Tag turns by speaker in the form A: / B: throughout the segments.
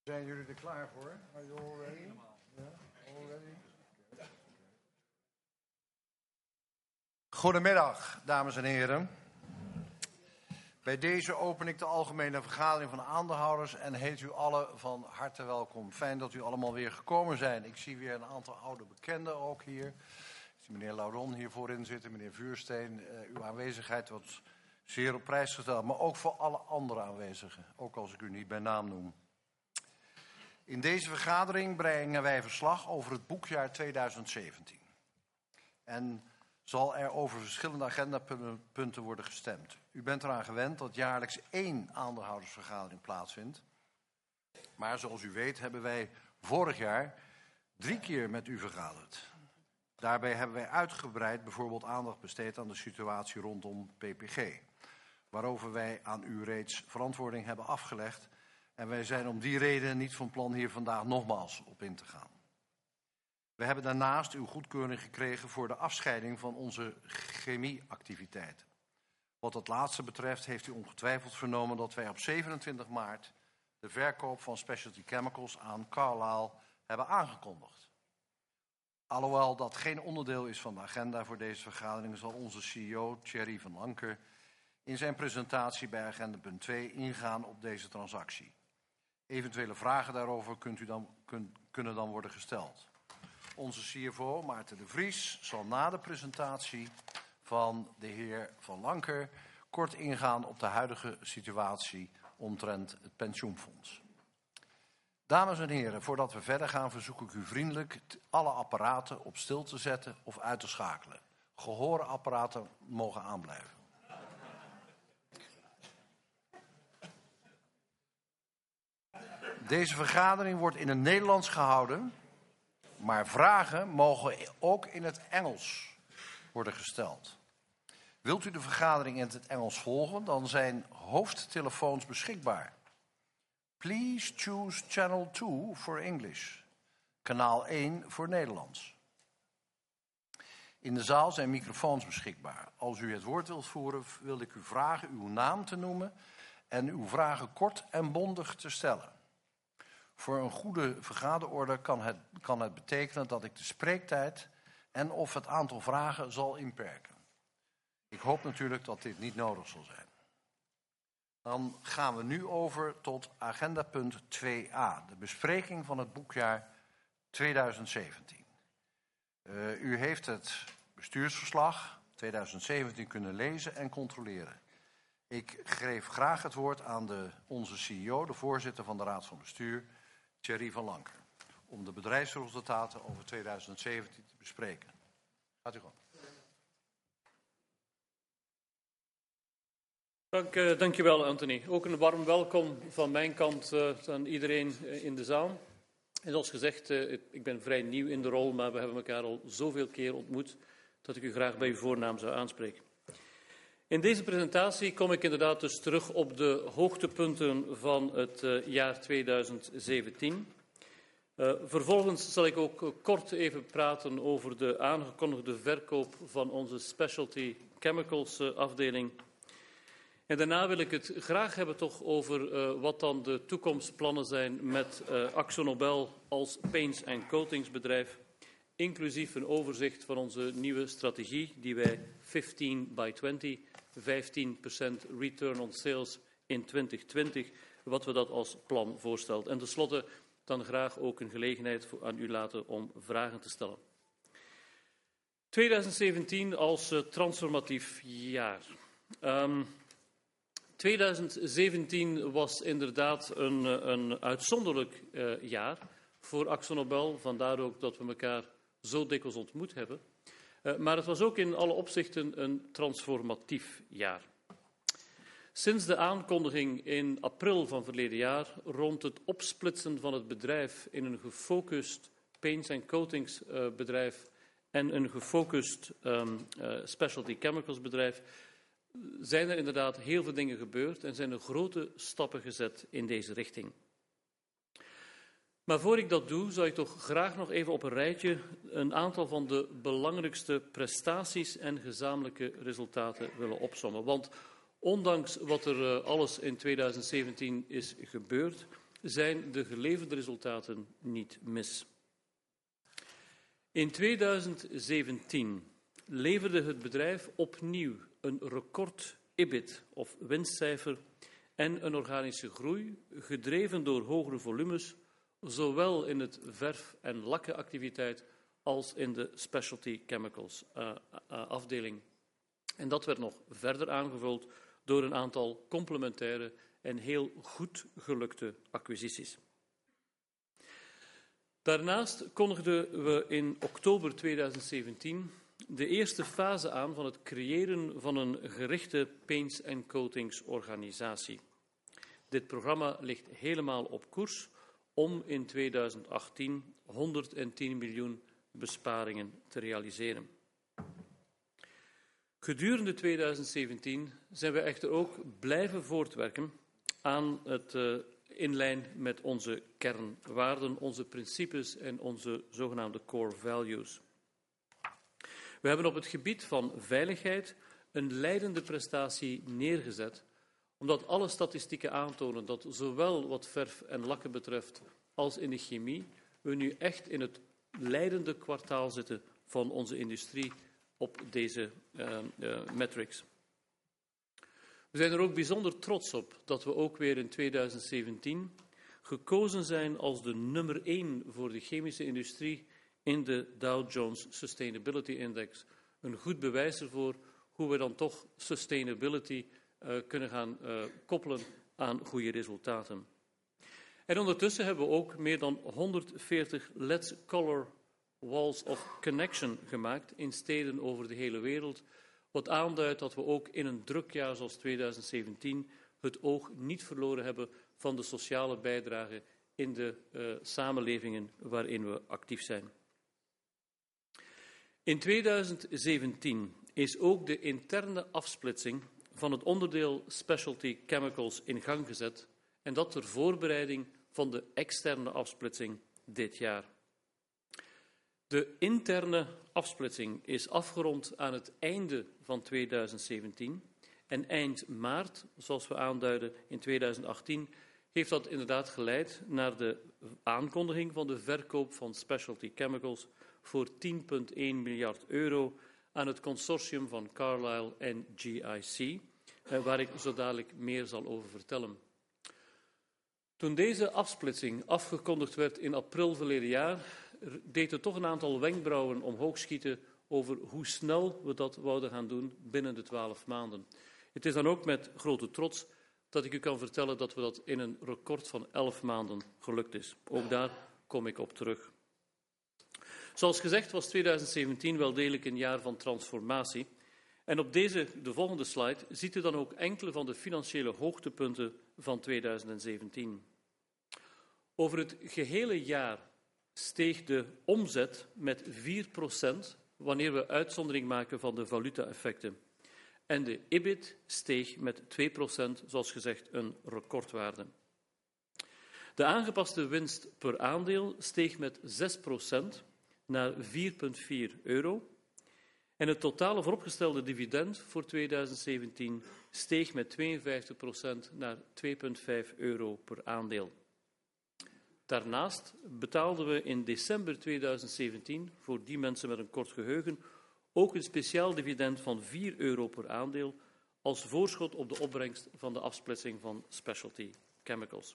A: Zijn jullie er klaar voor? Are you all ready? Yeah, all ready? Okay. Goedemiddag, dames en heren. Bij deze open ik de algemene vergadering van aandeelhouders en heet u allen van harte welkom. Fijn dat u allemaal weer gekomen zijn. Ik zie weer een aantal oude bekenden ook hier. Ik zie meneer Laudon hier voorin zitten, meneer Vuursteen. Uw aanwezigheid wordt zeer op prijs gesteld, maar ook voor alle andere aanwezigen, ook als ik u niet bij naam noem. In deze vergadering brengen wij verslag over het boekjaar 2017. En zal er over verschillende agendapunten worden gestemd. U bent eraan gewend dat jaarlijks 1 aandeelhoudersvergadering plaatsvindt. Maar zoals u weet hebben wij vorig jaar 3 keer met u vergaderd. Daarbij hebben wij uitgebreid bijvoorbeeld aandacht besteed aan de situatie rondom PPG. Waarover wij aan u reeds verantwoording hebben afgelegd. En wij zijn om die reden niet van plan hier vandaag nogmaals op in te gaan. We hebben daarnaast uw goedkeuring gekregen voor de afscheiding van onze chemieactiviteiten. Wat het laatste betreft heeft u ongetwijfeld vernomen dat wij op 27 maart de verkoop van Specialty Chemicals aan Carlyle hebben aangekondigd. Alhoewel dat geen onderdeel is van de agenda voor deze vergadering, zal onze CEO Thierry van Lancker in zijn presentatie bij agenda punt 2 ingaan op deze transactie. Eventuele vragen daarover kunnen dan worden gesteld. Onze CFO Maarten de Vries zal na de presentatie van de heer Van Lancker kort ingaan op de huidige situatie omtrent het pensioenfonds. Dames en heren, voordat we verder gaan verzoek ik u vriendelijk alle apparaten op stil te zetten of uit te schakelen. Gehoorapparaten mogen aanblijven. Deze vergadering wordt in het Nederlands gehouden, maar vragen mogen ook in het Engels worden gesteld. Wilt u de vergadering in het Engels volgen, dan zijn hoofdtelefoons beschikbaar. Please choose channel 2 for English. Kanaal 1 voor Nederlands. In de zaal zijn microfoons beschikbaar. Als u het woord wilt voeren, wil ik u vragen uw naam te noemen en uw vragen kort en bondig te stellen. Voor een goede vergaderorde kan het betekenen dat ik de spreektijd en of het aantal vragen zal inperken. Ik hoop natuurlijk dat dit niet nodig zal zijn. Dan gaan we nu over tot agenda punt 2a, de bespreking van het boekjaar 2017. U heeft het bestuursverslag 2017 kunnen lezen en controleren. Ik geef graag het woord aan onze CEO, de voorzitter van de Raad van Bestuur, Thierry van Lancker, om de bedrijfsresultaten over 2017 te bespreken. Gaat u gang.
B: Dank je wel, Anthony. Ook een warm welkom van mijn kant aan iedereen in de zaal. En zoals gezegd, ik ben vrij nieuw in de rol, maar we hebben elkaar al zoveel keer ontmoet dat ik u graag bij uw voornaam zou aanspreken. In deze presentatie kom ik inderdaad dus terug op de hoogtepunten van het jaar 2017. Vervolgens zal ik ook kort even praten over de aangekondigde verkoop van onze Specialty Chemicals afdeling. En daarna wil ik het graag hebben toch over wat dan de toekomstplannen zijn met AkzoNobel als paints en coatings bedrijf, inclusief een overzicht van onze nieuwe strategie die wij 15 by 20, 15% return on sales in 2020, wat we dat als plan voorstelt. En tenslotte dan graag ook een gelegenheid aan u laten om vragen te stellen. 2017 als transformatief jaar. 2017 was inderdaad een uitzonderlijk jaar voor AkzoNobel, vandaar ook dat we elkaar zo dikwijls ontmoet hebben. Maar het was ook in alle opzichten een transformatief jaar. Sinds de aankondiging in april van verleden jaar rond het opsplitsen van het bedrijf in een gefocust paints en coatings bedrijf en een gefocust specialty chemicals bedrijf, zijn er inderdaad heel veel dingen gebeurd en zijn er grote stappen gezet in deze richting. Maar voor ik dat doe, zou ik toch graag nog even op een rijtje een aantal van de belangrijkste prestaties en gezamenlijke resultaten willen opsommen. Want ondanks wat er alles in 2017 is gebeurd, zijn de geleverde resultaten niet mis. In 2017 leverde het bedrijf opnieuw een record EBIT of winstcijfer en een organische groei, gedreven door hogere volumes, zowel in het verf- en lakkenactiviteit als in de specialty chemicals afdeling. En dat werd nog verder aangevuld door een aantal complementaire en heel goed gelukte acquisities. Daarnaast kondigden we in oktober 2017 de eerste fase aan van het creëren van een gerichte paints- en coatingsorganisatie. Dit programma ligt helemaal op koers om in 2018 110 miljoen besparingen te realiseren. Gedurende 2017 zijn we echter ook blijven voortwerken aan het in lijn met onze kernwaarden, onze principes en onze zogenaamde core values. We hebben op het gebied van veiligheid een leidende prestatie neergezet, omdat alle statistieken aantonen dat zowel wat verf en lakken betreft als in de chemie we nu echt in het leidende kwartaal zitten van onze industrie op deze metrics. We zijn er ook bijzonder trots op dat we ook weer in 2017 gekozen zijn als de nummer 1 voor de chemische industrie in de Dow Jones Sustainability Index. Een goed bewijs ervoor hoe we dan toch sustainability kunnen gaan koppelen aan goede resultaten. En ondertussen hebben we ook meer dan 140 Let's Color Walls of Connection gemaakt in steden over de hele wereld, wat aanduidt dat we ook in een druk jaar zoals 2017 het oog niet verloren hebben van de sociale bijdrage in de samenlevingen waarin we actief zijn. In 2017 is ook de interne afsplitsing van het onderdeel Specialty Chemicals in gang gezet en dat ter voorbereiding van de externe afsplitsing dit jaar. De interne afsplitsing is afgerond aan het einde van 2017 en eind maart, zoals we aanduiden in 2018, heeft dat inderdaad geleid naar de aankondiging van de verkoop van Specialty Chemicals voor €10,1 miljard aan het consortium van Carlyle en GIC, waar ik zo dadelijk meer zal over vertellen. Toen deze afsplitsing afgekondigd werd in april verleden jaar, deed er toch een aantal wenkbrauwen omhoog schieten over hoe snel we dat wouden gaan doen binnen de 12 maanden. Het is dan ook met grote trots dat ik u kan vertellen dat we dat in een record van 11 maanden gelukt is. Ook daar kom ik op terug. Zoals gezegd was 2017 wel degelijk een jaar van transformatie. En op de volgende slide ziet u dan ook enkele van de financiële hoogtepunten van 2017. Over het gehele jaar steeg de omzet met 4% wanneer we uitzondering maken van de valuta-effecten. En de EBIT steeg met 2%, zoals gezegd een recordwaarde. De aangepaste winst per aandeel steeg met 6% naar €4,4. En het totale vooropgestelde dividend voor 2017 steeg met 52% naar €2,5 per aandeel. Daarnaast betaalden we in december 2017, voor die mensen met een kort geheugen, ook een speciaal dividend van €4 per aandeel als voorschot op de opbrengst van de afsplitsing van Specialty Chemicals.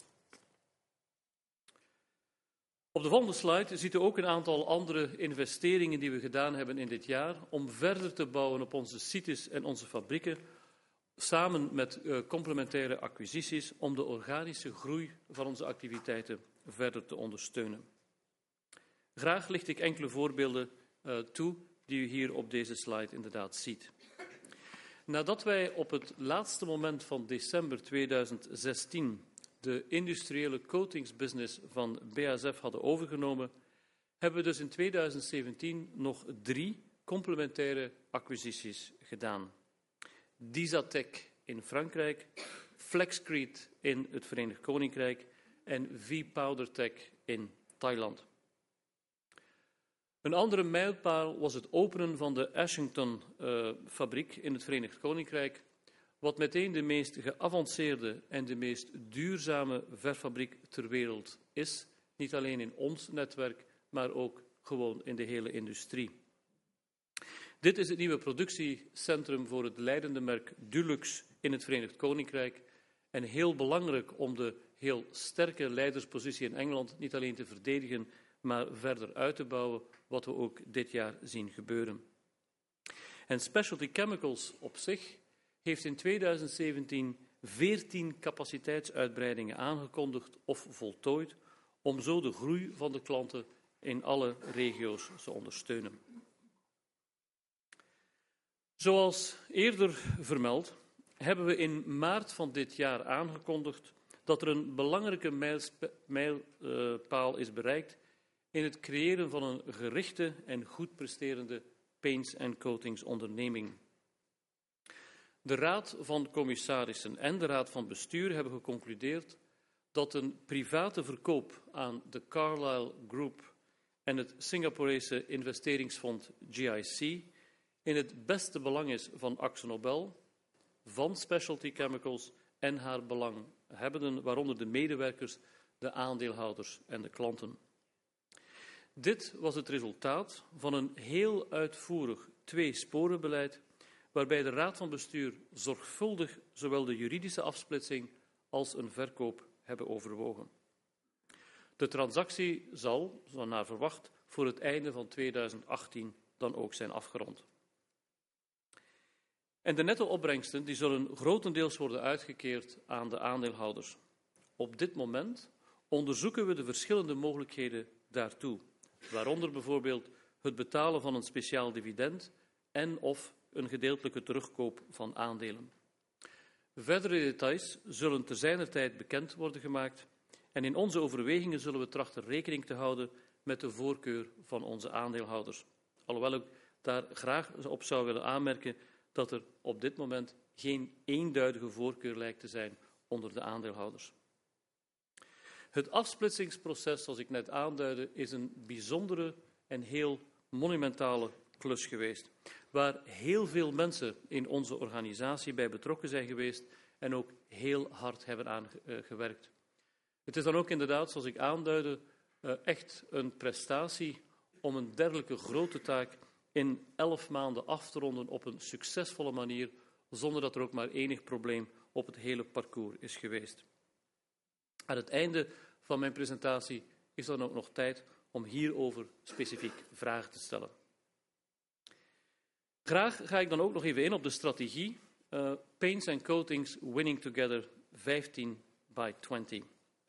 B: Op de volgende slide ziet u ook een aantal andere investeringen die we gedaan hebben in dit jaar om verder te bouwen op onze sites en onze fabrieken, samen met complementaire acquisities om de organische groei van onze activiteiten verder te ondersteunen. Graag licht ik enkele voorbeelden toe die u hier op deze slide inderdaad ziet. Nadat wij op het laatste moment van december 2016 de industriële coatingsbusiness van BASF hadden overgenomen, hebben we dus in 2017 nog 3 complementaire acquisities gedaan. Dizatec in Frankrijk, Flexcrete in het Verenigd Koninkrijk en V-Powdertech in Thailand. Een andere mijlpaal was het openen van de Ashington-fabriek in het Verenigd Koninkrijk, wat meteen de meest geavanceerde en de meest duurzame verfabriek ter wereld is. Niet alleen in ons netwerk, maar ook gewoon in de hele industrie. Dit is het nieuwe productiecentrum voor het leidende merk Dulux in het Verenigd Koninkrijk. En heel belangrijk om de heel sterke leiderspositie in Engeland niet alleen te verdedigen, maar verder uit te bouwen, wat we ook dit jaar zien gebeuren. En Specialty Chemicals op zich heeft in 2017 14 capaciteitsuitbreidingen aangekondigd of voltooid, om zo de groei van de klanten in alle regio's te ondersteunen. Zoals eerder vermeld, hebben we in maart van dit jaar aangekondigd dat er een belangrijke mijlpaal is bereikt in het creëren van een gerichte en goed presterende paints en coatings onderneming. De Raad van Commissarissen en de Raad van Bestuur hebben geconcludeerd dat een private verkoop aan de Carlyle Group en het Singaporese investeringsfonds GIC in het beste belang is van AkzoNobel, van Specialty Chemicals en haar belanghebbenden, waaronder de medewerkers, de aandeelhouders en de klanten. Dit was het resultaat van een heel uitvoerig tweesporenbeleid, waarbij de Raad van Bestuur zorgvuldig zowel de juridische afsplitsing als een verkoop hebben overwogen. De transactie zal, zo naar verwacht, voor het einde van 2018 dan ook zijn afgerond. En de netto-opbrengsten die zullen grotendeels worden uitgekeerd aan de aandeelhouders. Op dit moment onderzoeken we de verschillende mogelijkheden daartoe, waaronder bijvoorbeeld het betalen van een speciaal dividend en of een gedeeltelijke terugkoop van aandelen. Verdere details zullen te zijner tijd bekend worden gemaakt en in onze overwegingen zullen we trachten rekening te houden met de voorkeur van onze aandeelhouders. Alhoewel ik daar graag op zou willen aanmerken dat er op dit moment geen eenduidige voorkeur lijkt te zijn onder de aandeelhouders. Het afsplitsingsproces, zoals ik net aanduidde, is een bijzondere en heel monumentale klus geweest, waar heel veel mensen in onze organisatie bij betrokken zijn geweest en ook heel hard hebben aan gewerkt. Het is dan ook inderdaad, zoals ik aanduidde, echt een prestatie om een dergelijke grote taak in 11 maanden af te ronden op een succesvolle manier, zonder dat er ook maar enig probleem op het hele parcours is geweest. Aan het einde van mijn presentatie is dan ook nog tijd om hierover specifiek vragen te stellen. Graag ga ik dan ook nog even in op de strategie Paints and Coatings Winning Together 15 by 20.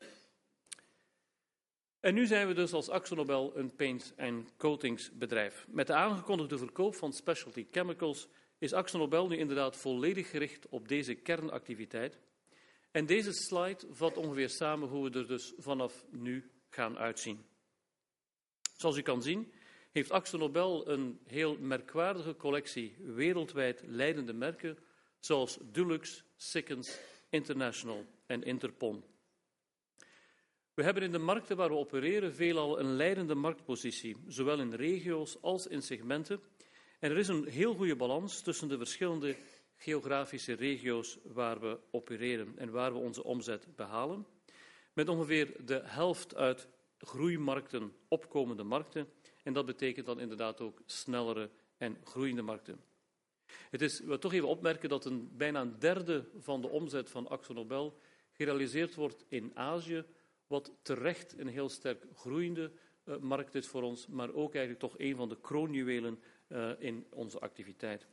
B: En nu zijn we dus als AkzoNobel een paints and coatings bedrijf. Met de aangekondigde verkoop van Specialty Chemicals is AkzoNobel nu inderdaad volledig gericht op deze kernactiviteit. En deze slide vat ongeveer samen hoe we er dus vanaf nu gaan uitzien. Zoals u kan zien, heeft AkzoNobel een heel merkwaardige collectie wereldwijd leidende merken, zoals Dulux, Sikkens, International en Interpon. We hebben in de markten waar we opereren veelal een leidende marktpositie, zowel in regio's als in segmenten. En er is een heel goede balans tussen de verschillende geografische regio's waar we opereren en waar we onze omzet behalen, met ongeveer de helft uit groeimarkten, opkomende markten. En dat betekent dan inderdaad ook snellere en groeiende markten. Het is, we toch even opmerken dat bijna een derde van de omzet van AkzoNobel gerealiseerd wordt in Azië, wat terecht een heel sterk groeiende markt is voor ons, maar ook eigenlijk toch een van de kroonjuwelen in onze activiteit.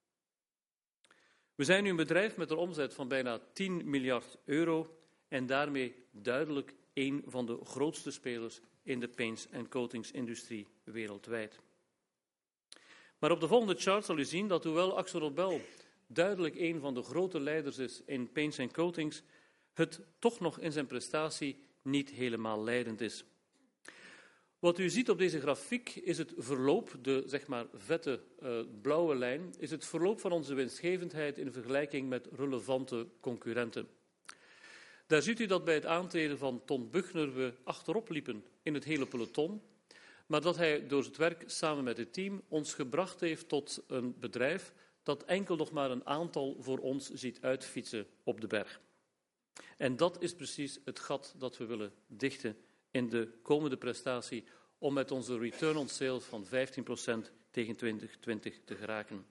B: We zijn nu een bedrijf met een omzet van bijna 10 miljard euro en daarmee duidelijk een van de grootste spelers in de paints- en coatingsindustrie wereldwijd. Maar op de volgende chart zal u zien dat hoewel AkzoNobel duidelijk een van de grote leiders is in paints en coatings, het toch nog in zijn prestatie niet helemaal leidend is. Wat u ziet op deze grafiek is het verloop, de zeg maar vette blauwe lijn, is het verloop van onze winstgevendheid in vergelijking met relevante concurrenten. Daar ziet u dat bij het aantreden van Ton Büchner we achterop liepen in het hele peloton, maar dat hij door het werk samen met het team ons gebracht heeft tot een bedrijf dat enkel nog maar een aantal voor ons ziet uitfietsen op de berg. En dat is precies het gat dat we willen dichten in de komende prestatie om met onze return on sales van 15% tegen 2020 te geraken.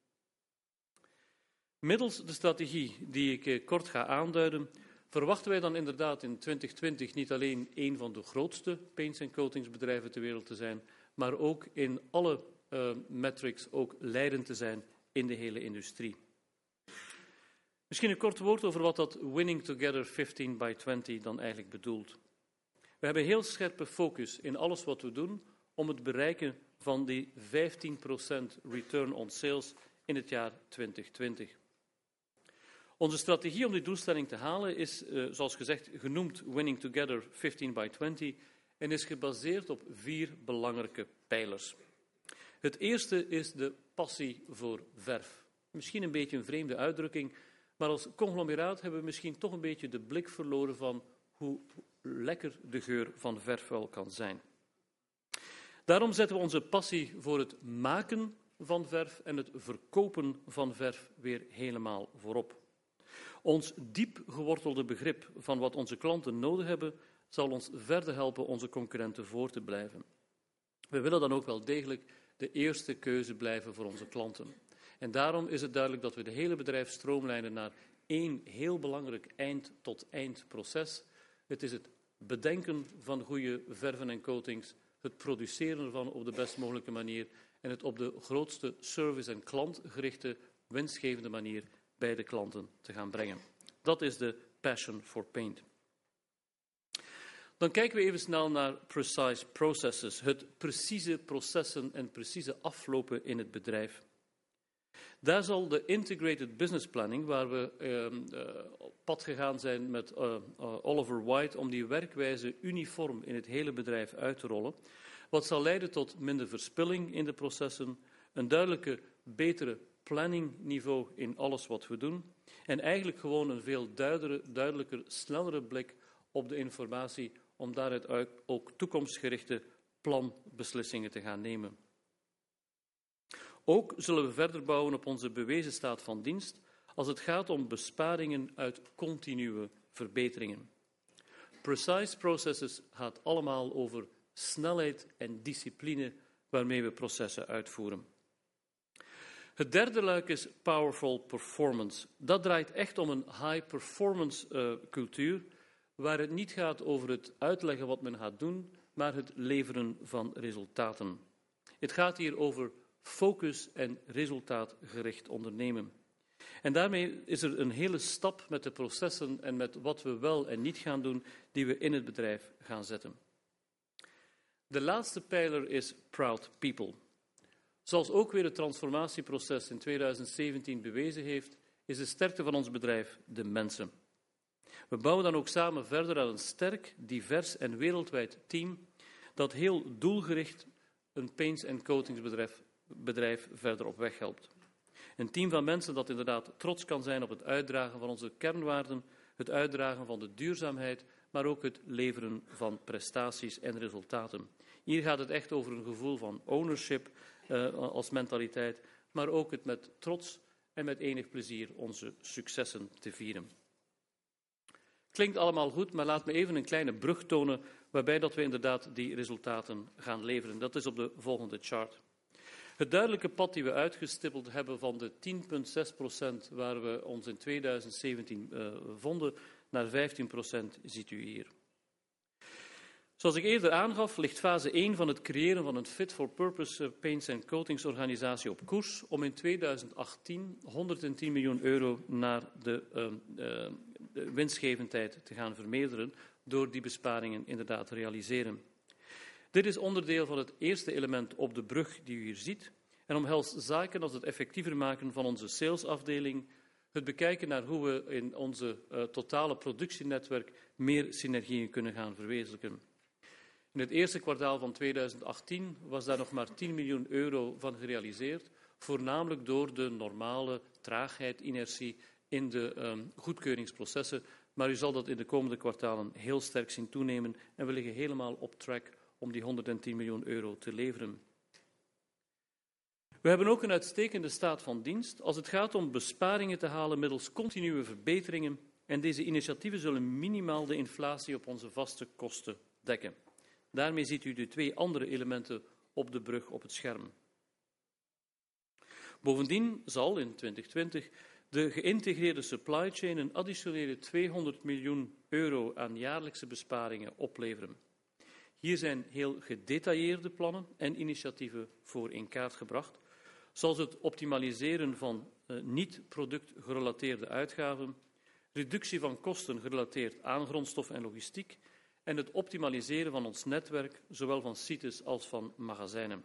B: Middels de strategie die ik kort ga aanduiden, verwachten wij dan inderdaad in 2020 niet alleen een van de grootste paints- en coatingsbedrijven ter wereld te zijn, maar ook in alle metrics ook leidend te zijn in de hele industrie. Misschien een kort woord over wat dat Winning Together 15 by 20 dan eigenlijk bedoelt. We hebben heel scherpe focus in alles wat we doen om het bereiken van die 15% return on sales in het jaar 2020. Onze strategie om die doelstelling te halen is, zoals gezegd, genoemd Winning Together 15 by 20 en is gebaseerd op 4 belangrijke pijlers. Het eerste is de passie voor verf. Misschien een beetje een vreemde uitdrukking, maar als conglomeraat hebben we misschien toch een beetje de blik verloren van hoe lekker de geur van verf wel kan zijn. Daarom zetten we onze passie voor het maken van verf en het verkopen van verf weer helemaal voorop. Ons diep gewortelde begrip van wat onze klanten nodig hebben, zal ons verder helpen onze concurrenten voor te blijven. We willen dan ook wel degelijk de eerste keuze blijven voor onze klanten. En daarom is het duidelijk dat we de hele bedrijf stroomlijnen naar 1 heel belangrijk eind-tot-eind proces. Het is het bedenken van goede verven en coatings, het produceren ervan op de best mogelijke manier en het op de grootste service- en klantgerichte, winstgevende manier bij de klanten te gaan brengen. Dat is de passion for paint. Dan kijken we even snel naar precise processes, het precieze processen en precieze aflopen in het bedrijf. Daar zal de integrated business planning, waar we op pad gegaan zijn met Oliver White, om die werkwijze uniform in het hele bedrijf uit te rollen, wat zal leiden tot minder verspilling in de processen, een duidelijke, betere planningniveau in alles wat we doen en eigenlijk gewoon een veel duidelijker, snellere blik op de informatie om daaruit ook toekomstgerichte planbeslissingen te gaan nemen. Ook zullen we verder bouwen op onze bewezen staat van dienst als het gaat om besparingen uit continue verbeteringen. Precise processes gaat allemaal over snelheid en discipline waarmee we processen uitvoeren. Het derde luik is powerful performance. Dat draait echt om een high-performance cultuur, waar het niet gaat over het uitleggen wat men gaat doen, maar het leveren van resultaten. Het gaat hier over focus en resultaatgericht ondernemen. En daarmee is er een hele stap met de processen en met wat we wel en niet gaan doen, die we in het bedrijf gaan zetten. De laatste pijler is proud people. Zoals ook weer het transformatieproces in 2017 bewezen heeft, is de sterkte van ons bedrijf de mensen. We bouwen dan ook samen verder aan een sterk, divers en wereldwijd team dat heel doelgericht een paints- en coatingsbedrijf verder op weg helpt. Een team van mensen dat inderdaad trots kan zijn op het uitdragen van onze kernwaarden, het uitdragen van de duurzaamheid, maar ook het leveren van prestaties en resultaten. Hier gaat het echt over een gevoel van ownership als mentaliteit, maar ook het met trots en met enig plezier onze successen te vieren. Klinkt allemaal goed, maar laat me even een kleine brug tonen waarbij dat we inderdaad die resultaten gaan leveren. Dat is op de volgende chart. Het duidelijke pad die we uitgestippeld hebben van de 10,6% waar we ons in 2017 vonden naar 15% ziet u hier. Zoals ik eerder aangaf, ligt fase 1 van het creëren van een fit-for-purpose paints- en coatingsorganisatie op koers om in 2018 110 miljoen euro naar de winstgevendheid te gaan vermeerderen door die besparingen inderdaad te realiseren. Dit is onderdeel van het eerste element op de brug die u hier ziet en omhelst zaken als het effectiever maken van onze salesafdeling, het bekijken naar hoe we in onze totale productienetwerk meer synergieën kunnen gaan verwezenlijken. In het eerste kwartaal van 2018 was daar nog maar 10 miljoen euro van gerealiseerd, voornamelijk door de normale traagheid, inertie in de goedkeuringsprocessen. Maar u zal dat in de komende kwartalen heel sterk zien toenemen en we liggen helemaal op track om die 110 miljoen euro te leveren. We hebben ook een uitstekende staat van dienst als het gaat om besparingen te halen middels continue verbeteringen en deze initiatieven zullen minimaal de inflatie op onze vaste kosten dekken. Daarmee ziet u de 2 andere elementen op de brug op het scherm. Bovendien zal in 2020 de geïntegreerde supply chain een additionele €200 miljoen aan jaarlijkse besparingen opleveren. Hier zijn heel gedetailleerde plannen en initiatieven voor in kaart gebracht, zoals het optimaliseren van niet-productgerelateerde uitgaven, reductie van kosten gerelateerd aan grondstof en logistiek en het optimaliseren van ons netwerk, zowel van sites als van magazijnen.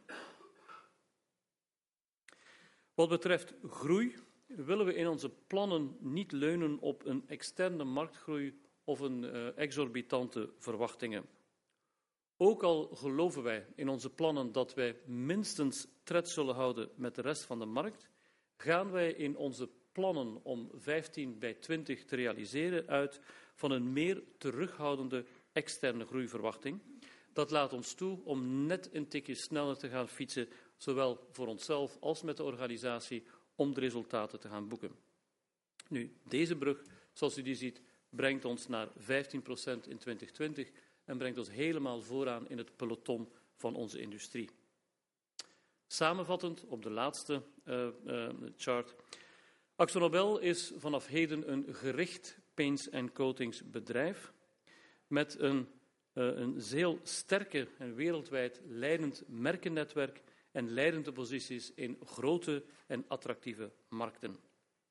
B: Wat betreft groei willen we in onze plannen niet leunen op een externe marktgroei of een exorbitante verwachtingen. Ook al geloven wij in onze plannen dat wij minstens tred zullen houden met de rest van de markt, gaan wij in onze plannen om 15/20 te realiseren uit van een meer terughoudende externe groeiverwachting. Dat laat ons toe om net een tikje sneller te gaan fietsen, zowel voor onszelf als met de organisatie, om de resultaten te gaan boeken. Nu, deze brug, zoals u die ziet, brengt ons naar 15% in 2020 en brengt ons helemaal vooraan in het peloton van onze industrie. Samenvattend op de laatste chart. AkzoNobel is vanaf heden een gericht paints en coatings bedrijf met een heel sterke en wereldwijd leidend merkennetwerk en leidende posities in grote en attractieve markten.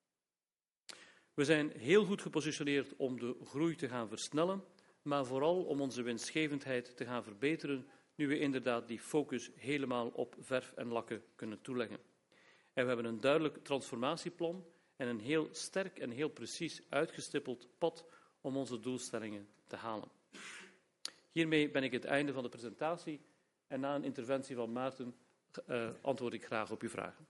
B: We zijn heel goed gepositioneerd om de groei te gaan versnellen, maar vooral om onze winstgevendheid te gaan verbeteren, nu we inderdaad die focus helemaal op verf en lakken kunnen toeleggen. En we hebben een duidelijk transformatieplan en een heel sterk en heel precies uitgestippeld pad om onze doelstellingen te halen. Hiermee ben ik het einde van de presentatie en na een interventie van Maarten antwoord ik graag op uw vragen.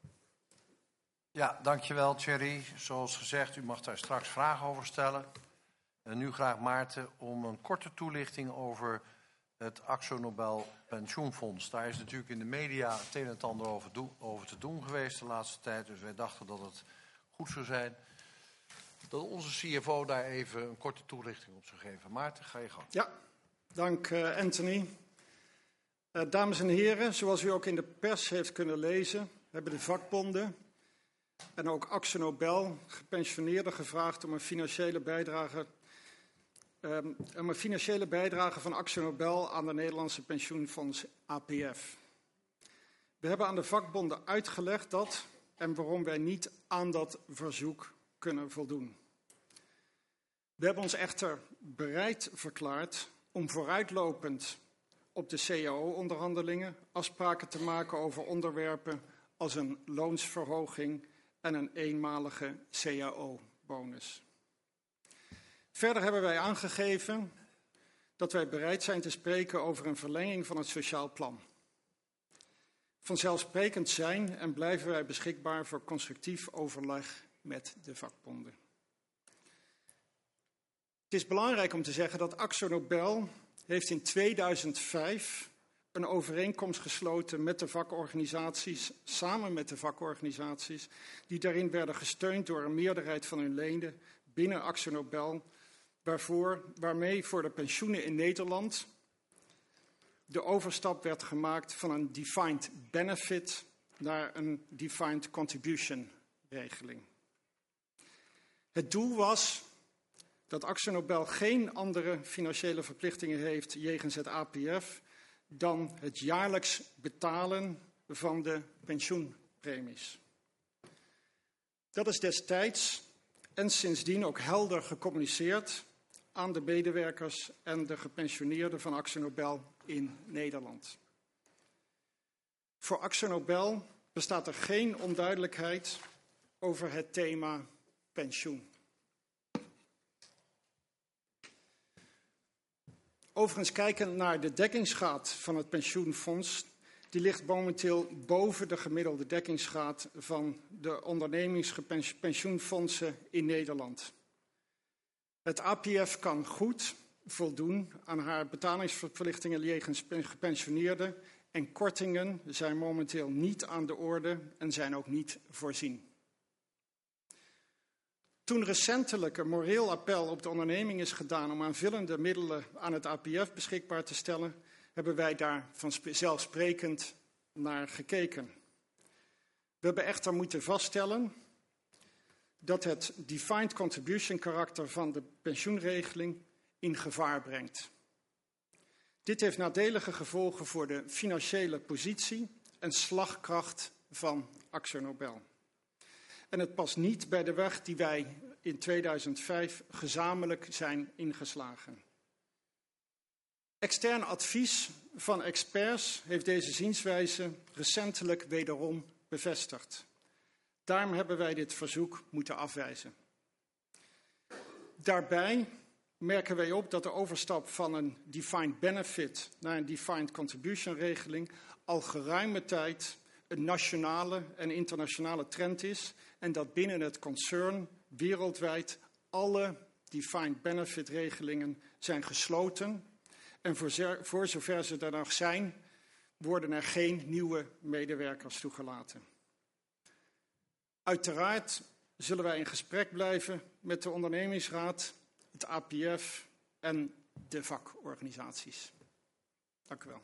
A: Ja, dankjewel Thierry. Zoals gezegd, u mag daar straks vragen over stellen. En nu graag Maarten om een korte toelichting over het AkzoNobel Pensioenfonds. Daar is natuurlijk in de media het een en het ander over te doen geweest de laatste tijd. Dus wij dachten dat het goed zou zijn dat onze CFO daar even een korte toelichting op zou geven. Maarten, ga je gang.
C: Ja, dank Anthony. Dames en heren, zoals u ook in de pers heeft kunnen lezen, hebben de vakbonden en ook AkzoNobel gepensioneerden gevraagd om een financiële bijdrage van AkzoNobel aan de Nederlandse pensioenfonds APF. We hebben aan de vakbonden uitgelegd dat en waarom wij niet aan dat verzoek kunnen voldoen. We hebben ons echter bereid verklaard om vooruitlopend op de CAO-onderhandelingen afspraken te maken over onderwerpen als een loonsverhoging en een eenmalige CAO-bonus. Verder hebben wij aangegeven dat wij bereid zijn te spreken over een verlenging van het sociaal plan. Vanzelfsprekend zijn en blijven wij beschikbaar voor constructief overleg met de vakbonden. Het is belangrijk om te zeggen dat AkzoNobel heeft in 2005 een overeenkomst gesloten met de vakorganisaties, samen met de vakorganisaties, die daarin werden gesteund door een meerderheid van hun leden binnen AkzoNobel, waarmee voor de pensioenen in Nederland de overstap werd gemaakt van een defined benefit naar een defined contribution regeling. Het doel was dat AkzoNobel geen andere financiële verplichtingen heeft jegens het APF dan het jaarlijks betalen van de pensioenpremies. Dat is destijds en sindsdien ook helder gecommuniceerd aan de medewerkers en de gepensioneerden van AkzoNobel in Nederland. Voor AkzoNobel bestaat er geen onduidelijkheid over het thema pensioen. Overigens, kijkend naar de dekkingsgraad van het pensioenfonds, die ligt momenteel boven de gemiddelde dekkingsgraad van de ondernemingspensioenfondsen in Nederland. Het APF kan goed voldoen aan haar betalingsverplichtingen jegens gepensioneerden en kortingen zijn momenteel niet aan de orde en zijn ook niet voorzien. Toen recentelijk een moreel appel op de onderneming is gedaan om aanvullende middelen aan het APF beschikbaar te stellen, hebben wij daar vanzelfsprekend naar gekeken. We hebben echter moeten vaststellen dat het defined contribution karakter van de pensioenregeling in gevaar brengt. Dit heeft nadelige gevolgen voor de financiële positie en slagkracht van AkzoNobel. En het past niet bij de weg die wij in 2005 gezamenlijk zijn ingeslagen. Extern advies van experts heeft deze zienswijze recentelijk wederom bevestigd. Daarom hebben wij dit verzoek moeten afwijzen. Daarbij merken wij op dat de overstap van een defined benefit naar een defined contribution regeling al geruime tijd een nationale en internationale trend is en dat binnen het concern wereldwijd alle defined benefit regelingen zijn gesloten en voor zover ze er nog zijn, worden er geen nieuwe medewerkers toegelaten. Uiteraard zullen wij in gesprek blijven met de ondernemingsraad, het APF en de vakorganisaties. Dank u wel.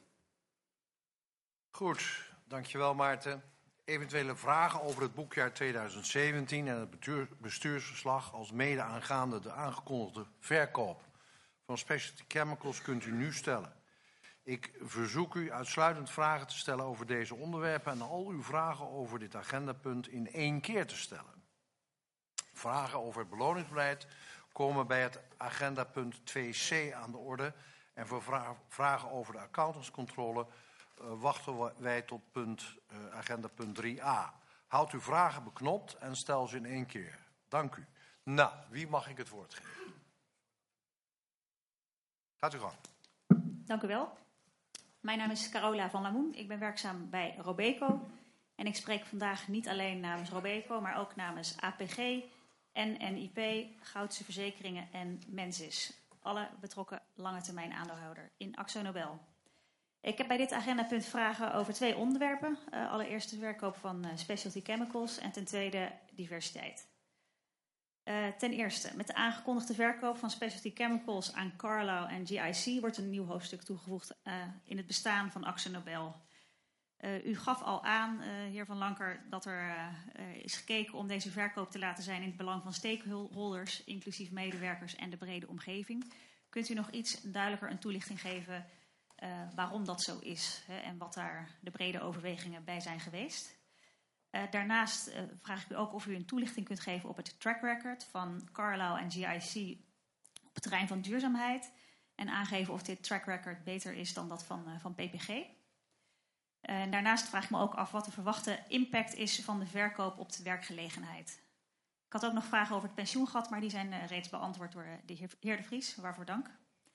A: Goed, dankjewel Maarten. Eventuele vragen over het boekjaar 2017 en het bestuursverslag als mede aangaande de aangekondigde verkoop van Specialty Chemicals kunt u nu stellen. Ik verzoek u uitsluitend vragen te stellen over deze onderwerpen en al uw vragen over dit agendapunt in één keer te stellen. Vragen over het beloningsbeleid komen bij het agendapunt 2c aan de orde en voor vragen over de accountantscontrole wachten wij tot agendapunt 3a. Houd uw vragen beknopt en stel ze in één keer. Dank u. Nou, wie mag ik het woord geven? Gaat u gang.
D: Dank u wel. Mijn naam is Carola van Lamoen. Ik ben werkzaam bij Robeco. En ik spreek vandaag niet alleen namens Robeco, maar ook namens APG, NNIP, Goudse Verzekeringen en Mensis. Alle betrokken lange termijn aandeelhouder in AkzoNobel. Ik heb bij dit agendapunt vragen over 2 onderwerpen. Allereerst de verkoop van Specialty Chemicals en ten tweede diversiteit. Ten eerste, met de aangekondigde verkoop van Specialty Chemicals aan Carlyle en GIC wordt een nieuw hoofdstuk toegevoegd in het bestaan van AkzoNobel. U gaf al aan, heer Van Lancker, dat er is gekeken om deze verkoop te laten zijn in het belang van stakeholders, inclusief medewerkers en de brede omgeving. Kunt u nog iets duidelijker een toelichting geven waarom dat zo is en wat daar de brede overwegingen bij zijn geweest? Daarnaast vraag ik u ook of u een toelichting kunt geven op het track record van Carlyle en GIC op het terrein van duurzaamheid. En aangeven of dit track record beter is dan dat van PPG. En daarnaast vraag ik me ook af wat de verwachte impact is van de verkoop op de werkgelegenheid. Ik had ook nog vragen over het pensioengat, maar die zijn reeds beantwoord door de heer De Vries, waarvoor dank.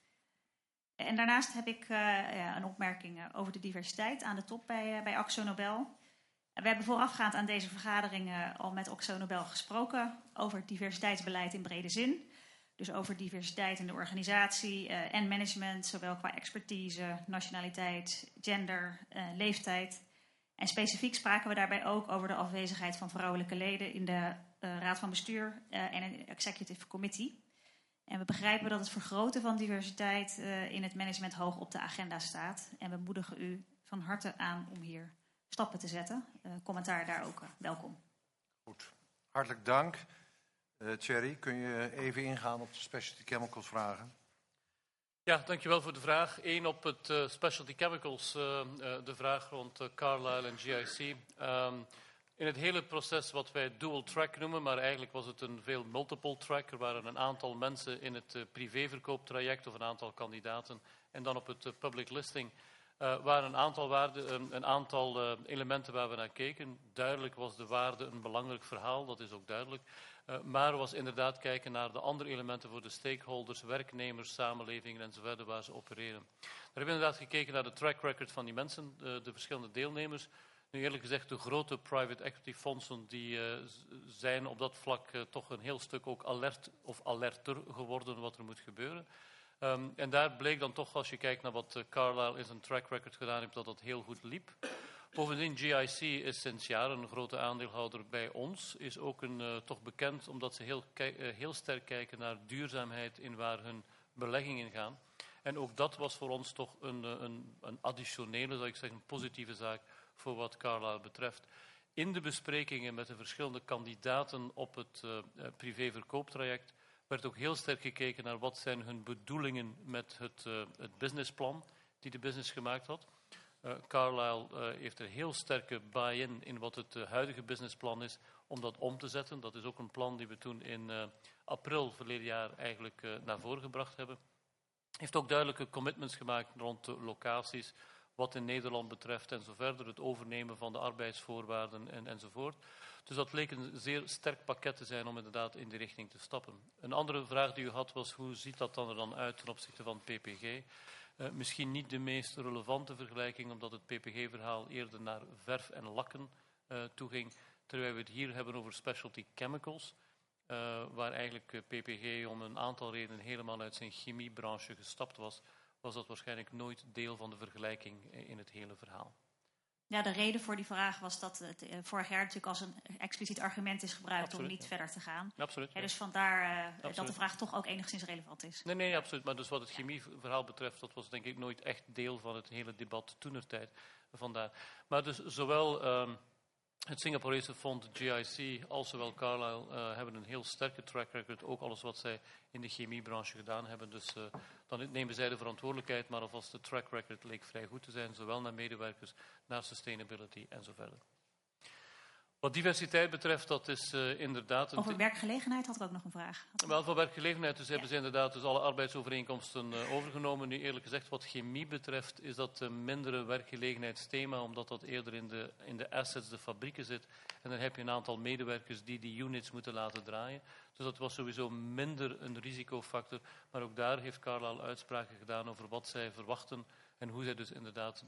D: En daarnaast heb ik een opmerking over de diversiteit aan de top bij AkzoNobel. We hebben voorafgaand aan deze vergadering al met AkzoNobel gesproken over het diversiteitsbeleid in brede zin. Dus over diversiteit in de organisatie en management, zowel qua expertise, nationaliteit, gender, leeftijd. En specifiek spraken we daarbij ook over de afwezigheid van vrouwelijke leden in de raad van bestuur en een executive committee. En we begrijpen dat het vergroten van diversiteit in het management hoog op de agenda staat. En we moedigen u van harte aan om hier stappen te zetten. Commentaar daar ook welkom.
A: Goed, hartelijk dank. Thierry, kun je even ingaan op de Specialty Chemicals vragen?
B: Ja, dankjewel voor de vraag. Eén op het Specialty Chemicals, de vraag rond Carlyle en GIC. In het hele proces wat wij dual track noemen, maar eigenlijk was het een veel multiple track. Er waren een aantal mensen in het privéverkooptraject of een aantal kandidaten. En dan op het public listing waren een aantal elementen waar we naar keken. Duidelijk was de waarde een belangrijk verhaal, dat is ook duidelijk. Maar was inderdaad kijken naar de andere elementen voor de stakeholders, werknemers, samenlevingen enzovoort waar ze opereren. Daar hebben we inderdaad gekeken naar de track record van die mensen, de verschillende deelnemers. Nu eerlijk gezegd, de grote private equity fondsen die zijn op dat vlak toch een heel stuk ook alert of alerter geworden wat er moet gebeuren. En daar bleek dan toch, als je kijkt naar wat Carlyle in zijn track record gedaan heeft, dat dat heel goed liep. Bovendien, GIC is sinds jaren een grote aandeelhouder bij ons. Is ook toch bekend omdat ze heel sterk kijken naar duurzaamheid in waar hun beleggingen gaan. En ook dat was voor ons toch een additionele, zou ik zeggen, positieve zaak voor wat Carlyle betreft. In de besprekingen met de verschillende kandidaten op het privéverkooptraject werd ook heel sterk gekeken naar wat zijn hun bedoelingen met het businessplan die de business gemaakt had. Carlyle heeft er heel sterke buy-in in wat het huidige businessplan is om dat om te zetten. Dat is ook een plan die we toen in april verleden jaar eigenlijk naar voren gebracht hebben. Heeft ook duidelijke commitments gemaakt rond de locaties, wat in Nederland betreft en zo verder, het overnemen van de arbeidsvoorwaarden enzovoort. Dus dat leek een zeer sterk pakket te zijn om inderdaad in die richting te stappen. Een andere vraag die u had was, hoe ziet dat dan er dan uit ten opzichte van PPG? Misschien niet de meest relevante vergelijking, omdat het PPG-verhaal eerder naar verf en lakken toeging, terwijl we het hier hebben over specialty chemicals, waar eigenlijk PPG om een aantal redenen helemaal uit zijn chemiebranche gestapt was dat waarschijnlijk nooit deel van de vergelijking in het hele verhaal.
D: Ja, de reden voor die vraag was dat het vorig jaar natuurlijk als een expliciet argument is gebruikt. Absoluut, om niet verder te gaan.
B: Absoluut.
D: Ja, dus vandaar dat de vraag toch ook enigszins relevant is.
B: Nee, absoluut. Maar dus wat het chemieverhaal betreft, dat was denk ik nooit echt deel van het hele debat toenertijd. Vandaar. Maar dus zowel het Singaporese fonds GIC als zowel Carlyle hebben een heel sterke track record. Ook alles wat zij in de chemiebranche gedaan hebben. Dus dan nemen zij de verantwoordelijkheid, maar alvast de track record leek vrij goed te zijn. Zowel naar medewerkers, naar sustainability en zo verder. Wat diversiteit betreft, dat is inderdaad...
D: Over werkgelegenheid had ik ook nog een vraag.
B: Wel, voor werkgelegenheid dus hebben ze inderdaad dus alle arbeidsovereenkomsten overgenomen. Nu eerlijk gezegd, wat chemie betreft, is dat een mindere werkgelegenheidsthema, omdat dat eerder in de assets, de fabrieken zit. En dan heb je een aantal medewerkers die units moeten laten draaien. Dus dat was sowieso minder een risicofactor. Maar ook daar heeft Carlyle uitspraken gedaan over wat zij verwachten en hoe zij dus inderdaad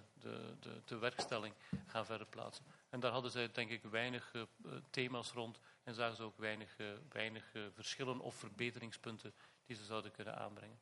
B: de werkstelling gaan verder plaatsen. En daar hadden zij denk ik weinig thema's rond en zagen ze ook weinig verschillen of verbeteringspunten die ze zouden kunnen aanbrengen.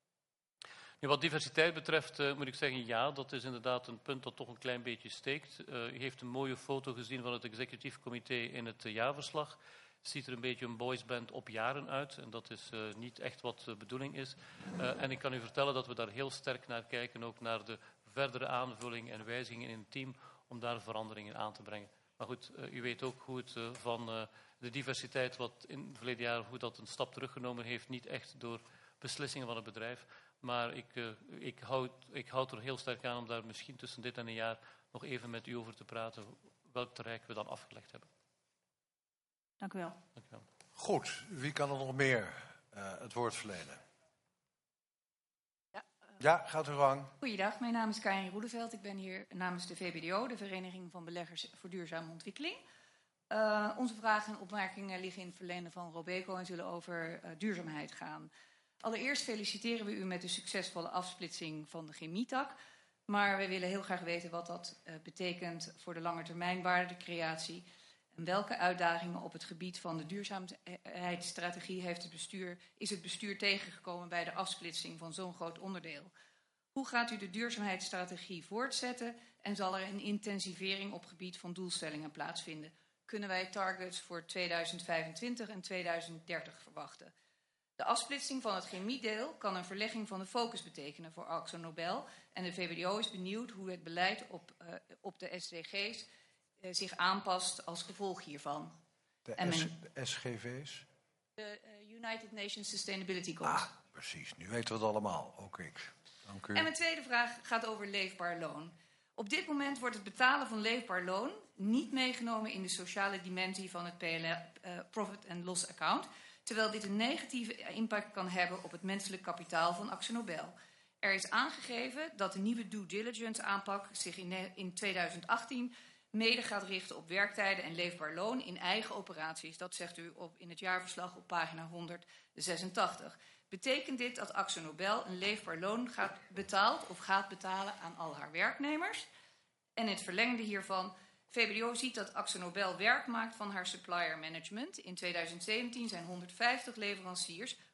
B: Nu, wat diversiteit betreft moet ik zeggen, ja, dat is inderdaad een punt dat toch een klein beetje steekt. U heeft een mooie foto gezien van het executief comité in het jaarverslag. Het ziet er een beetje een boysband op jaren uit en dat is niet echt wat de bedoeling is. En ik kan u vertellen dat we daar heel sterk naar kijken, ook naar de verdere aanvulling en wijzigingen in het team, om daar veranderingen aan te brengen. Maar goed, u weet ook hoe het van de diversiteit wat in het verleden jaar hoe dat een stap teruggenomen heeft, niet echt door beslissingen van het bedrijf. Maar ik houd er heel sterk aan om daar misschien tussen dit en een jaar nog even met u over te praten welk traject we dan afgelegd hebben.
D: Dank u wel.
B: Dank u wel.
A: Goed, wie kan er nog meer het woord verlenen? Ja, gaat uw gang.
E: Goeiedag, mijn naam is Karin Roeleveld. Ik ben hier namens de VBDO, de Vereniging van Beleggers voor Duurzame Ontwikkeling. Onze vragen en opmerkingen liggen in het verlenen van Robeco en zullen over duurzaamheid gaan. Allereerst feliciteren we u met de succesvolle afsplitsing van de chemietak. Maar we willen heel graag weten wat dat betekent voor de langetermijnwaardecreatie. En welke uitdagingen op het gebied van de duurzaamheidsstrategie is het bestuur tegengekomen bij de afsplitsing van zo'n groot onderdeel? Hoe gaat u de duurzaamheidsstrategie voortzetten en zal er een intensivering op het gebied van doelstellingen plaatsvinden? Kunnen wij targets voor 2025 en 2030 verwachten? De afsplitsing van het chemiedeel kan een verlegging van de focus betekenen voor AkzoNobel. En de VBDO is benieuwd hoe het beleid op de SDG's zich aanpast als gevolg hiervan.
A: De SGV's?
E: De United Nations Sustainability Goals.
A: Ah, precies. Nu weten we het allemaal. Ook ik. Dank u.
E: En mijn tweede vraag gaat over leefbaar loon. Op dit moment wordt het betalen van leefbaar loon niet meegenomen in de sociale dimensie van het Profit and Loss Account, terwijl dit een negatieve impact kan hebben op het menselijk kapitaal van AkzoNobel. Er is aangegeven dat de nieuwe due diligence aanpak zich in 2018 mede gaat richten op werktijden en leefbaar loon in eigen operaties. Dat zegt u in het jaarverslag op pagina 186. Betekent dit dat AkzoNobel een leefbaar loon gaat betalen aan al haar werknemers? En in het verlengde hiervan, VBDO ziet dat AkzoNobel werk maakt van haar supplier management. In 2017 zijn 150 leveranciers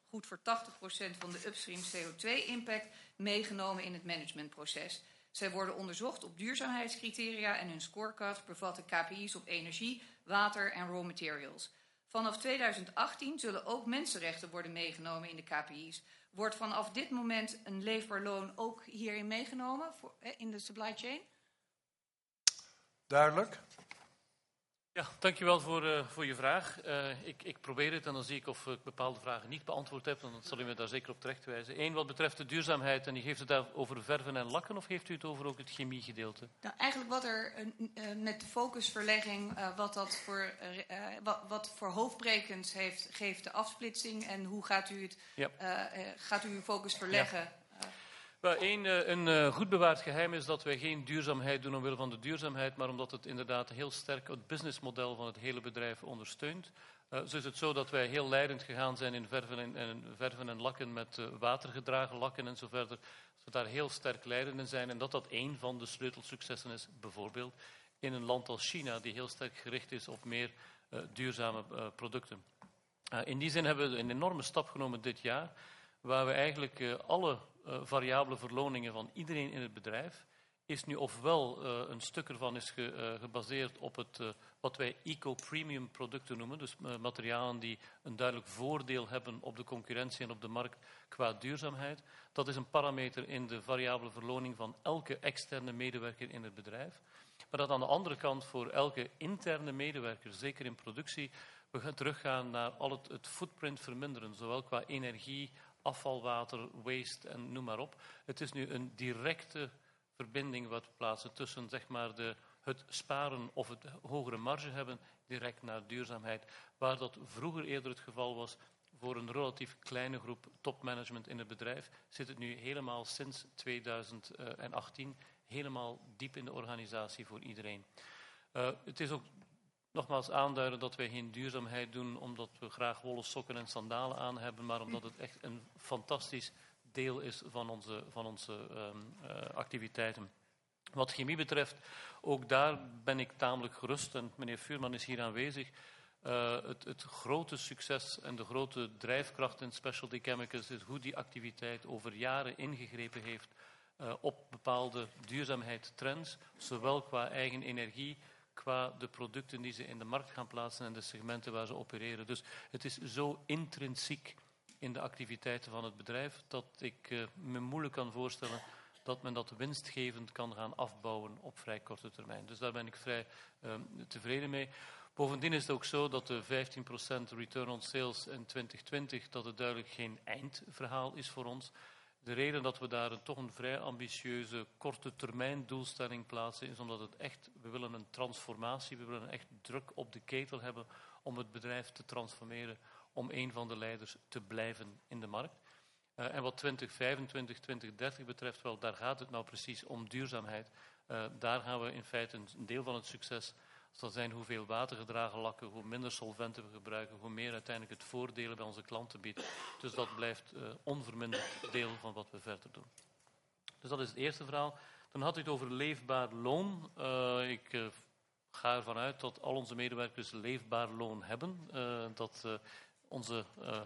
E: goed voor 80% van de upstream CO2-impact meegenomen in het managementproces. Zij worden onderzocht op duurzaamheidscriteria en hun scorecard bevatten KPI's op energie, water en raw materials. Vanaf 2018 zullen ook mensenrechten worden meegenomen in de KPI's. Wordt vanaf dit moment een leefbaar loon ook hierin meegenomen in de supply chain?
A: Duidelijk.
B: Ja, dankjewel voor je vraag. Ik probeer het en dan zie ik of ik bepaalde vragen niet beantwoord heb. Dan zal u me daar zeker op terechtwijzen. Eén, wat betreft de duurzaamheid, en u heeft het daar over verven en lakken, of heeft u het over ook het chemiegedeelte?
E: Nou, eigenlijk wat er met de focusverlegging, wat voor hoofdbrekens geeft de afsplitsing en hoe gaat u gaat u uw focus verleggen?
B: Ja. Een goed bewaard geheim is dat wij geen duurzaamheid doen omwille van de duurzaamheid, maar omdat het inderdaad heel sterk het businessmodel van het hele bedrijf ondersteunt. Zo is het zo dat wij heel leidend gegaan zijn in verven en lakken met watergedragen lakken en zo verder. Dat we daar heel sterk leidend in zijn en dat één van de sleutelsuccessen is, bijvoorbeeld in een land als China, die heel sterk gericht is op meer duurzame producten. In die zin hebben we een enorme stap genomen dit jaar, waar we eigenlijk alle variabele verloningen van iedereen in het bedrijf is nu ofwel een stuk ervan is gebaseerd op het wat wij eco-premium producten noemen, dus materialen die een duidelijk voordeel hebben op de concurrentie en op de markt qua duurzaamheid. Dat is een parameter in de variabele verloning van elke externe medewerker in het bedrijf. Maar dat aan de andere kant voor elke interne medewerker, zeker in productie, we gaan teruggaan naar al het footprint verminderen, zowel qua energie, afvalwater, waste en noem maar op. Het is nu een directe verbinding wat we plaatsen tussen zeg maar, het sparen of het hogere marge hebben direct naar duurzaamheid. Waar dat vroeger eerder het geval was voor een relatief kleine groep topmanagement in het bedrijf, zit het nu helemaal sinds 2018 helemaal diep in de organisatie voor iedereen. Het is ook nogmaals aanduiden dat wij geen duurzaamheid doen omdat we graag wollen sokken en sandalen aan hebben, maar omdat het echt een fantastisch deel is van onze activiteiten. Wat chemie betreft, ook daar ben ik tamelijk gerust en meneer Vuurman is hier aanwezig. Het grote succes en de grote drijfkracht in specialty chemicals is hoe die activiteit over jaren ingegrepen heeft op bepaalde duurzaamheidstrends, zowel qua eigen energie, qua de producten die ze in de markt gaan plaatsen en de segmenten waar ze opereren. Dus het is zo intrinsiek in de activiteiten van het bedrijf dat ik me moeilijk kan voorstellen dat men dat winstgevend kan gaan afbouwen op vrij korte termijn. Dus daar ben ik vrij tevreden mee. Bovendien is het ook zo dat de 15% return on sales in 2020, dat het duidelijk geen eindverhaal is voor ons. De reden dat we daar toch een vrij ambitieuze korte termijn doelstelling plaatsen is omdat we willen een transformatie, we willen echt druk op de ketel hebben om het bedrijf te transformeren, om een van de leiders te blijven in de markt. En wat 2025, 2030 betreft, wel, daar gaat het nou precies om duurzaamheid. Daar gaan we in feite een deel van het succes zal zijn hoeveel watergedragen lakken, hoe minder solventen we gebruiken, hoe meer uiteindelijk het voordelen bij onze klanten biedt. Dus dat blijft onverminderd deel van wat we verder doen. Dus dat is het eerste verhaal. Dan had u het over leefbaar loon. Ik ga ervan uit dat al onze medewerkers leefbaar loon hebben. Dat onze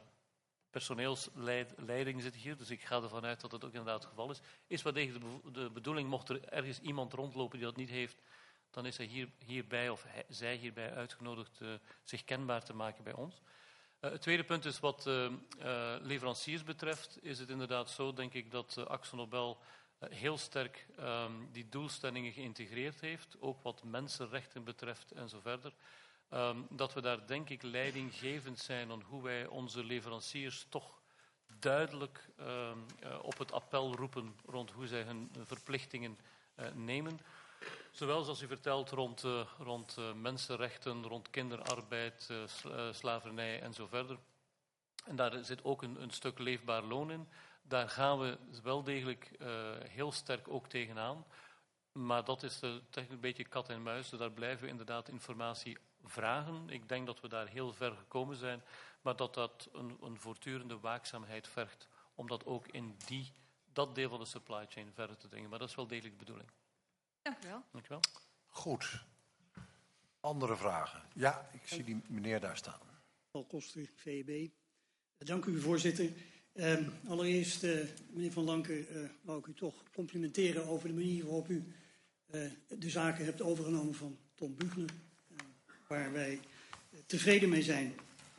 B: personeelsleiding zit hier, dus ik ga ervan uit dat dat ook inderdaad het geval is. Is wel degelijk de bedoeling, mocht er ergens iemand rondlopen die dat niet heeft, dan is hij hierbij of zij hierbij uitgenodigd zich kenbaar te maken bij ons. Het tweede punt is wat leveranciers betreft, is het inderdaad zo, denk ik, dat AkzoNobel heel sterk die doelstellingen geïntegreerd heeft, ook wat mensenrechten betreft en zo verder. Dat we daar, denk ik, leidinggevend zijn aan hoe wij onze leveranciers toch duidelijk op het appel roepen rond hoe zij hun verplichtingen nemen. Zowel zoals u vertelt rond mensenrechten, rond kinderarbeid, slavernij en zo verder. En daar zit ook een stuk leefbaar loon in. Daar gaan we wel degelijk heel sterk ook tegenaan. Maar dat is een beetje kat en muis. Dus daar blijven we inderdaad informatie vragen. Ik denk dat we daar heel ver gekomen zijn. Maar dat een voortdurende waakzaamheid vergt. Om dat ook in dat deel van de supply chain verder te dringen. Maar dat is wel degelijk de bedoeling.
E: Dank u wel.
B: Dank u wel.
A: Goed. Andere vragen? Ja, ik zie die meneer daar staan.
F: Paul Koster, VEB. Dank u, voorzitter. Allereerst, meneer Van Lancker, wou ik u toch complimenteren over de manier waarop u de zaken hebt overgenomen van Ton Büchner, waar wij tevreden mee zijn.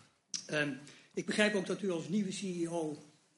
F: Ik begrijp ook dat u als nieuwe CEO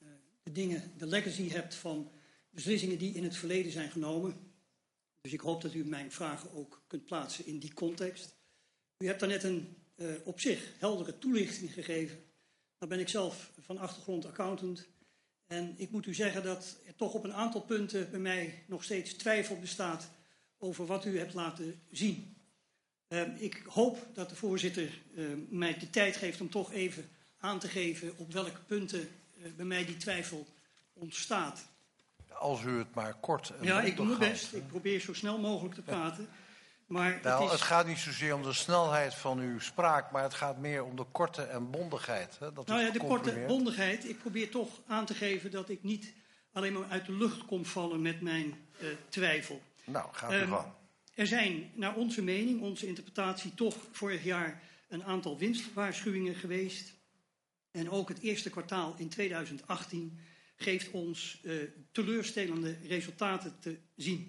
F: de legacy hebt van beslissingen die in het verleden zijn genomen. Dus ik hoop dat u mijn vragen ook kunt plaatsen in die context. U hebt daarnet een op zich heldere toelichting gegeven. Nou ben ik zelf van achtergrond accountant. En ik moet u zeggen dat er toch op een aantal punten bij mij nog steeds twijfel bestaat over wat u hebt laten zien. Ik hoop dat de voorzitter mij de tijd geeft om toch even aan te geven op welke punten bij mij die twijfel ontstaat.
A: Als u het maar kort en
F: Ja, ik doe mijn
A: houdt.
F: best. Ik probeer zo snel mogelijk te praten. Maar
A: Nou, het gaat niet zozeer om de snelheid van uw spraak, maar het gaat meer om de korte en bondigheid. Hè? Dat
F: nou
A: is
F: ja, de
A: het
F: korte
A: compliment.
F: bondigheid. Ik probeer toch aan te geven dat ik niet alleen maar uit de lucht kom vallen met mijn twijfel.
A: Nou, gaat u gang.
F: Er zijn naar onze mening, onze interpretatie, toch vorig jaar een aantal winstwaarschuwingen geweest. En ook het eerste kwartaal in 2018 geeft ons teleurstellende resultaten te zien.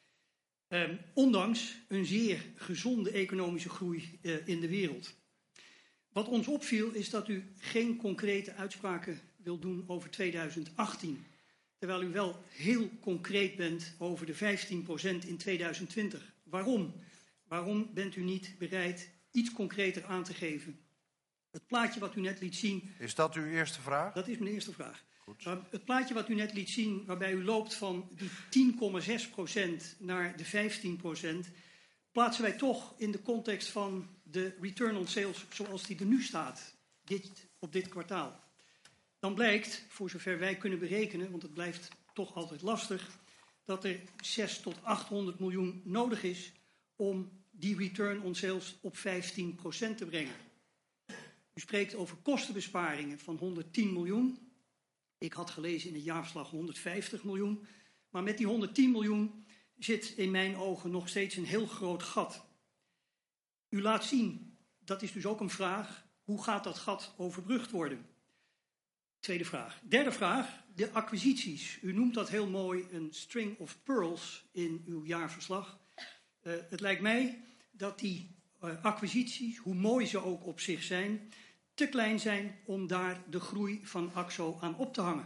F: Ondanks een zeer gezonde economische groei in de wereld. Wat ons opviel is dat u geen concrete uitspraken wilt doen over 2018. Terwijl u wel heel concreet bent over de 15% in 2020. Waarom? Waarom bent u niet bereid iets concreter aan te geven? Het plaatje wat u net liet zien...
A: Is dat uw eerste vraag?
F: Dat is mijn eerste vraag. Het plaatje wat u net liet zien, waarbij u loopt van die 10,6% naar de 15%... plaatsen wij toch in de context van de return on sales zoals die er nu staat, op dit kwartaal. Dan blijkt, voor zover wij kunnen berekenen, want het blijft toch altijd lastig, dat er 600 tot 800 miljoen nodig is om die return on sales op 15% te brengen. U spreekt over kostenbesparingen van 110 miljoen. Ik had gelezen in het jaarverslag 150 miljoen. Maar met die 110 miljoen zit in mijn ogen nog steeds een heel groot gat. U laat zien, dat is dus ook een vraag, hoe gaat dat gat overbrugd worden? Tweede vraag. Derde vraag, de acquisities. U noemt dat heel mooi een string of pearls in uw jaarverslag. Het lijkt mij dat die acquisities, hoe mooi ze ook op zich zijn, te klein zijn om daar de groei van AXO aan op te hangen.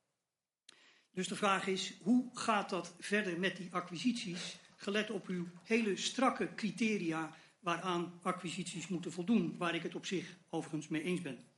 F: Dus de vraag is, hoe gaat dat verder met die acquisities, gelet op uw hele strakke criteria waaraan acquisities moeten voldoen, waar ik het op zich overigens mee eens ben.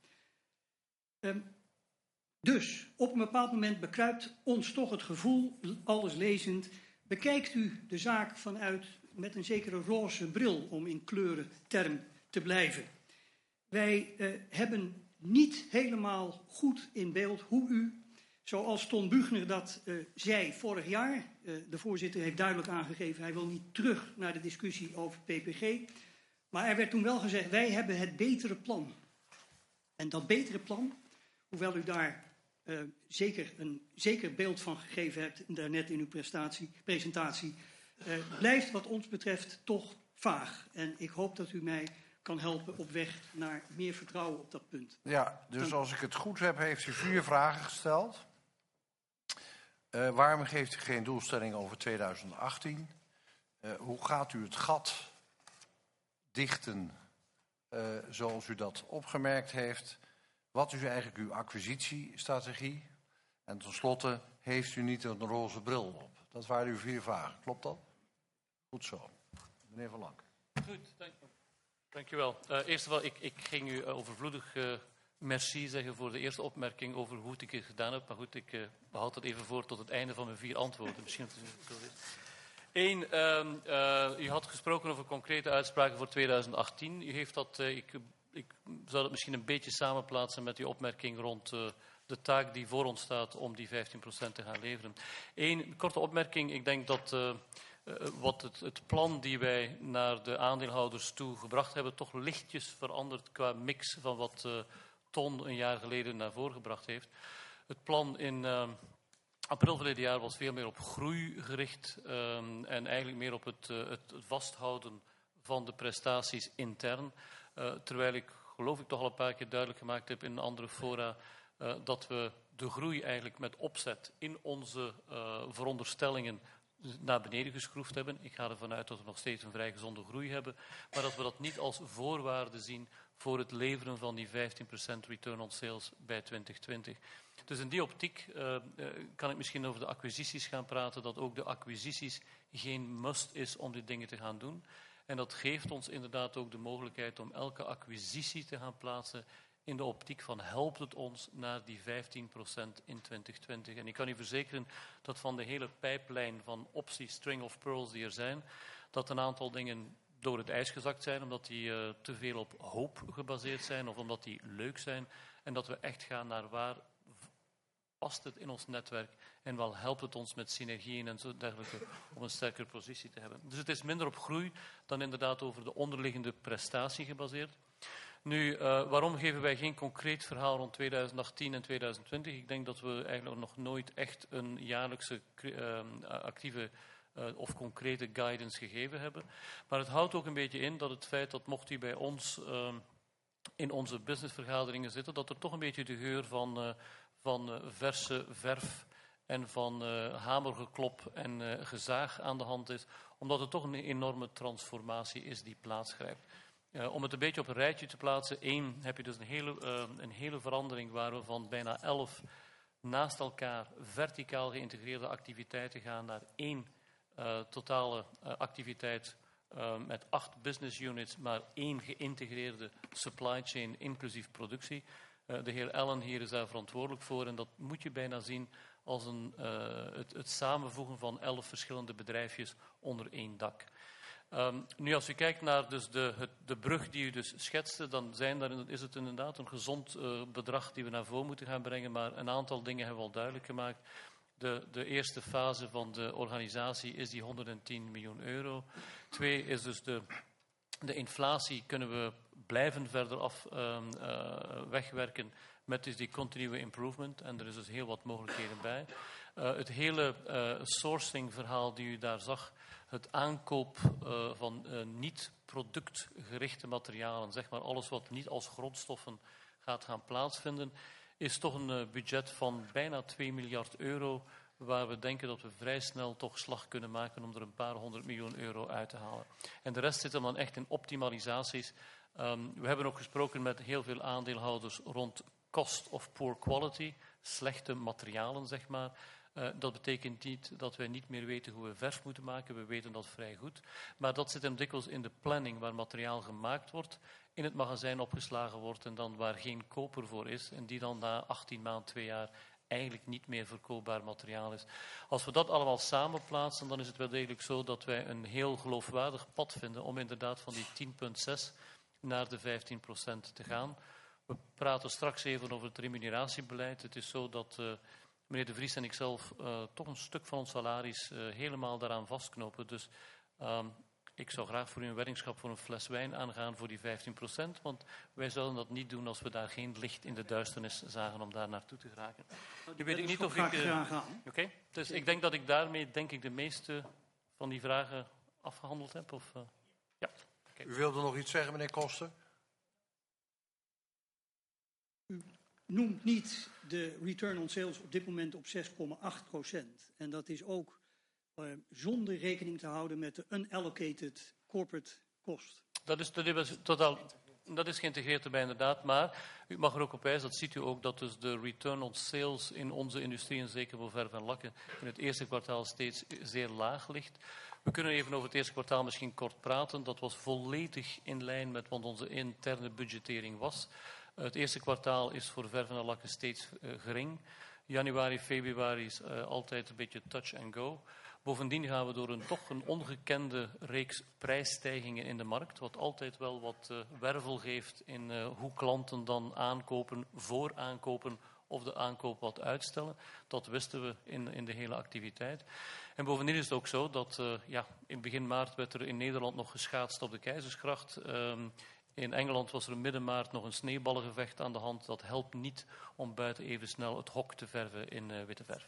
F: Dus op een bepaald moment bekruipt ons toch het gevoel, alles lezend, bekijkt u de zaak vanuit met een zekere roze bril, om in kleurenterm te blijven. Wij hebben niet helemaal goed in beeld hoe u, zoals Ton Büchner dat zei vorig jaar, de voorzitter heeft duidelijk aangegeven, hij wil niet terug naar de discussie over PPG, maar er werd toen wel gezegd, wij hebben het betere plan. En dat betere plan, hoewel u daar een zeker beeld van gegeven hebt daarnet in uw presentatie, blijft wat ons betreft toch vaag. En ik hoop dat u mij kan helpen op weg naar meer vertrouwen op dat punt.
A: Ja, dus als ik het goed heb, heeft u 4 vragen gesteld. Waarom geeft u geen doelstelling over 2018? Hoe gaat u het gat dichten zoals u dat opgemerkt heeft? Wat is eigenlijk uw acquisitiestrategie? En tenslotte, heeft u niet een roze bril op? Dat waren uw 4 vragen, klopt dat? Goed zo. Meneer Van Lancker.
B: Goed, dank u wel. Eerst of al, ik ging u overvloedig merci zeggen voor de eerste opmerking over hoe goed ik het gedaan heb. Maar goed, ik behoud dat even voor tot het einde van mijn 4 antwoorden. Misschien dat het zo is. 1, u had gesproken over concrete uitspraken voor 2018. U heeft dat, ik zou dat misschien een beetje samenplaatsen met uw opmerking rond de taak die voor ons staat om die 15% te gaan leveren. 1 korte opmerking. Ik denk dat wat het plan die wij naar de aandeelhouders toe gebracht hebben, toch lichtjes veranderd qua mix van wat Ton een jaar geleden naar voren gebracht heeft. Het plan in april verleden jaar was veel meer op groei gericht en eigenlijk meer op het vasthouden van de prestaties intern. Terwijl ik geloof ik toch al een paar keer duidelijk gemaakt heb in andere fora, dat we de groei eigenlijk met opzet in onze veronderstellingen naar beneden geschroefd hebben. Ik ga ervan uit dat we nog steeds een vrij gezonde groei hebben, maar dat we dat niet als voorwaarde zien voor het leveren van die 15% return on sales bij 2020. Dus in die optiek kan ik misschien over de acquisities gaan praten, dat ook de acquisities geen must is om die dingen te gaan doen. En dat geeft ons inderdaad ook de mogelijkheid om elke acquisitie te gaan plaatsen in de optiek van helpt het ons naar die 15% in 2020. En ik kan u verzekeren dat van de hele pijplijn van opties, string of pearls die er zijn, dat een aantal dingen door het ijs gezakt zijn, omdat die te veel op hoop gebaseerd zijn of omdat die leuk zijn. En dat we echt gaan naar waar past het in ons netwerk en wel helpt het ons met synergieën en zo dergelijke om een sterkere positie te hebben. Dus het is minder op groei dan inderdaad over de onderliggende prestatie gebaseerd. Nu, waarom geven wij geen concreet verhaal rond 2018 en 2020? Ik denk dat we eigenlijk nog nooit echt een jaarlijkse actieve of concrete guidance gegeven hebben. Maar het houdt ook een beetje in dat het feit dat mocht u bij ons in onze businessvergaderingen zitten, dat er toch een beetje de geur van verse verf en van hamergeklop en gezaag aan de hand is, omdat het toch een enorme transformatie is die plaatsgrijpt. Om het een beetje op een rijtje te plaatsen, 1 heb je dus een hele verandering waar we van bijna 11 naast elkaar verticaal geïntegreerde activiteiten gaan naar 1 totale activiteit met 8 business units, maar 1 geïntegreerde supply chain inclusief productie. De heer Allen hier is daar verantwoordelijk voor en dat moet je bijna zien als het samenvoegen van 11 verschillende bedrijfjes onder 1 dak. Nu, als u kijkt naar dus de brug die u dus schetste, dan is het inderdaad een gezond bedrag die we naar voren moeten gaan brengen, maar een aantal dingen hebben we al duidelijk gemaakt. De eerste fase van de organisatie is die 110 miljoen euro. 2 is dus de inflatie kunnen we blijven verder wegwerken met dus die continue improvement. En er is dus heel wat mogelijkheden bij. Het hele sourcing verhaal die u daar zag, het aankoop van niet-productgerichte materialen, zeg maar alles wat niet als grondstoffen gaat gaan plaatsvinden, is toch een budget van bijna 2 miljard euro, waar we denken dat we vrij snel toch slag kunnen maken om er een paar 100 miljoen euro uit te halen. En de rest zit hem dan echt in optimalisaties. We hebben ook gesproken met heel veel aandeelhouders rond cost of poor quality, slechte materialen, zeg maar. Dat betekent niet dat wij niet meer weten hoe we verf moeten maken. We weten dat vrij goed. Maar dat zit hem dikwijls in de planning waar materiaal gemaakt wordt, in het magazijn opgeslagen wordt en dan waar geen koper voor is en die dan na 18 maanden, 2 jaar eigenlijk niet meer verkoopbaar materiaal is. Als we dat allemaal samenplaatsen, dan is het wel degelijk zo dat wij een heel geloofwaardig pad vinden om inderdaad van die 10,6 naar de 15% te gaan. We praten straks even over het remuneratiebeleid. Het is zo dat meneer De Vries en ikzelf toch een stuk van ons salaris helemaal daaraan vastknopen. Dus ik zou graag voor u een weddingschap voor een fles wijn aangaan voor die 15%. Want wij zouden dat niet doen als we daar geen licht in de duisternis zagen om daar naartoe te geraken. Nu weet ik niet of ik... Dus ik denk dat ik daarmee de meeste van die vragen afgehandeld heb. Of, ja.
A: U wilde nog iets zeggen, meneer Koster?
F: U noemt niet de return on sales op dit moment op 6,8%. En dat is ook zonder rekening te houden met de unallocated corporate cost.
B: Dat is geïntegreerd erbij inderdaad, maar u mag er ook op wijzen, dat ziet u ook, dat dus de return on sales in onze industrie, en zeker voor verf en lakken, in het eerste kwartaal steeds zeer laag ligt. We kunnen even over het eerste kwartaal misschien kort praten. Dat was volledig in lijn met wat onze interne budgettering was. Het eerste kwartaal is voor verf en lakken steeds gering. Januari, februari is altijd een beetje touch and go. Bovendien gaan we door toch een ongekende reeks prijsstijgingen in de markt, wat altijd wel wat wervel geeft in hoe klanten dan aankopen, voor aankopen of de aankoop wat uitstellen. Dat wisten we in de hele activiteit. En bovendien is het ook zo dat in begin maart werd er in Nederland nog geschaatst op de Keizersgracht. In Engeland was er midden maart nog een sneeuwballengevecht aan de hand. Dat helpt niet om buiten even snel het hok te verven in witte verf.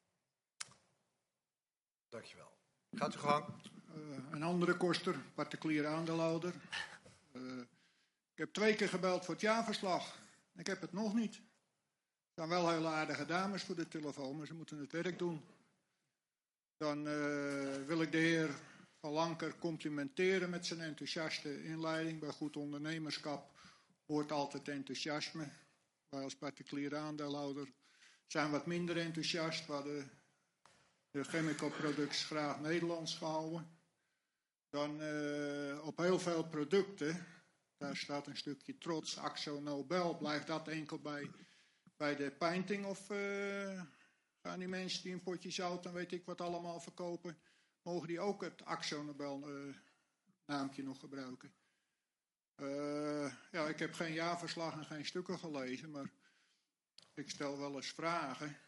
A: Dankjewel. Gaat u gang.
G: Een andere koster, particulier aandeelhouder. Ik heb 2 keer gebeld voor het jaarverslag. Ik heb het nog niet. Er staan wel hele aardige dames voor de telefoon, maar ze moeten het werk doen. Dan wil ik de heer Van Lanker complimenteren met zijn enthousiaste inleiding. Bij goed ondernemerschap hoort altijd enthousiasme. Wij als particuliere aandeelhouder zijn wat minder enthousiast. We hadden de chemical products graag Nederlands gehouden. Dan op heel veel producten, daar staat een stukje trots, Akzo Nobel. Blijft dat enkel bij de painting of gaan die mensen die een potje zout en weet ik wat allemaal verkopen, mogen die ook het Akzo Nobel naampje nog gebruiken? Ja, ik heb geen jaarverslag en geen stukken gelezen, maar ik stel wel eens vragen.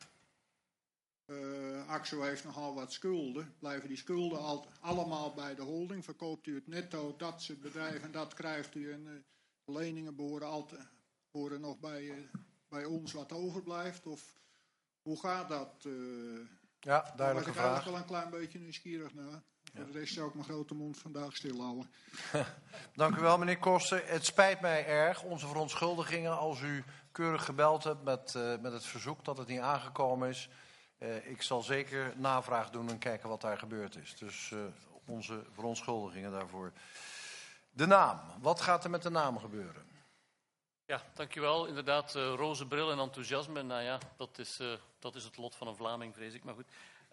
G: Akzo heeft nogal wat schulden. Blijven die schulden allemaal bij de holding? Verkoopt u het netto, dat soort bedrijven en dat krijgt u? En de leningen behoren nog bij ons wat overblijft? Of hoe gaat dat?
A: Ja, duidelijke
G: vraag. Daar was ik
A: vraag.
G: wel een klein beetje nieuwsgierig naar. Voor de rest zou ik mijn grote mond vandaag stilhouden.
A: Dank u wel, meneer Koster. Het spijt mij erg, onze verontschuldigingen, als u keurig gebeld hebt met het verzoek dat het niet aangekomen is. Ik zal zeker navraag doen en kijken wat daar gebeurd is. Dus onze verontschuldigingen daarvoor. De naam. Wat gaat er met de naam gebeuren?
B: Ja, dankjewel. Inderdaad, roze bril en enthousiasme. Nou ja, dat is het lot van een Vlaming, vrees ik. Maar goed.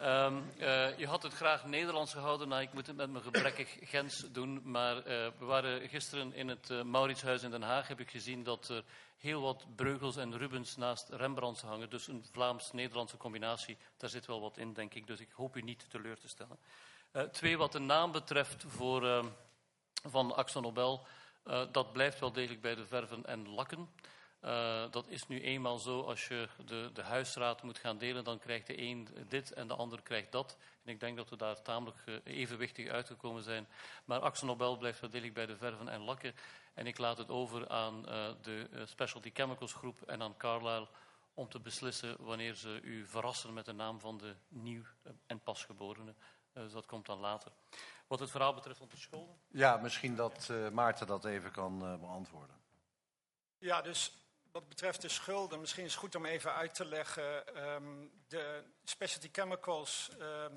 B: Je had het graag Nederlands gehouden. Nou, ik moet het met mijn gebrekkig Gens doen. Maar we waren gisteren in het Mauritshuis in Den Haag. Heb ik gezien dat er heel wat Breugels en Rubens naast Rembrandts hangen. Dus een Vlaams-Nederlandse combinatie. Daar zit wel wat in, denk ik. Dus ik hoop u niet teleur te stellen. 2, wat de naam betreft van Akzo Nobel. Dat blijft wel degelijk bij de verven en lakken. Dat is nu eenmaal zo, als je de huisraad moet gaan delen, dan krijgt de een dit en de ander krijgt dat. En ik denk dat we daar tamelijk evenwichtig uitgekomen zijn. Maar Akzo Nobel blijft wel degelijk bij de verven en lakken. En ik laat het over aan de Specialty Chemicals groep en aan Carlyle om te beslissen wanneer ze u verrassen met de naam van de nieuw en pasgeborene. Dus dat komt dan later. Wat het verhaal betreft van de schulden?
A: Ja, misschien dat Maarten dat even kan beantwoorden.
C: Ja, dus wat betreft de schulden, misschien is het goed om even uit te leggen. De Specialty Chemicals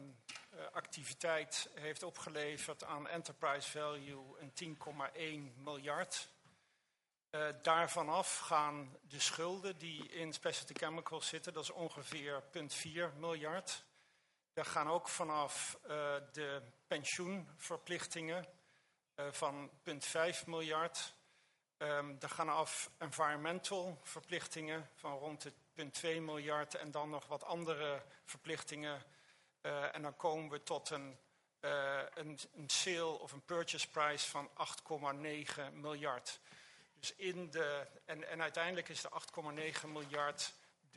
C: activiteit heeft opgeleverd aan enterprise value een 10,1 miljard. Daarvan af gaan de schulden die in Specialty Chemicals zitten, dat is ongeveer 0,4 miljard. Daar gaan ook vanaf de pensioenverplichtingen van 0,5 miljard. Daar gaan af environmental verplichtingen van rond de 0,2 miljard en dan nog wat andere verplichtingen. En dan komen we tot een sale of een purchase price van 8,9 miljard. Dus en uiteindelijk is de 8,9 miljard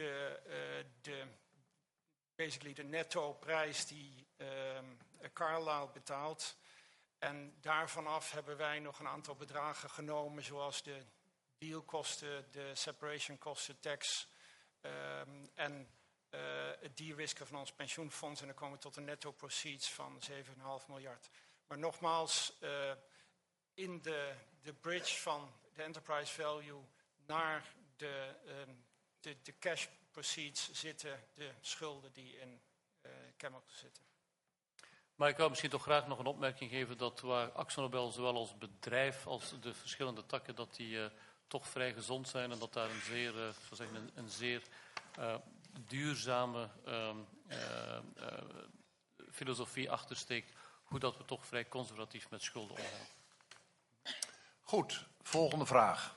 C: basically de netto prijs die Carlyle betaalt. En daarvan af hebben wij nog een aantal bedragen genomen, zoals de dealkosten, de separation kosten, tax en het de-risken van ons pensioenfonds. En dan komen we tot een netto proceeds van 7,5 miljard. Maar nogmaals, in de bridge van de enterprise value naar de cash proceeds zitten de schulden die in chemicals zitten.
B: Maar ik wou misschien toch graag nog een opmerking geven dat waar Akzo Nobel zowel als bedrijf als de verschillende takken, dat die toch vrij gezond zijn en dat daar een zeer duurzame filosofie achter steekt, hoe dat we toch vrij conservatief met schulden omgaan.
A: Goed, volgende vraag.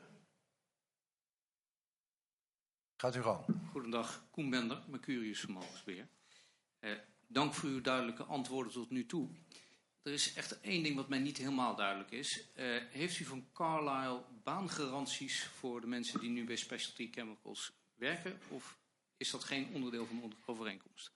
A: Gaat u gang.
H: Goedendag, Koen Bender, Mercurius Vermogensbeheer. Dank voor uw duidelijke antwoorden tot nu toe. Er is echt één ding wat mij niet helemaal duidelijk is. Heeft u van Carlyle baangaranties voor de mensen die nu bij Specialty Chemicals werken? Of is dat geen onderdeel van de overeenkomst?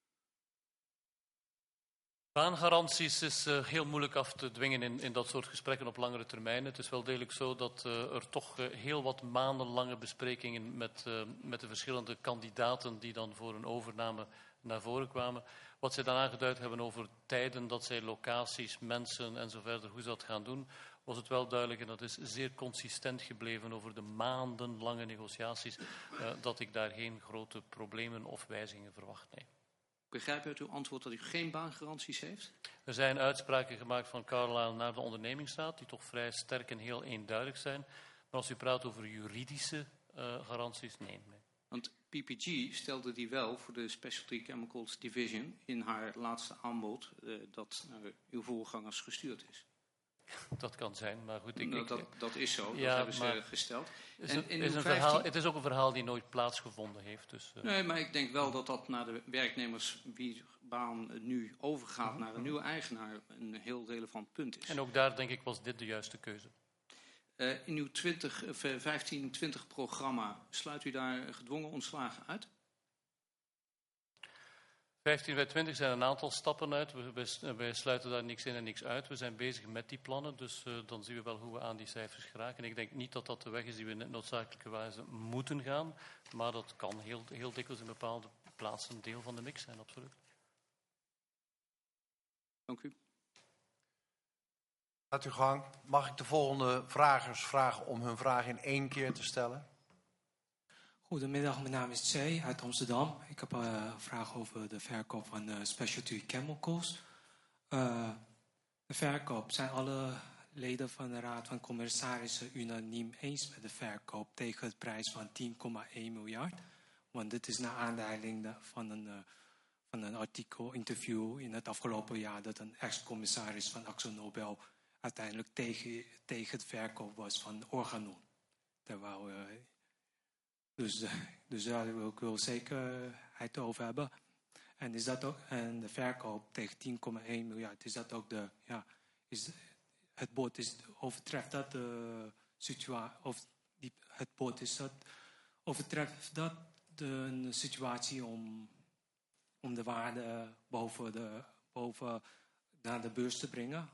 B: Baangaranties is heel moeilijk af te dwingen in dat soort gesprekken op langere termijn. Het is wel degelijk zo dat er toch heel wat maandenlange besprekingen met de verschillende kandidaten die dan voor een overname naar voren kwamen. Wat zij dan aangeduid hebben over tijden, dat zij locaties, mensen en zo verder, hoe ze dat gaan doen, was het wel duidelijk, en dat is zeer consistent gebleven over de maandenlange negotiaties, dat ik daar geen grote problemen of wijzigingen verwacht. Nee.
H: Ik begrijp uit uw antwoord dat u geen baangaranties heeft?
B: Er zijn uitspraken gemaakt van Carlyle naar de ondernemingsraad, die toch vrij sterk en heel eenduidig zijn. Maar als u praat over juridische garanties, nee.
H: Want PPG stelde die wel voor de Specialty Chemicals Division in haar laatste aanbod dat naar uw voorgangers gestuurd is.
B: Dat kan zijn, maar goed.
H: Dat is zo,
B: ja,
H: dat hebben ze gesteld.
B: Het is ook een verhaal die nooit plaatsgevonden heeft. Dus,
H: Nee, maar ik denk wel dat dat naar de werknemers wie baan nu overgaat naar een nieuwe eigenaar een heel relevant punt is.
B: En ook daar denk ik was dit de juiste keuze.
H: In uw 15-20 programma sluit u daar gedwongen ontslagen uit?
B: 15 bij 20 zijn een aantal stappen uit. Wij sluiten daar niks in en niks uit. We zijn bezig met die plannen, dus dan zien we wel hoe we aan die cijfers geraken. Ik denk niet dat dat de weg is die we noodzakelijkerwijze moeten gaan, maar dat kan heel dikwijls in bepaalde plaatsen een deel van de mix zijn, absoluut.
H: Dank u.
A: Gaat uw gang. Mag ik de volgende vragers vragen om hun vraag in 1 keer te stellen?
I: Goedemiddag, mijn naam is Jay uit Amsterdam. Ik heb een vraag over de verkoop van Specialty Chemicals. De verkoop, zijn alle leden van de Raad van Commissarissen unaniem eens met de verkoop tegen de prijs van 10,1 miljard? Want dit is naar aanleiding van een artikel, interview in het afgelopen jaar dat een ex-commissaris van AkzoNobel uiteindelijk tegen het verkoop was van Organon. Terwijl... Dus daar wil ik wel zekerheid over hebben. En is dat ook, en de verkoop tegen 10,1 miljard, is dat ook de, ja, het bod overtreft dat de situatie, of het bod overtreft dat de situatie om de waarde boven naar de beurs te brengen?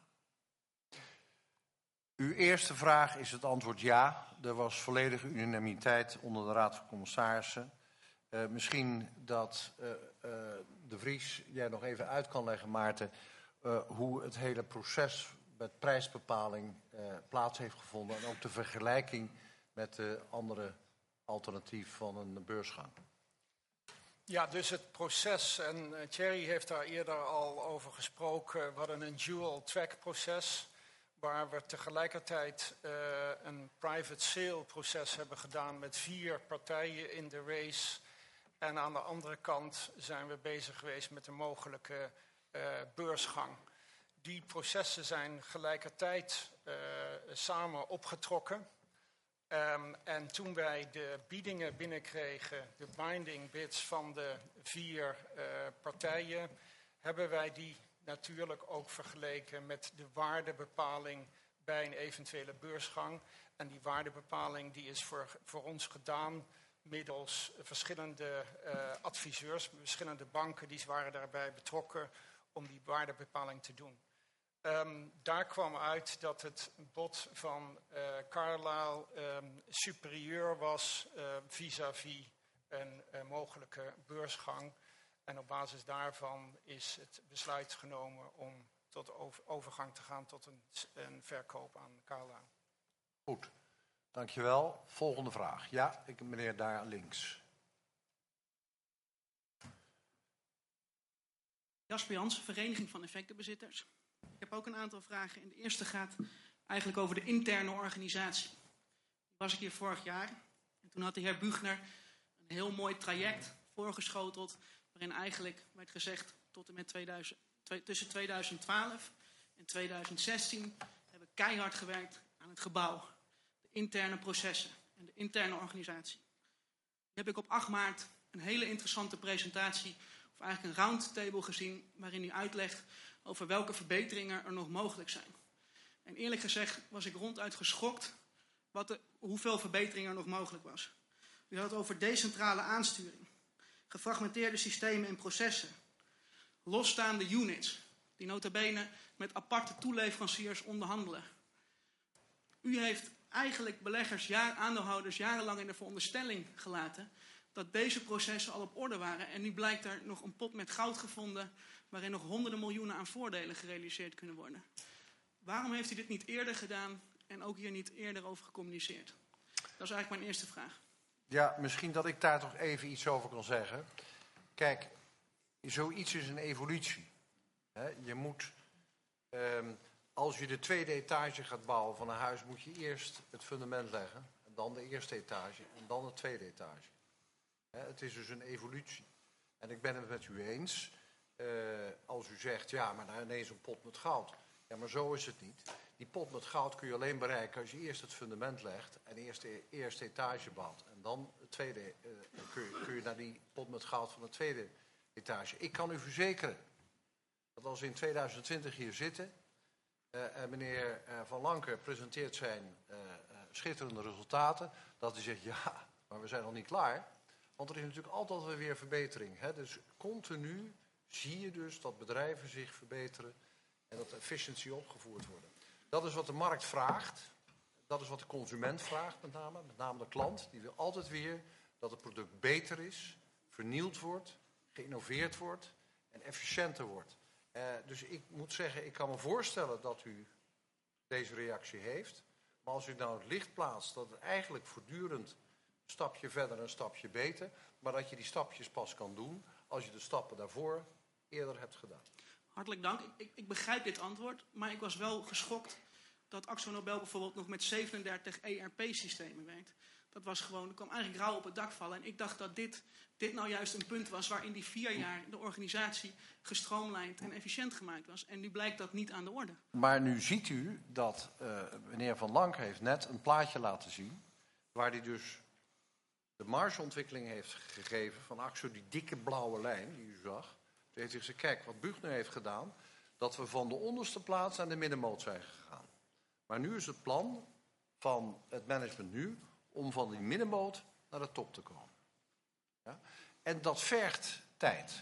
A: Uw eerste vraag is het antwoord ja. Er was volledige unanimiteit onder de Raad van Commissarissen. Misschien dat De Vries jij nog even uit kan leggen, Maarten, hoe het hele proces met prijsbepaling plaats heeft gevonden en ook de vergelijking met de andere alternatief van een beursgang.
C: Ja, dus het proces, en Thierry heeft daar eerder al over gesproken, we hadden een dual track proces, waar we tegelijkertijd een private sale proces hebben gedaan met 4 partijen in de race. En aan de andere kant zijn we bezig geweest met een mogelijke beursgang. Die processen zijn gelijkertijd samen opgetrokken. En toen wij de biedingen binnenkregen, de binding bids van de 4 partijen, hebben wij die natuurlijk ook vergeleken met de waardebepaling bij een eventuele beursgang. En die waardebepaling die is voor ons gedaan middels verschillende adviseurs, verschillende banken, die waren daarbij betrokken om die waardebepaling te doen. Daar kwam uit dat het bod van Carlyle superieur was vis-à-vis een mogelijke beursgang. En op basis daarvan is het besluit genomen om tot overgang te gaan tot een verkoop aan Carlyle.
A: Goed, dankjewel. Volgende vraag. Ja, meneer daar links.
J: Jasper Jansen, Vereniging van Effectenbezitters. Ik heb ook een aantal vragen. En de eerste gaat eigenlijk over de interne organisatie. Die was ik hier vorig jaar. En toen had de heer Buchner een heel mooi traject voorgeschoteld, waarin eigenlijk werd gezegd tot en met tussen 2012 en 2016 hebben we keihard gewerkt aan het gebouw. De interne processen en de interne organisatie. Nu heb ik op 8 maart een hele interessante presentatie, of eigenlijk een roundtable gezien, waarin u uitlegt over welke verbeteringen er nog mogelijk zijn. En eerlijk gezegd was ik ronduit geschokt hoeveel verbeteringen er nog mogelijk was. U had het over decentrale aansturing, gefragmenteerde systemen en processen, losstaande units, die nota bene met aparte toeleveranciers onderhandelen. U heeft eigenlijk beleggers, aandeelhouders jarenlang in de veronderstelling gelaten dat deze processen al op orde waren. En nu blijkt er nog een pot met goud gevonden waarin nog honderden miljoenen aan voordelen gerealiseerd kunnen worden. Waarom heeft u dit niet eerder gedaan en ook hier niet eerder over gecommuniceerd? Dat is eigenlijk mijn eerste vraag.
A: Ja, misschien dat ik daar toch even iets over kan zeggen. Kijk, zoiets is een evolutie. Je moet, als je de tweede etage gaat bouwen van een huis, moet je eerst het fundament leggen. En dan de eerste etage en dan de tweede etage. Het is dus een evolutie. En ik ben het met u eens. Als u zegt, ja, maar nou ineens een pot met goud. Ja, maar zo is het niet. Die pot met goud kun je alleen bereiken als je eerst het fundament legt en eerst de eerste etage bouwt. En dan het tweede, kun je naar die pot met goud van de tweede etage. Ik kan u verzekeren dat als we in 2020 hier zitten en meneer Van Lancker presenteert zijn schitterende resultaten, dat hij zegt, ja, maar we zijn nog niet klaar. Want er is natuurlijk altijd weer verbetering. Dus continu zie je dus dat bedrijven zich verbeteren en dat de efficiëntie opgevoerd wordt. Dat is wat de markt vraagt. Dat is wat de consument vraagt met name de klant. Die wil altijd weer dat het product beter is, vernieuwd wordt, geïnnoveerd wordt en efficiënter wordt. Dus ik moet zeggen, ik kan me voorstellen dat u deze reactie heeft. Maar als u nou het licht plaatst dat het eigenlijk voortdurend een stapje verder, een stapje beter, maar dat je die stapjes pas kan doen als je de stappen daarvoor eerder hebt gedaan.
J: Hartelijk dank. Ik begrijp dit antwoord, maar ik was wel geschokt dat AkzoNobel bijvoorbeeld nog met 37 ERP-systemen werkt. Dat kwam eigenlijk rauw op het dak vallen. En ik dacht dat dit nou juist een punt was waarin die 4 jaar de organisatie gestroomlijnd en efficiënt gemaakt was. En nu blijkt dat niet aan de orde.
A: Maar nu ziet u dat meneer Van Lancker heeft net een plaatje laten zien waar hij dus de margeontwikkeling heeft gegeven van Akzo, die dikke blauwe lijn die u zag. Toen heeft hij gezegd, kijk, wat Büchner heeft gedaan, dat we van de onderste plaats naar de middenmoot zijn gegaan. Maar nu is het plan van het management nu om van die middenmoot naar de top te komen. Ja? En dat vergt tijd.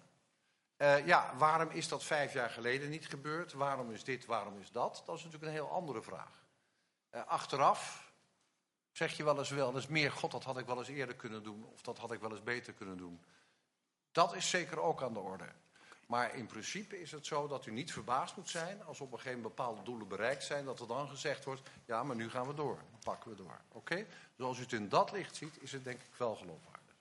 A: Ja? Waarom is dat 5 jaar geleden niet gebeurd? Waarom is dit, waarom is dat? Dat is natuurlijk een heel andere vraag. Achteraf zeg je wel eens meer, god, dat had ik wel eens eerder kunnen doen, of dat had ik wel eens beter kunnen doen. Dat is zeker ook aan de orde. Maar in principe is het zo dat u niet verbaasd moet zijn als op een gegeven moment bepaalde doelen bereikt zijn, dat er dan gezegd wordt, ja, maar nu gaan we door. Dan pakken we door. Oké? Dus als u het in dat licht ziet, is het denk ik wel geloofwaardig.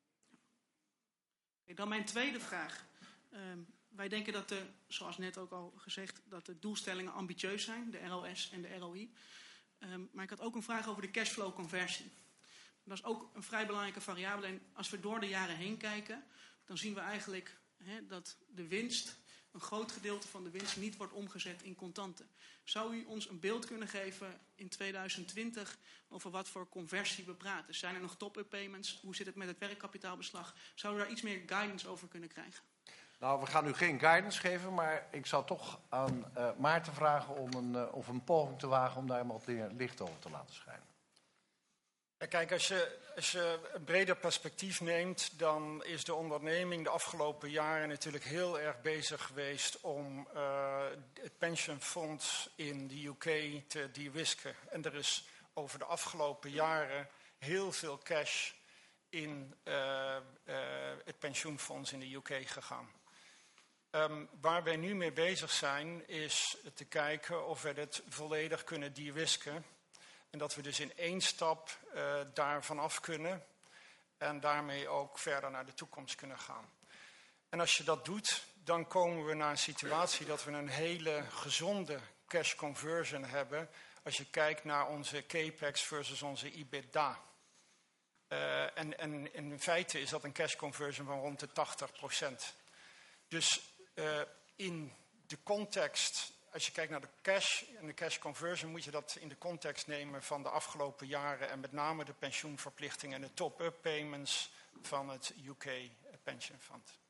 J: Dan mijn tweede vraag. Wij denken dat zoals net ook al gezegd, dat de doelstellingen ambitieus zijn, de ROS en de ROI. Maar ik had ook een vraag over de cashflow conversie. Dat is ook een vrij belangrijke variabele. En als we door de jaren heen kijken, dan zien we eigenlijk dat de winst, een groot gedeelte van de winst, niet wordt omgezet in contanten. Zou u ons een beeld kunnen geven in 2020 over wat voor conversie we praten? Zijn er nog top-up payments? Hoe zit het met het werkkapitaalbeslag? Zouden we daar iets meer guidance over kunnen krijgen?
A: Nou, we gaan u geen guidance geven, maar ik zou toch aan Maarten vragen om een poging te wagen om daar wat licht over te laten schijnen.
C: Kijk, als je een breder perspectief neemt, dan is de onderneming de afgelopen jaren natuurlijk heel erg bezig geweest om het pensioenfonds in de UK te de-risken. En er is over de afgelopen jaren heel veel cash in het pensioenfonds in de UK gegaan. Waar wij nu mee bezig zijn, is te kijken of we het volledig kunnen de-risken. En dat we dus in 1 stap daarvan af kunnen en daarmee ook verder naar de toekomst kunnen gaan. En als je dat doet, dan komen we naar een situatie dat we een hele gezonde cash conversion hebben als je kijkt naar onze capex versus onze EBITDA. En in feite is dat een cash conversion van rond de 80%. Dus in de context, als je kijkt naar de cash en de cash conversion, moet je dat in de context nemen van de afgelopen jaren en met name de pensioenverplichtingen en de top-up payments van het UK Pension Fund.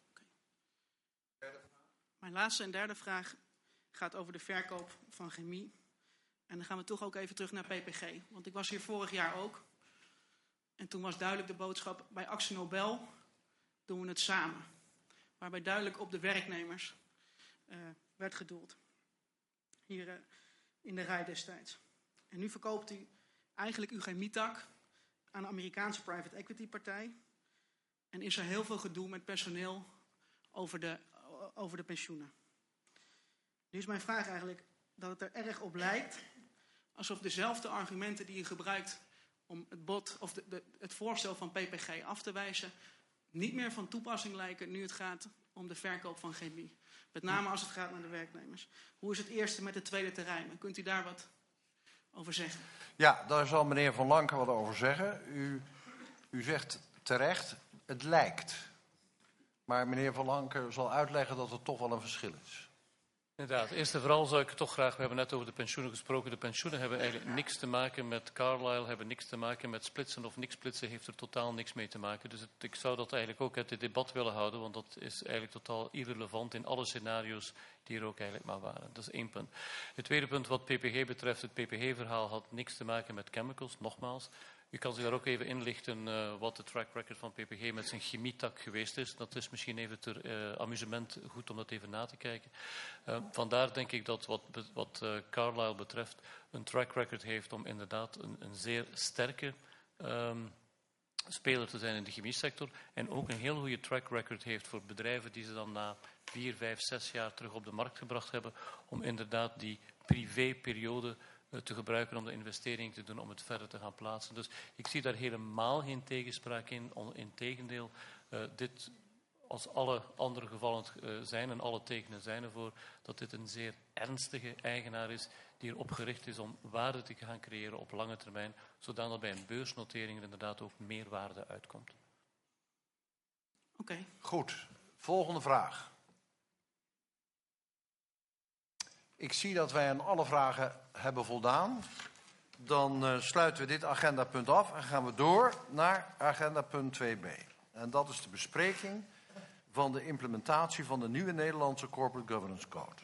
J: Mijn laatste en derde vraag gaat over de verkoop van chemie. En dan gaan we toch ook even terug naar PPG. Want ik was hier vorig jaar ook. En toen was duidelijk de boodschap, bij AkzoNobel doen we het samen. Waarbij duidelijk op de werknemers werd gedoeld. Hier in de rij destijds. En nu verkoopt u eigenlijk uw chemietak aan een Amerikaanse private equity partij. En is er heel veel gedoe met personeel over de pensioenen. Nu is mijn vraag eigenlijk, dat het er erg op lijkt alsof dezelfde argumenten die je gebruikt om het bod of het voorstel van PPG af te wijzen, niet meer van toepassing lijken nu het gaat om de verkoop van chemie. Met name als het gaat naar de werknemers. Hoe is het eerste met het tweede terrein? Kunt u daar wat over zeggen?
A: Ja, daar zal meneer Van Lanken wat over zeggen. U zegt terecht, het lijkt. Maar meneer Van Lanken zal uitleggen dat er toch wel een verschil is.
B: Inderdaad, eerst en vooral zou ik toch graag, we hebben net over de pensioenen gesproken. De pensioenen hebben eigenlijk niks te maken met Carlyle, hebben niks te maken met splitsen of niks splitsen, heeft er totaal niks mee te maken. Dus ik zou dat eigenlijk ook uit dit debat willen houden, want dat is eigenlijk totaal irrelevant in alle scenario's die er ook eigenlijk maar waren. Dat is één punt. Het tweede punt wat PPG betreft, het PPG-verhaal had niks te maken met chemicals, nogmaals. U kan zich daar ook even inlichten wat de track record van PPG met zijn chemietak geweest is. Dat is misschien even ter amusement goed om dat even na te kijken. Vandaar denk ik dat wat Carlyle betreft een track record heeft om inderdaad een zeer sterke speler te zijn in de chemiesector. En ook een heel goede track record heeft voor bedrijven die ze dan na 4, 5, 6 jaar terug op de markt gebracht hebben. Om inderdaad die privéperiode te gebruiken om de investering te doen, om het verder te gaan plaatsen. Dus ik zie daar helemaal geen tegenspraak in. Integendeel, dit als alle andere gevallen zijn en alle tekenen zijn ervoor dat dit een zeer ernstige eigenaar is die erop gericht is om waarde te gaan creëren op lange termijn, zodat bij een beursnotering er inderdaad ook meer waarde uitkomt.
J: Oké.
A: Goed, volgende vraag. Ik zie dat wij aan alle vragen hebben voldaan. Dan sluiten we dit agendapunt af en gaan we door naar agendapunt 2b. En dat is de bespreking van de implementatie van de nieuwe Nederlandse Corporate Governance Code.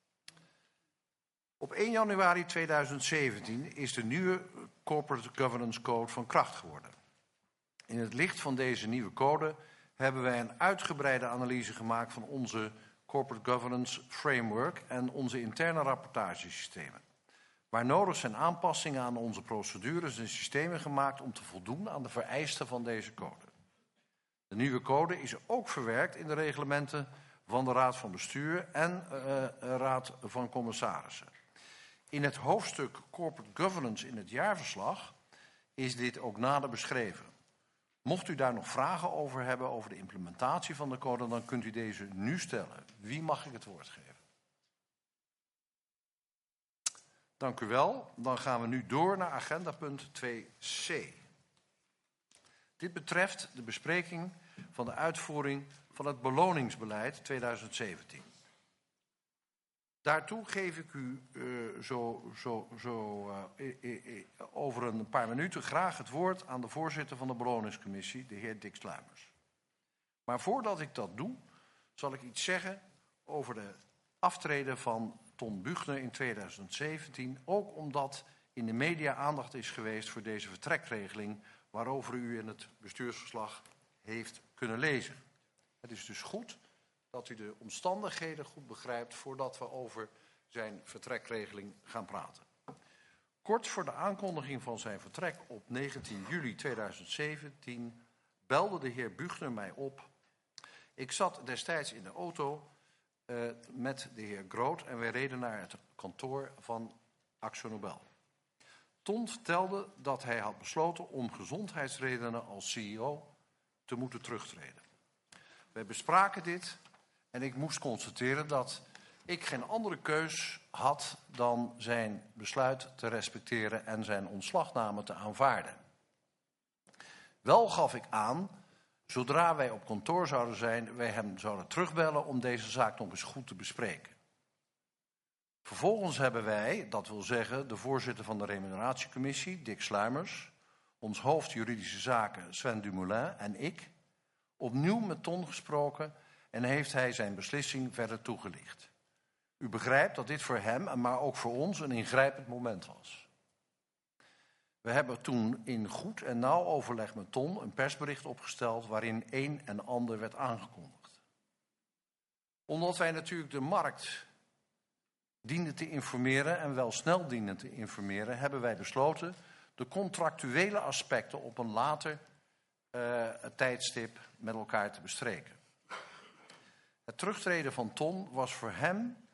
A: Op 1 januari 2017 is de nieuwe Corporate Governance Code van kracht geworden. In het licht van deze nieuwe code hebben wij een uitgebreide analyse gemaakt van onze Corporate Governance Framework en onze interne rapportagesystemen. Waar nodig zijn aanpassingen aan onze procedures en systemen gemaakt om te voldoen aan de vereisten van deze code. De nieuwe code is ook verwerkt in de reglementen van de Raad van Bestuur en Raad van Commissarissen. In het hoofdstuk Corporate Governance in het jaarverslag is dit ook nader beschreven. Mocht u daar nog vragen over hebben over de implementatie van de code, dan kunt u deze nu stellen. Wie mag ik het woord geven? Dank u wel. Dan gaan we nu door naar agendapunt 2c. Dit betreft de bespreking van de uitvoering van het beloningsbeleid 2017. Daartoe geef ik u over een paar minuten graag het woord aan de voorzitter van de beloningscommissie, de heer Dick Sluimers. Maar voordat ik dat doe, zal ik iets zeggen over de aftreden van Ton Büchner in 2017. Ook omdat in de media aandacht is geweest voor deze vertrekregeling, waarover u in het bestuursverslag heeft kunnen lezen. Het is dus goed dat u de omstandigheden goed begrijpt voordat we over zijn vertrekregeling gaan praten. Kort voor de aankondiging van zijn vertrek op 19 juli 2017 belde de heer Büchner mij op. Ik zat destijds in de auto met de heer Groot en wij reden naar het kantoor van AkzoNobel. Ton vertelde dat hij had besloten om gezondheidsredenen als CEO te moeten terugtreden. Wij bespraken dit en ik moest constateren dat ik geen andere keus had dan zijn besluit te respecteren en zijn ontslagname te aanvaarden. Wel gaf ik aan, zodra wij op kantoor zouden zijn, wij hem zouden terugbellen om deze zaak nog eens goed te bespreken. Vervolgens hebben wij, dat wil zeggen de voorzitter van de remuneratiecommissie, Dick Sluimers, ons hoofd juridische zaken Sven Dumoulin en ik, opnieuw met Ton gesproken en heeft hij zijn beslissing verder toegelicht. U begrijpt dat dit voor hem, maar ook voor ons, een ingrijpend moment was. We hebben toen in goed en nauw overleg met Ton een persbericht opgesteld waarin een en ander werd aangekondigd. Omdat wij natuurlijk de markt dienden te informeren en wel snel dienden te informeren, hebben wij besloten de contractuele aspecten op een later tijdstip met elkaar te bespreken. Het terugtreden van Ton was voor hem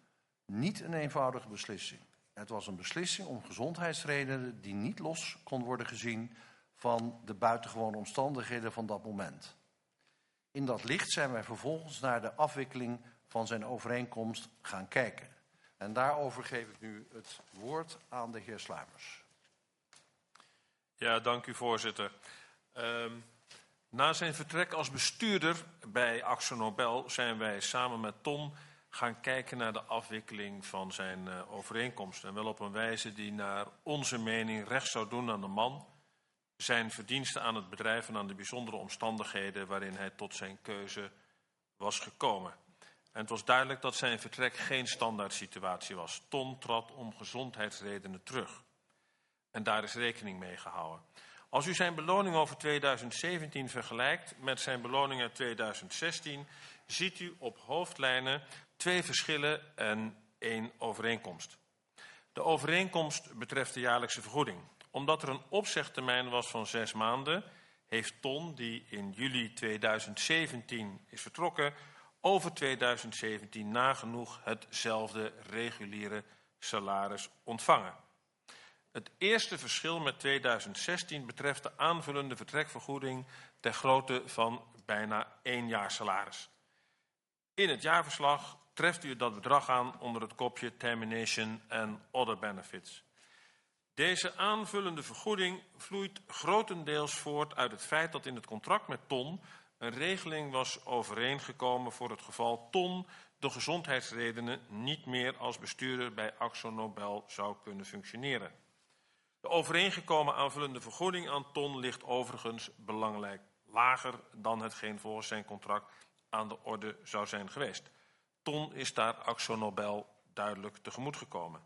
A: niet een eenvoudige beslissing. Het was een beslissing om gezondheidsredenen die niet los kon worden gezien van de buitengewone omstandigheden van dat moment. In dat licht zijn wij vervolgens naar de afwikkeling van zijn overeenkomst gaan kijken. En daarover geef ik nu het woord aan de heer Sluimers.
K: Ja, dank u voorzitter. Na zijn vertrek als bestuurder bij AkzoNobel zijn wij samen met Ton gaan kijken naar de afwikkeling van zijn overeenkomst. En wel op een wijze die naar onze mening recht zou doen aan de man, zijn verdiensten aan het bedrijf en aan de bijzondere omstandigheden waarin hij tot zijn keuze was gekomen. En het was duidelijk dat zijn vertrek geen standaard situatie was. Ton trad om gezondheidsredenen terug. En daar is rekening mee gehouden. Als u zijn beloning over 2017 vergelijkt met zijn beloning uit 2016, ziet u op hoofdlijnen 2 verschillen en 1 overeenkomst. De overeenkomst betreft de jaarlijkse vergoeding. Omdat er een opzegtermijn was van 6 maanden, heeft Ton, die in juli 2017 is vertrokken, over 2017 nagenoeg hetzelfde reguliere salaris ontvangen. Het eerste verschil met 2016 betreft de aanvullende vertrekvergoeding ter grootte van bijna 1 jaar salaris. In het jaarverslag treft u dat bedrag aan onder het kopje Termination and Other Benefits. Deze aanvullende vergoeding vloeit grotendeels voort uit het feit dat in het contract met Ton een regeling was overeengekomen voor het geval Ton door gezondheidsredenen niet meer als bestuurder bij AkzoNobel zou kunnen functioneren. De overeengekomen aanvullende vergoeding aan Ton ligt overigens belangrijk lager dan hetgeen volgens zijn contract aan de orde zou zijn geweest. Ton is daar AkzoNobel duidelijk tegemoet gekomen.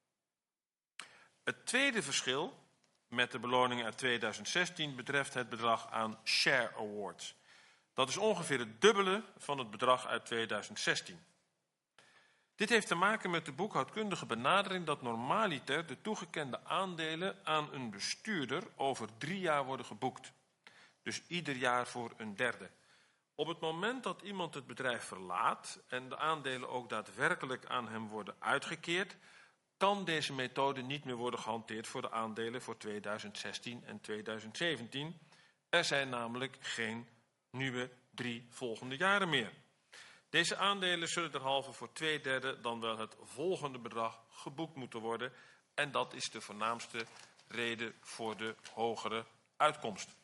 K: Het tweede verschil met de beloning uit 2016 betreft het bedrag aan share awards. Dat is ongeveer het dubbele van het bedrag uit 2016. Dit heeft te maken met de boekhoudkundige benadering dat normaliter de toegekende aandelen aan een bestuurder over 3 jaar worden geboekt. Dus ieder jaar voor een derde. Op het moment dat iemand het bedrijf verlaat en de aandelen ook daadwerkelijk aan hem worden uitgekeerd, kan deze methode niet meer worden gehanteerd voor de aandelen voor 2016 en 2017. Er zijn namelijk geen nieuwe 3 volgende jaren meer. Deze aandelen zullen derhalve voor 2/3 dan wel het volgende bedrag geboekt moeten worden. En dat is de voornaamste reden voor de hogere uitkomst.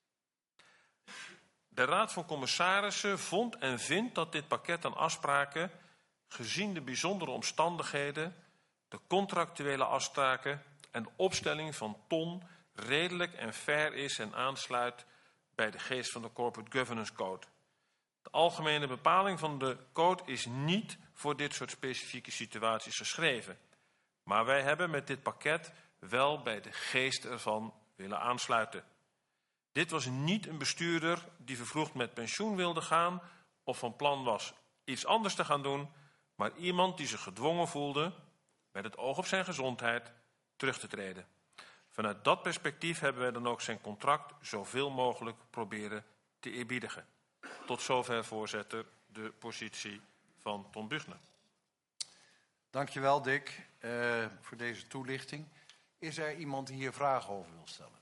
K: De Raad van Commissarissen vond en vindt dat dit pakket aan afspraken, gezien de bijzondere omstandigheden, de contractuele afspraken en de opstelling van Ton redelijk en fair is en aansluit bij de geest van de Corporate Governance Code. De algemene bepaling van de code is niet voor dit soort specifieke situaties geschreven. Maar wij hebben met dit pakket wel bij de geest ervan willen aansluiten. Dit was niet een bestuurder die vervroegd met pensioen wilde gaan of van plan was iets anders te gaan doen, maar iemand die zich gedwongen voelde, met het oog op zijn gezondheid, terug te treden. Vanuit dat perspectief hebben wij dan ook zijn contract zoveel mogelijk proberen te eerbiedigen. Tot zover, voorzitter, de positie van Ton Büchner.
A: Dankjewel, Dick, voor deze toelichting. Is er iemand die hier vragen over wil stellen?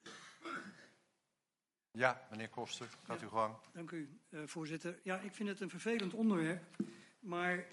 A: Ja, meneer Koster, gaat u gang.
F: Dank u, voorzitter. Ja, ik vind het een vervelend onderwerp, maar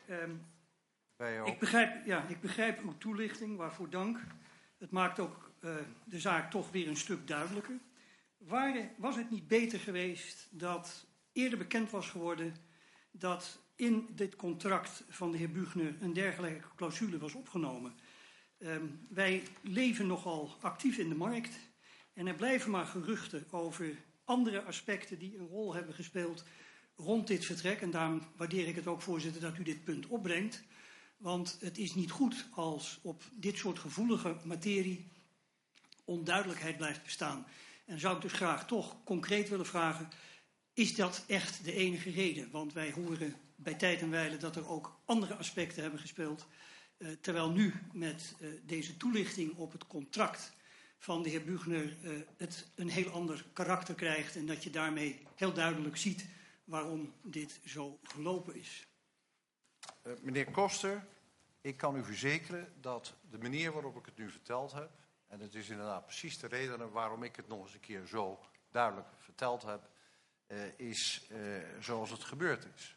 F: ik begrijp uw toelichting, waarvoor dank. Het maakt ook de zaak toch weer een stuk duidelijker. Was het niet beter geweest dat eerder bekend was geworden dat in dit contract van de heer Büchner een dergelijke clausule was opgenomen? Wij leven nogal actief in de markt en er blijven maar geruchten over andere aspecten die een rol hebben gespeeld rond dit vertrek. En daarom waardeer ik het ook, voorzitter, dat u dit punt opbrengt. Want het is niet goed als op dit soort gevoelige materie onduidelijkheid blijft bestaan. En zou ik dus graag toch concreet willen vragen, is dat echt de enige reden? Want wij horen bij tijd en wijle dat er ook andere aspecten hebben gespeeld. Terwijl nu met deze toelichting op het contract van de heer Büchner het een heel ander karakter krijgt. En dat je daarmee heel duidelijk ziet waarom dit zo gelopen is.
A: Meneer Koster, Ik kan u verzekeren dat de manier waarop ik het nu verteld heb, en het is inderdaad precies de reden waarom ik het nog eens een keer zo duidelijk verteld heb, is zoals het gebeurd is.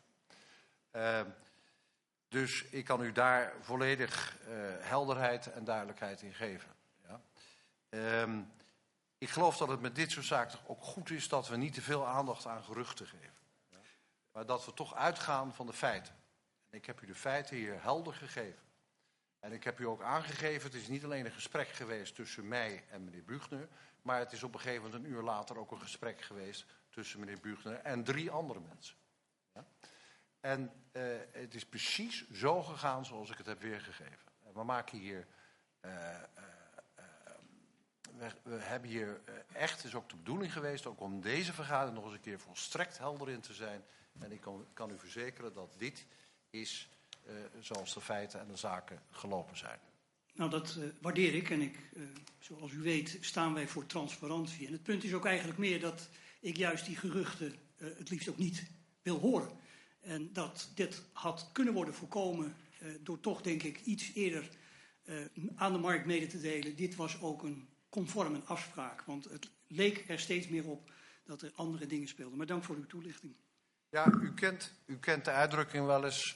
A: Dus ik kan u daar volledig helderheid en duidelijkheid in geven. Ja? Ik geloof dat het met dit soort zaken ook goed is dat we niet te veel aandacht aan geruchten geven. Ja? Maar dat we toch uitgaan van de feiten. En ik heb u de feiten hier helder gegeven. En ik heb u ook aangegeven, het is niet alleen een gesprek geweest tussen mij en meneer Büchner, maar het is op een gegeven moment een uur later ook een gesprek geweest tussen meneer Büchner en 3 andere mensen. Ja? En het is precies zo gegaan zoals ik het heb weergegeven. We maken hier, we hebben hier echt, het is ook de bedoeling geweest, ook om deze vergadering nog eens een keer volstrekt helder in te zijn. En ik kan u verzekeren dat dit is zoals de feiten en de zaken gelopen zijn.
F: Nou, dat waardeer ik. En zoals u weet staan wij voor transparantie. En het punt is ook eigenlijk meer dat ik juist die geruchten het liefst ook niet wil horen. En dat dit had kunnen worden voorkomen door toch, denk ik, iets eerder aan de markt mede te delen. Dit was ook een conforme afspraak. Want het leek er steeds meer op dat er andere dingen speelden. Maar dank voor uw toelichting.
A: Ja, u kent de uitdrukking wel eens.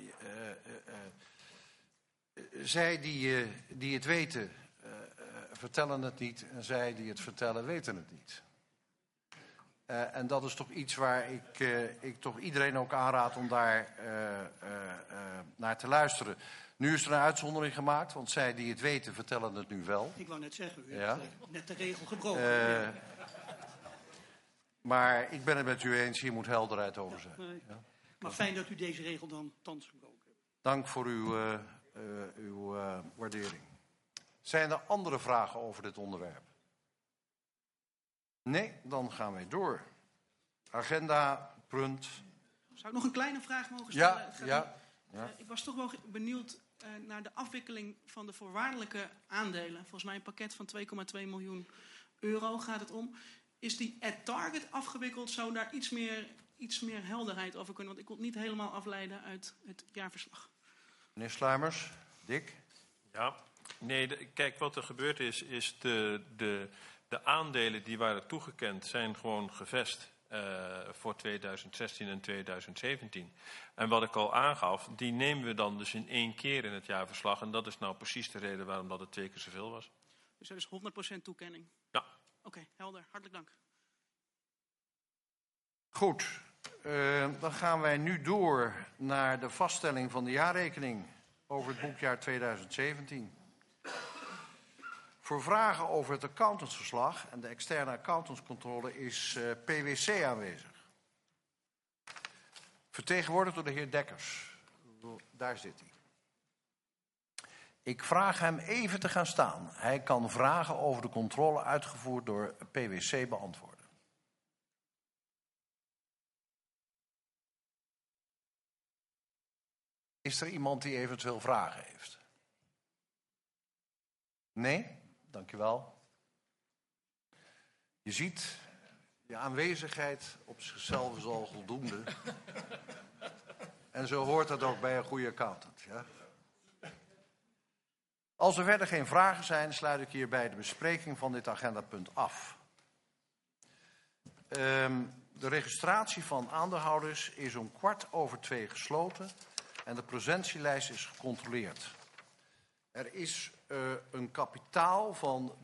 A: Zij die het weten, vertellen het niet. En zij die het vertellen, weten het niet. En dat is toch iets waar ik toch iedereen ook aanraad om daar naar te luisteren. Nu is er een uitzondering gemaakt, want zij die het weten, vertellen het nu wel.
F: Ik wou net zeggen, u
A: ja.
F: hebt net de regel gebroken.
A: Maar ik ben het met u eens, hier moet helderheid over zijn.
F: Nee.
A: Ja.
F: Maar fijn dat u deze regel dan thans gebroken hebt.
A: Dank voor uw waardering. Zijn er andere vragen over dit onderwerp? Nee, dan gaan wij door. Agenda, punt.
J: Zou ik nog een kleine vraag mogen stellen?
A: Ja.
J: Ik was toch wel benieuwd naar de afwikkeling van de voorwaardelijke aandelen. Volgens mij een pakket van 2,2 miljoen euro gaat het om. Is die at target afgewikkeld? Zou daar iets meer helderheid over kunnen? Want ik kon het niet helemaal afleiden uit het jaarverslag.
A: Meneer Sluimers, Dick?
K: Ja, nee, kijk, wat er gebeurd is de aandelen die waren toegekend zijn gewoon gevest voor 2016 en 2017. En wat ik al aangaf, die nemen we dan dus in 1 keer in het jaarverslag. En dat is nou precies de reden waarom dat het 2 keer zoveel was.
J: Dus er is 100% toekenning?
K: Ja.
J: Oké, helder. Hartelijk dank.
A: Goed, dan gaan wij nu door naar de vaststelling van de jaarrekening over het boekjaar 2017. Voor vragen over het accountantsverslag en de externe accountantscontrole is PwC aanwezig. Vertegenwoordigd door de heer Dekkers. Daar zit hij. Ik vraag hem even te gaan staan. Hij kan vragen over de controle uitgevoerd door PwC beantwoorden. Is er iemand die eventueel vragen heeft? Nee? Dank u wel. Je ziet, je aanwezigheid op zichzelf is al voldoende. En zo hoort dat ook bij een goede accountant. Ja? Als er verder geen vragen zijn, sluit ik hierbij de bespreking van dit agendapunt af. De registratie van aandeelhouders is om 2:15 gesloten en de presentielijst is gecontroleerd. Er is een kapitaal van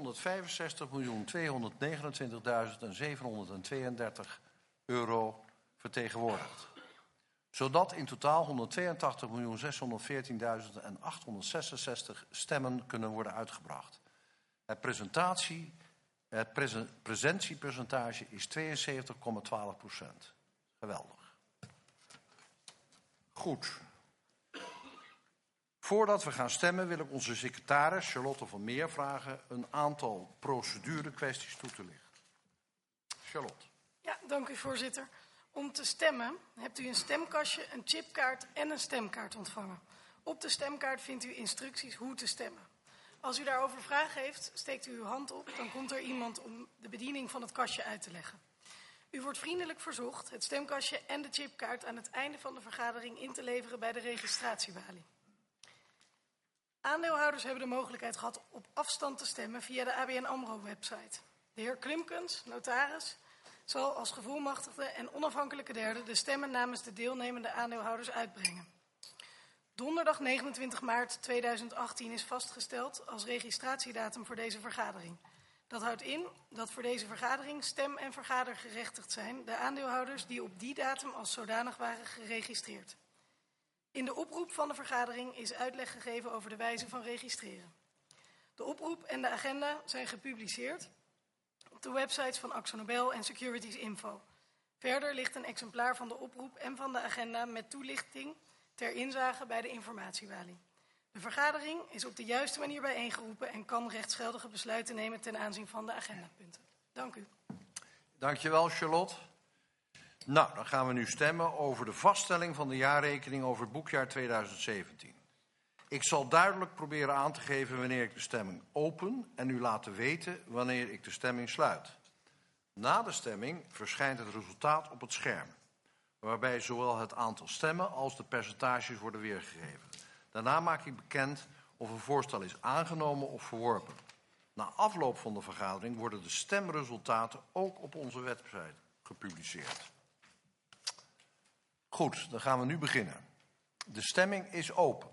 A: €365.229.732 vertegenwoordigd. Zodat in totaal 182.614.866 stemmen kunnen worden uitgebracht. Het presentiepercentage is 72,12%. Geweldig. Goed. Voordat we gaan stemmen wil ik onze secretaris Charlotte van Meer vragen een aantal procedurekwesties toe te lichten. Charlotte.
L: Ja, dank u voorzitter. Om te stemmen hebt u een stemkastje, een chipkaart en een stemkaart ontvangen. Op de stemkaart vindt u instructies hoe te stemmen. Als u daarover vragen heeft, steekt u uw hand op, dan komt er iemand om de bediening van het kastje uit te leggen. U wordt vriendelijk verzocht het stemkastje en de chipkaart aan het einde van de vergadering in te leveren bij de registratiebalie. Aandeelhouders hebben de mogelijkheid gehad op afstand te stemmen via de ABN AMRO-website. De heer Klimkens, notaris, zal als gevolmachtigde en onafhankelijke derde de stemmen namens de deelnemende aandeelhouders uitbrengen. Donderdag 29 maart 2018 is vastgesteld als registratiedatum voor deze vergadering. Dat houdt in dat voor deze vergadering stem- en vergadergerechtigd zijn de aandeelhouders die op die datum als zodanig waren geregistreerd. In de oproep van de vergadering is uitleg gegeven over de wijze van registreren. De oproep en de agenda zijn gepubliceerd op de websites van AkzoNobel en Securities Info. Verder ligt een exemplaar van de oproep en van de agenda met toelichting ter inzage bij de informatiebalie. De vergadering is op de juiste manier bijeengeroepen en kan rechtsgeldige besluiten nemen ten aanzien van de agendapunten. Dank u.
A: Dankjewel, Charlotte. Nou, dan gaan we nu stemmen over de vaststelling van de jaarrekening over het boekjaar 2017. Ik zal duidelijk proberen aan te geven wanneer ik de stemming open en u laten weten wanneer ik de stemming sluit. Na de stemming verschijnt het resultaat op het scherm, waarbij zowel het aantal stemmen als de percentages worden weergegeven. Daarna maak ik bekend of een voorstel is aangenomen of verworpen. Na afloop van de vergadering worden de stemresultaten ook op onze website gepubliceerd. Goed, dan gaan we nu beginnen. De stemming is open.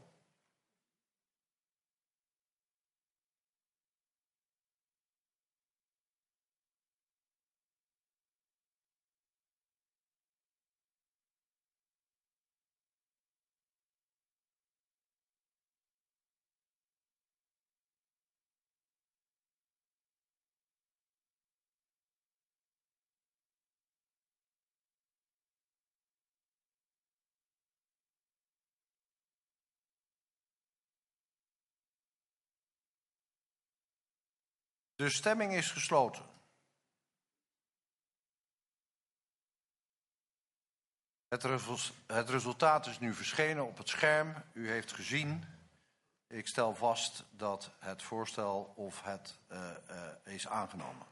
A: De stemming is gesloten. Het resultaat is nu verschenen op het scherm. U heeft gezien. Ik stel vast dat het voorstel of het is aangenomen.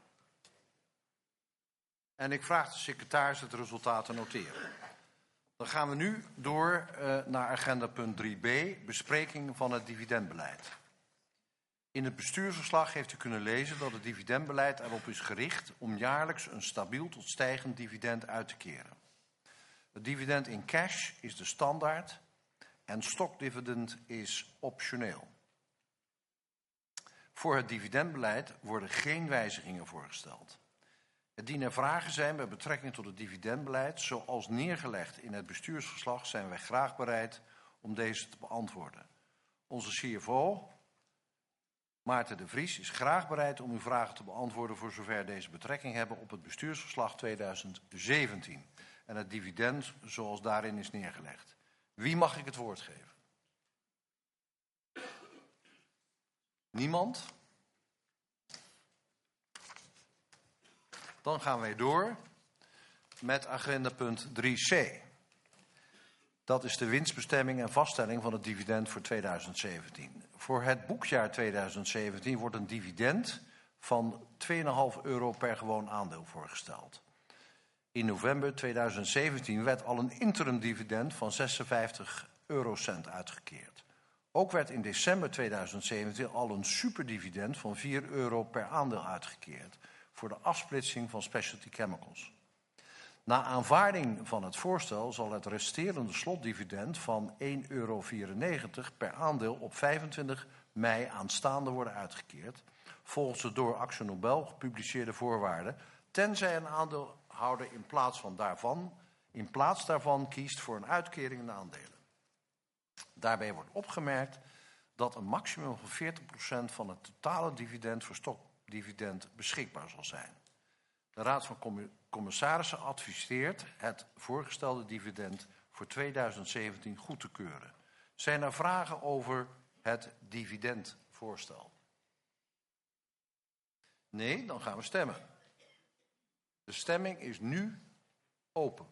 A: En ik vraag de secretaris het resultaat te noteren. Dan gaan we nu door naar agenda punt 3b, bespreking van het dividendbeleid. In het bestuursverslag heeft u kunnen lezen dat het dividendbeleid erop is gericht om jaarlijks een stabiel tot stijgend dividend uit te keren. Het dividend in cash is de standaard en stokdividend is optioneel. Voor het dividendbeleid worden geen wijzigingen voorgesteld. Indien er vragen zijn met betrekking tot het dividendbeleid, zoals neergelegd in het bestuursverslag, zijn wij graag bereid om deze te beantwoorden. Onze CFO, Maarten de Vries, is graag bereid om uw vragen te beantwoorden voor zover deze betrekking hebben op het bestuursverslag 2017 en het dividend zoals daarin is neergelegd. Wie mag ik het woord geven? Niemand? Dan gaan wij door met agenda punt 3c. Dat is de winstbestemming en vaststelling van het dividend voor 2017. Voor het boekjaar 2017 wordt een dividend van €2,5 per gewoon aandeel voorgesteld. In november 2017 werd al een interim dividend van 56 eurocent uitgekeerd. Ook werd in december 2017 al een superdividend van €4 per aandeel uitgekeerd voor de afsplitsing van Specialty Chemicals. Na aanvaarding van het voorstel zal het resterende slotdividend van €1,94 per aandeel op 25 mei aanstaande worden uitgekeerd, volgens de door AkzoNobel gepubliceerde voorwaarden, tenzij een aandeelhouder in plaats daarvan kiest voor een uitkering in de aandelen. Daarbij wordt opgemerkt dat een maximum van 40% van het totale dividend voor stokdividend beschikbaar zal zijn. De Raad van Commissarissen adviseert het voorgestelde dividend voor 2017 goed te keuren. Zijn er vragen over het dividendvoorstel? Nee, dan gaan we stemmen. De stemming is nu open.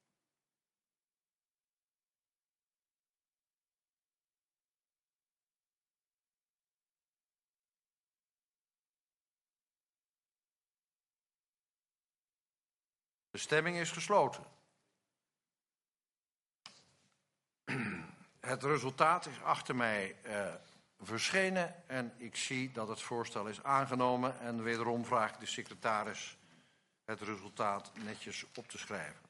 A: De stemming is gesloten. Het resultaat is achter mij verschenen en ik zie dat het voorstel is aangenomen. En wederom vraag ik de secretaris het resultaat netjes op te schrijven.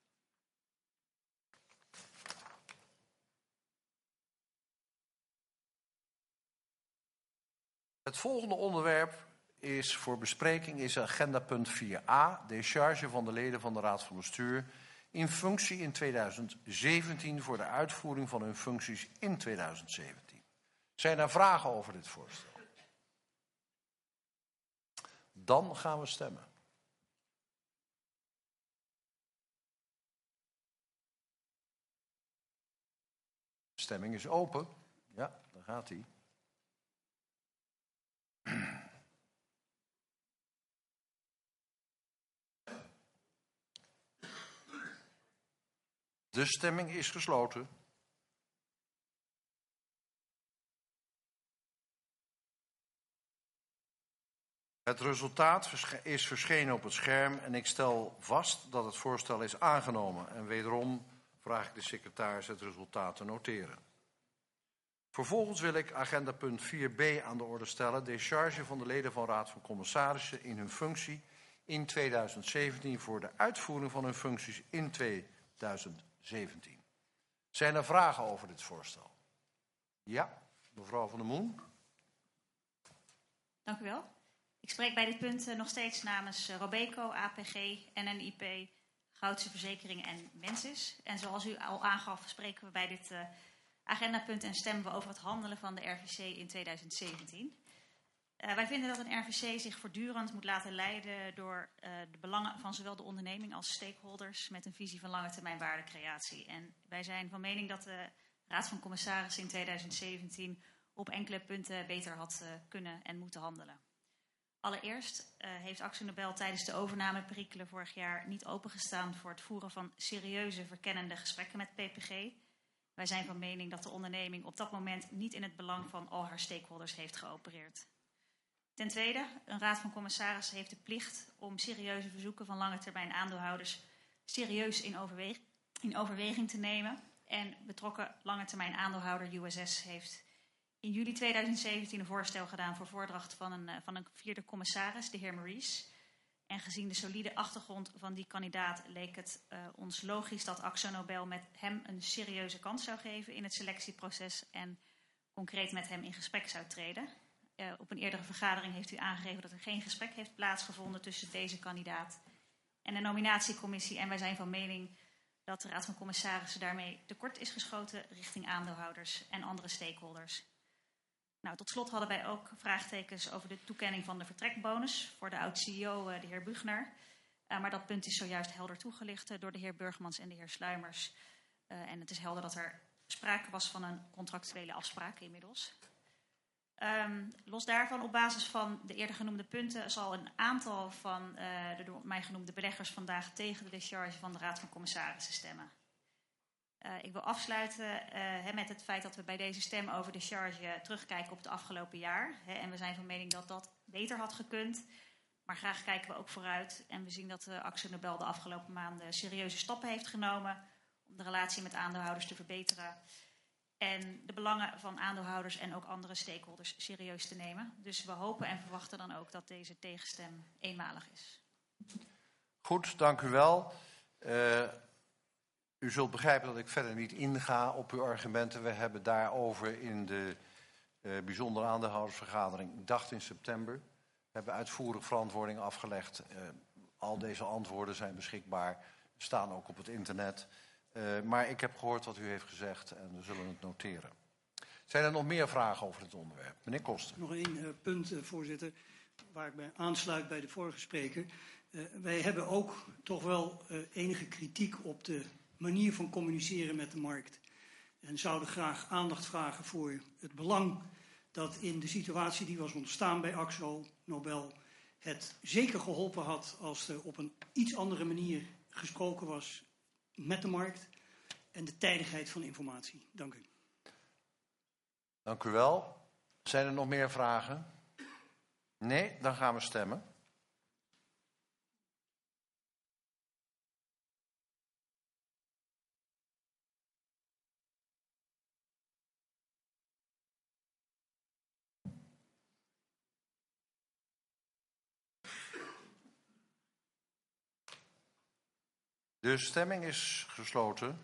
A: Het volgende onderwerp is voor bespreking is agenda punt 4a, décharge van de leden van de Raad van Bestuur in functie in 2017 voor de uitvoering van hun functies in 2017. Zijn er vragen over dit voorstel? Dan gaan we stemmen. De stemming is open. Ja, daar gaat hij. De stemming is gesloten. Het resultaat is verschenen op het scherm en ik stel vast dat het voorstel is aangenomen. En wederom vraag ik de secretaris het resultaat te noteren. Vervolgens wil ik agenda punt 4b aan de orde stellen. Décharge van de leden van Raad van Commissarissen in hun functie in 2017 voor de uitvoering van hun functies in 2017. Zijn er vragen over dit voorstel? Ja, mevrouw Van der Moen.
D: Dank u wel. Ik spreek bij dit punt nog steeds namens Robeco, APG, NNIP, Goudse Verzekeringen en Mensis. En zoals u al aangaf, spreken we bij dit agendapunt en stemmen we over het handelen van de RVC in 2017. Wij vinden dat een RVC zich voortdurend moet laten leiden door de belangen van zowel de onderneming als stakeholders met een visie van lange termijn waardecreatie. En wij zijn van mening dat de Raad van Commissarissen in 2017 op enkele punten beter had kunnen en moeten handelen. Allereerst heeft AkzoNobel tijdens de overnameperikelen vorig jaar niet opengestaan voor het voeren van serieuze verkennende gesprekken met PPG. Wij zijn van mening dat de onderneming op dat moment niet in het belang van al haar stakeholders heeft geopereerd. Ten tweede, een Raad van Commissarissen heeft de plicht om serieuze verzoeken van lange termijn aandeelhouders serieus in overweging te nemen. En betrokken lange termijn aandeelhouder USS heeft in juli 2017 een voorstel gedaan voor voordracht van een vierde commissaris, de heer Maurice. En gezien de solide achtergrond van die kandidaat leek het ons logisch dat AkzoNobel met hem een serieuze kans zou geven in het selectieproces en concreet met hem in gesprek zou treden. Op een eerdere vergadering heeft u aangegeven dat er geen gesprek heeft plaatsgevonden tussen deze kandidaat en de nominatiecommissie. En wij zijn van mening dat de Raad van Commissarissen daarmee tekort is geschoten richting aandeelhouders en andere stakeholders. Nou, tot slot hadden wij ook vraagtekens over de toekenning van de vertrekbonus voor de oud-CEO, de heer Bugner. Maar dat punt is zojuist helder toegelicht door de heer Burgmans en de heer Sluimers. En het is helder dat er sprake was van een contractuele afspraak inmiddels. Los daarvan, op basis van de eerder genoemde punten, zal een aantal van de door mij genoemde beleggers vandaag tegen de discharge van de Raad van Commissarissen stemmen. Ik wil afsluiten met het feit dat we bij deze stem over discharge terugkijken op het afgelopen jaar. En we zijn van mening dat dat beter had gekund. Maar graag kijken we ook vooruit. En we zien dat AkzoNobel de afgelopen maanden serieuze stappen heeft genomen om de relatie met aandeelhouders te verbeteren. En de belangen van aandeelhouders en ook andere stakeholders serieus te nemen. Dus we hopen en verwachten dan ook dat deze tegenstem eenmalig is.
A: Goed, dank u wel. U zult begrijpen dat ik verder niet inga op uw argumenten. We hebben daarover in de bijzondere aandeelhoudersvergadering, ik dacht in september, hebben uitvoerig verantwoording afgelegd. Al deze antwoorden zijn beschikbaar, staan ook op het internet. Maar ik heb gehoord wat u heeft gezegd en we zullen het noteren. Zijn er nog meer vragen over het onderwerp? Meneer Koster.
F: Nog één punt, voorzitter, waar ik bij aansluit bij de vorige spreker. Wij hebben ook toch wel enige kritiek op de manier van communiceren met de markt. En zouden graag aandacht vragen voor het belang dat in de situatie die was ontstaan bij AkzoNobel het zeker geholpen had als er op een iets andere manier gesproken was met de markt en de tijdigheid van informatie. Dank u.
A: Dank u wel. Zijn er nog meer vragen? Nee, dan gaan we stemmen. De stemming is gesloten.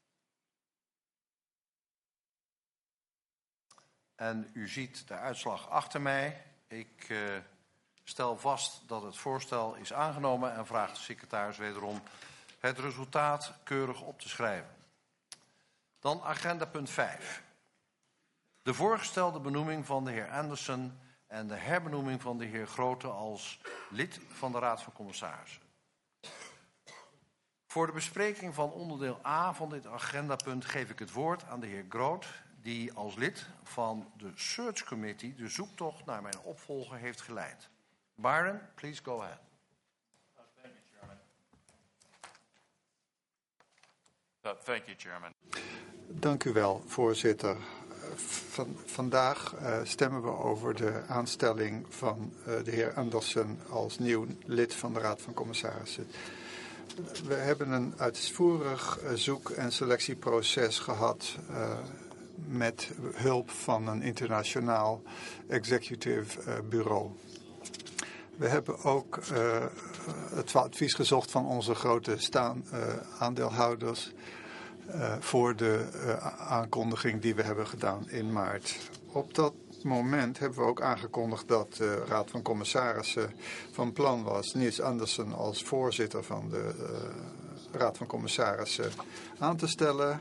A: En u ziet de uitslag achter mij. Ik stel vast dat het voorstel is aangenomen en vraag de secretaris wederom het resultaat keurig op te schrijven. Dan agenda punt 5. De voorgestelde benoeming van de heer Anderson en de herbenoeming van de heer Grote als lid van de Raad van Commissarissen. Voor de bespreking van onderdeel A van dit agendapunt geef ik het woord aan de heer Groot, die als lid van de Search Committee de zoektocht naar mijn opvolger heeft geleid. Byron, please go ahead.
M: Thank you, Chairman.
G: Dank u wel, voorzitter. Vandaag stemmen we over de aanstelling van de heer Anderson als nieuw lid van de Raad van Commissarissen. We hebben een uitvoerig zoek- en selectieproces gehad met hulp van een internationaal executive bureau. We hebben ook het advies gezocht van onze grote aandeelhouders voor de aankondiging die we hebben gedaan in maart. Op dat moment hebben we ook aangekondigd dat de Raad van Commissarissen van plan was Niels Anderson als voorzitter van de Raad van Commissarissen aan te stellen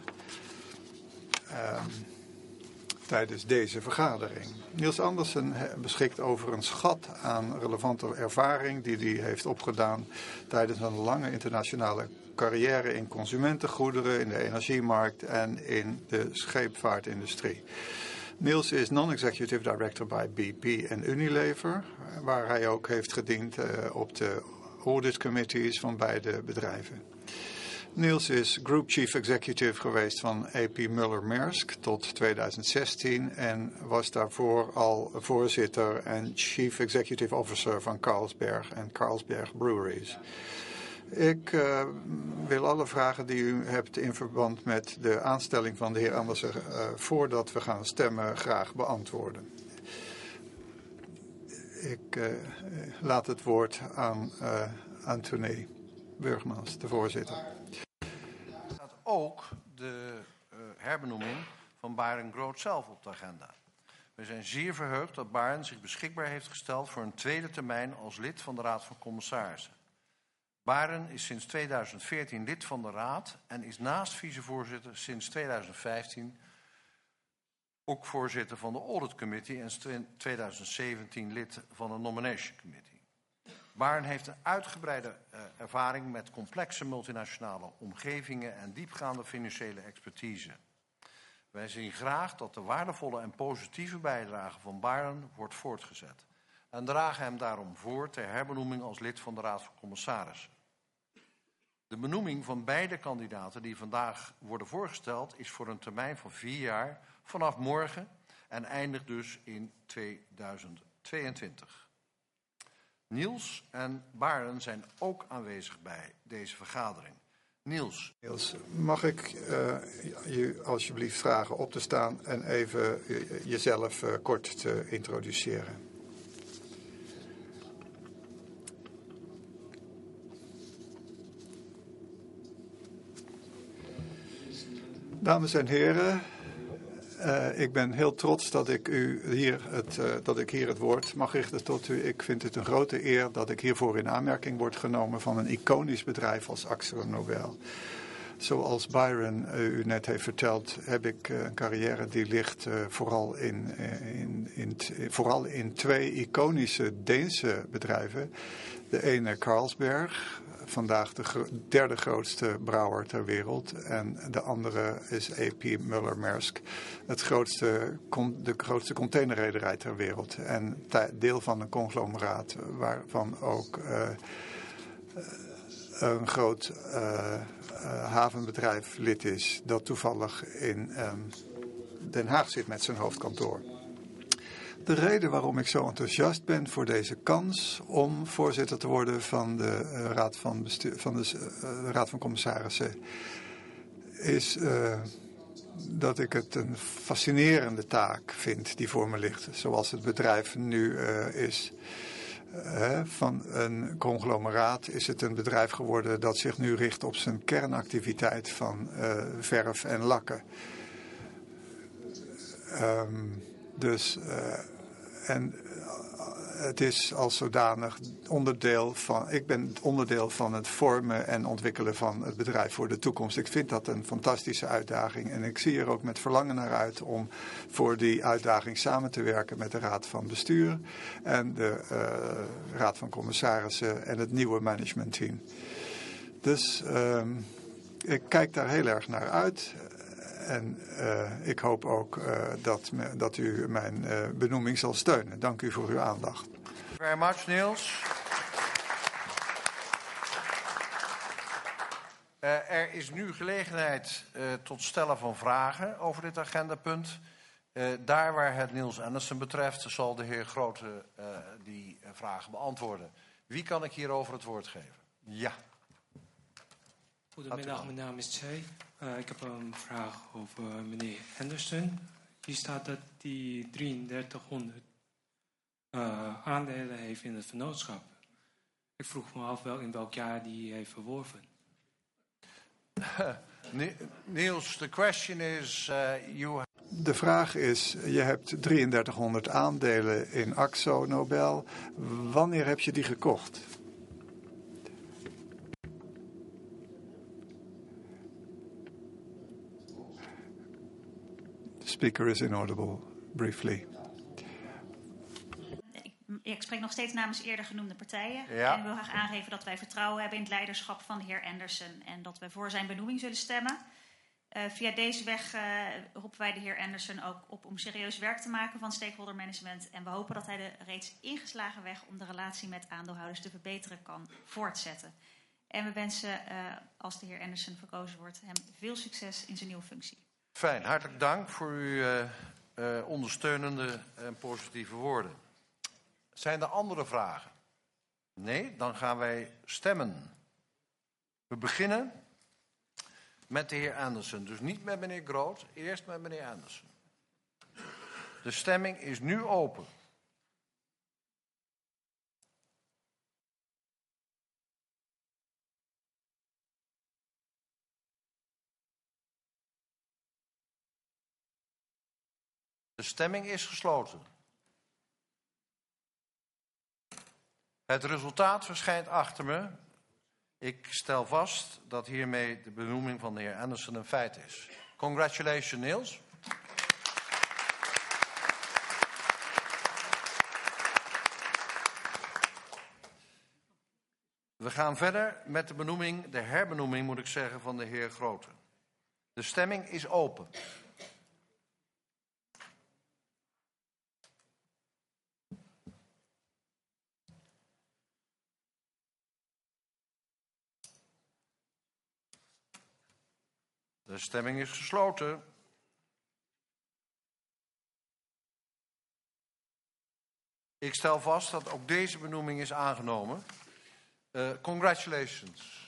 G: tijdens deze vergadering. Niels Anderson beschikt over een schat aan relevante ervaring die hij heeft opgedaan tijdens een lange internationale carrière in consumentengoederen, in de energiemarkt en in de scheepvaartindustrie. Niels is non-executive director bij BP en Unilever, waar hij ook heeft gediend op de audit committees van beide bedrijven. Niels is Group Chief Executive geweest van AP Møller-Mærsk tot 2016 en was daarvoor al voorzitter en Chief Executive Officer van Carlsberg en Carlsberg Breweries. Ik wil alle vragen die u hebt in verband met de aanstelling van de heer Anderson voordat we gaan stemmen graag beantwoorden. Ik laat het woord aan Anthony Burgmans, de voorzitter.
A: Er staat ook de herbenoeming van Byron Groot zelf op de agenda. We zijn zeer verheugd dat Byron zich beschikbaar heeft gesteld voor een tweede termijn als lid van de Raad van Commissarissen. Byron is sinds 2014 lid van de Raad en is naast vicevoorzitter sinds 2015 ook voorzitter van de Audit Committee en sinds 2017 lid van de Nomination Committee. Byron heeft een uitgebreide ervaring met complexe multinationale omgevingen en diepgaande financiële expertise. Wij zien graag dat de waardevolle en positieve bijdrage van Byron wordt voortgezet en dragen hem daarom voor ter herbenoeming als lid van de Raad van Commissarissen. De benoeming van beide kandidaten die vandaag worden voorgesteld is voor een termijn van 4 jaar vanaf morgen en eindigt dus in 2022. Niels en Byron zijn ook aanwezig bij deze vergadering. Niels,
G: mag ik je alsjeblieft vragen op te staan en even jezelf kort te introduceren? Dames en heren, ik ben heel trots dat ik hier het woord mag richten tot u. Ik vind het een grote eer dat ik hiervoor in aanmerking word genomen van een iconisch bedrijf als AkzoNobel. Zoals Byron u net heeft verteld, heb ik een carrière die ligt vooral in 2 iconische Deense bedrijven. De ene Carlsberg, vandaag de 3e grootste brouwer ter wereld. En de andere is AP Møller-Mærsk, de grootste containerrederij ter wereld. En deel van een conglomeraat waarvan ook een groot havenbedrijf lid is dat toevallig in Den Haag zit met zijn hoofdkantoor. De reden waarom ik zo enthousiast ben voor deze kans om voorzitter te worden van de Raad van Commissarissen is dat ik het een fascinerende taak vind die voor me ligt. Zoals het bedrijf nu is. Van een conglomeraat is het een bedrijf geworden dat zich nu richt op zijn kernactiviteit van verf en lakken. Het is als zodanig onderdeel van. Ik ben onderdeel van het vormen en ontwikkelen van het bedrijf voor de toekomst. Ik vind dat een fantastische uitdaging en ik zie er ook met verlangen naar uit om voor die uitdaging samen te werken met de Raad van Bestuur en de Raad van Commissarissen en het nieuwe managementteam. Dus ik kijk daar heel erg naar uit. En ik hoop ook dat u mijn benoeming zal steunen. Dank u voor uw aandacht.
A: Very much, Niels. Er is nu gelegenheid tot stellen van vragen over dit agendapunt. Daar waar het Niels Andersen betreft zal de heer Grote die vragen beantwoorden. Wie kan ik hierover het woord geven? Ja.
I: Goedemiddag, mijn naam is Jay. Ik heb een vraag over meneer Anderson. Hier staat dat hij 3300 aandelen heeft in het vennootschap. Ik vroeg me af in welk jaar die heeft verworven.
A: Niels, the question is,
G: De vraag is, je hebt 3300 aandelen in Akzo Nobel. Wanneer heb je die gekocht? The speaker is inaudible, briefly.
D: Ik spreek nog steeds namens eerder genoemde partijen.
A: Ja.
D: En ik wil graag aangeven dat wij vertrouwen hebben in het leiderschap van de heer Anderson. En dat wij voor zijn benoeming zullen stemmen. Via deze weg roepen wij de heer Anderson ook op om serieus werk te maken van stakeholder management. En we hopen dat hij de reeds ingeslagen weg om de relatie met aandeelhouders te verbeteren kan voortzetten. En we wensen, als de heer Anderson verkozen wordt, hem veel succes in zijn nieuwe functie.
A: Fijn, hartelijk dank voor uw ondersteunende en positieve woorden. Zijn er andere vragen? Nee, dan gaan wij stemmen. We beginnen met de heer Anderson. Dus niet met meneer Groot, eerst met meneer Anderson. De stemming is nu open. De stemming is gesloten. Het resultaat verschijnt achter me. Ik stel vast dat hiermee de benoeming van de heer Anderson een feit is. Congratulations, Niels. We gaan verder met de benoeming, de herbenoeming moet ik zeggen, van de heer Grote. De stemming is open. De stemming is gesloten. Ik stel vast dat ook deze benoeming is aangenomen. Congratulations.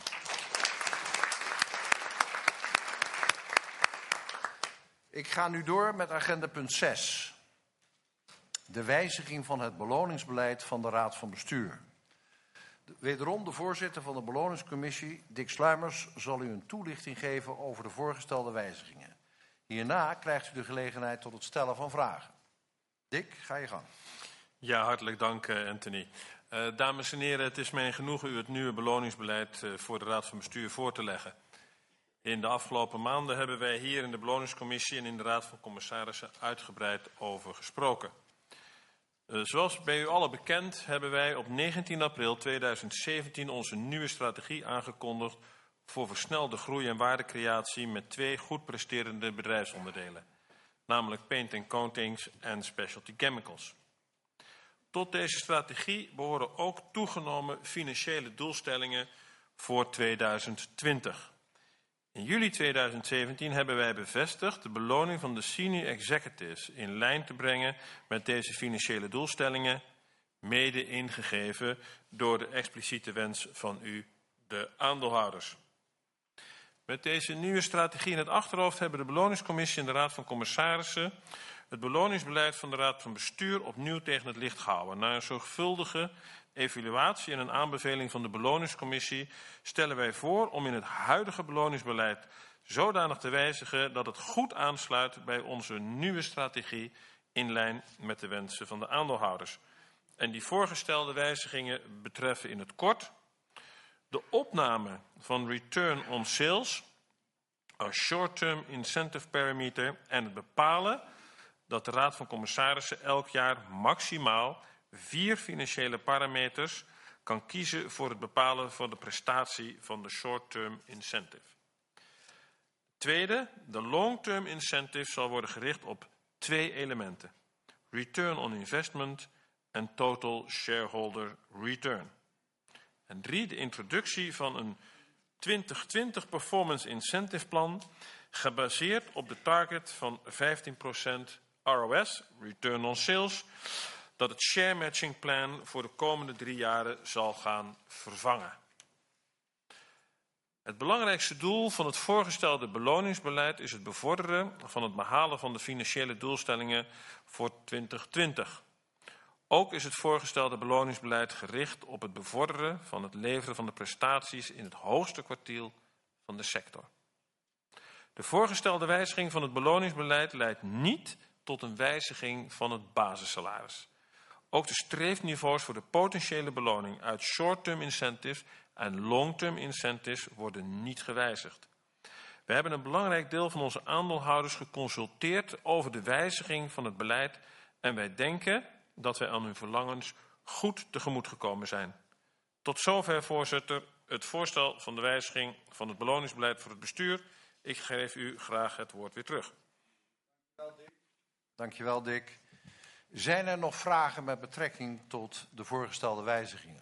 A: Ik ga nu door met agenda punt 6. De wijziging van het beloningsbeleid van de Raad van Bestuur. Wederom de voorzitter van de beloningscommissie, Dick Sluimers, zal u een toelichting geven over de voorgestelde wijzigingen. Hierna krijgt u de gelegenheid tot het stellen van vragen. Dick, ga je gang.
K: Ja, hartelijk dank Anthony. Dames en heren, het is mij een genoegen u het nieuwe beloningsbeleid voor de Raad van Bestuur voor te leggen. In de afgelopen maanden hebben wij hier in de beloningscommissie en in de Raad van Commissarissen uitgebreid over gesproken. Zoals bij u allen bekend hebben wij op 19 april 2017 onze nieuwe strategie aangekondigd voor versnelde groei en waardecreatie met 2 goed presterende bedrijfsonderdelen, namelijk Paint and Coatings en Specialty Chemicals. Tot deze strategie behoren ook toegenomen financiële doelstellingen voor 2020. In juli 2017 hebben wij bevestigd de beloning van de senior executives in lijn te brengen met deze financiële doelstellingen, mede ingegeven door de expliciete wens van u, de aandeelhouders. Met deze nieuwe strategie in het achterhoofd hebben de beloningscommissie en de Raad van Commissarissen het beloningsbeleid van de Raad van Bestuur opnieuw tegen het licht houden. Na een zorgvuldige evaluatie en een aanbeveling van de beloningscommissie stellen wij voor om in het huidige beloningsbeleid zodanig te wijzigen dat het goed aansluit bij onze nieuwe strategie in lijn met de wensen van de aandeelhouders. En die voorgestelde wijzigingen betreffen in het kort de opname van return on sales als short-term incentive parameter en het bepalen dat de Raad van Commissarissen elk jaar maximaal 4 financiële parameters kan kiezen voor het bepalen van de prestatie van de short-term incentive. Tweede, de long-term incentive zal worden gericht op 2 elementen: return on investment en total shareholder return. En 3, de introductie van een 2020 performance incentive plan gebaseerd op de target van 15% ROS, return on sales, dat het share matching plan voor de komende 3 jaren zal gaan vervangen. Het belangrijkste doel van het voorgestelde beloningsbeleid is het bevorderen van het behalen van de financiële doelstellingen voor 2020. Ook is het voorgestelde beloningsbeleid gericht op het bevorderen van het leveren van de prestaties in het hoogste kwartiel van de sector. De voorgestelde wijziging van het beloningsbeleid leidt niet tot een wijziging van het basissalaris. Ook de streefniveaus voor de potentiële beloning uit short-term incentives en long-term incentives worden niet gewijzigd. We hebben een belangrijk deel van onze aandeelhouders geconsulteerd over de wijziging van het beleid en wij denken dat wij aan hun verlangens goed tegemoet gekomen zijn. Tot zover, voorzitter, het voorstel van de wijziging van het beloningsbeleid voor het bestuur. Ik geef u graag het woord weer terug.
A: Dankjewel, Dick. Zijn er nog vragen met betrekking tot de voorgestelde wijzigingen?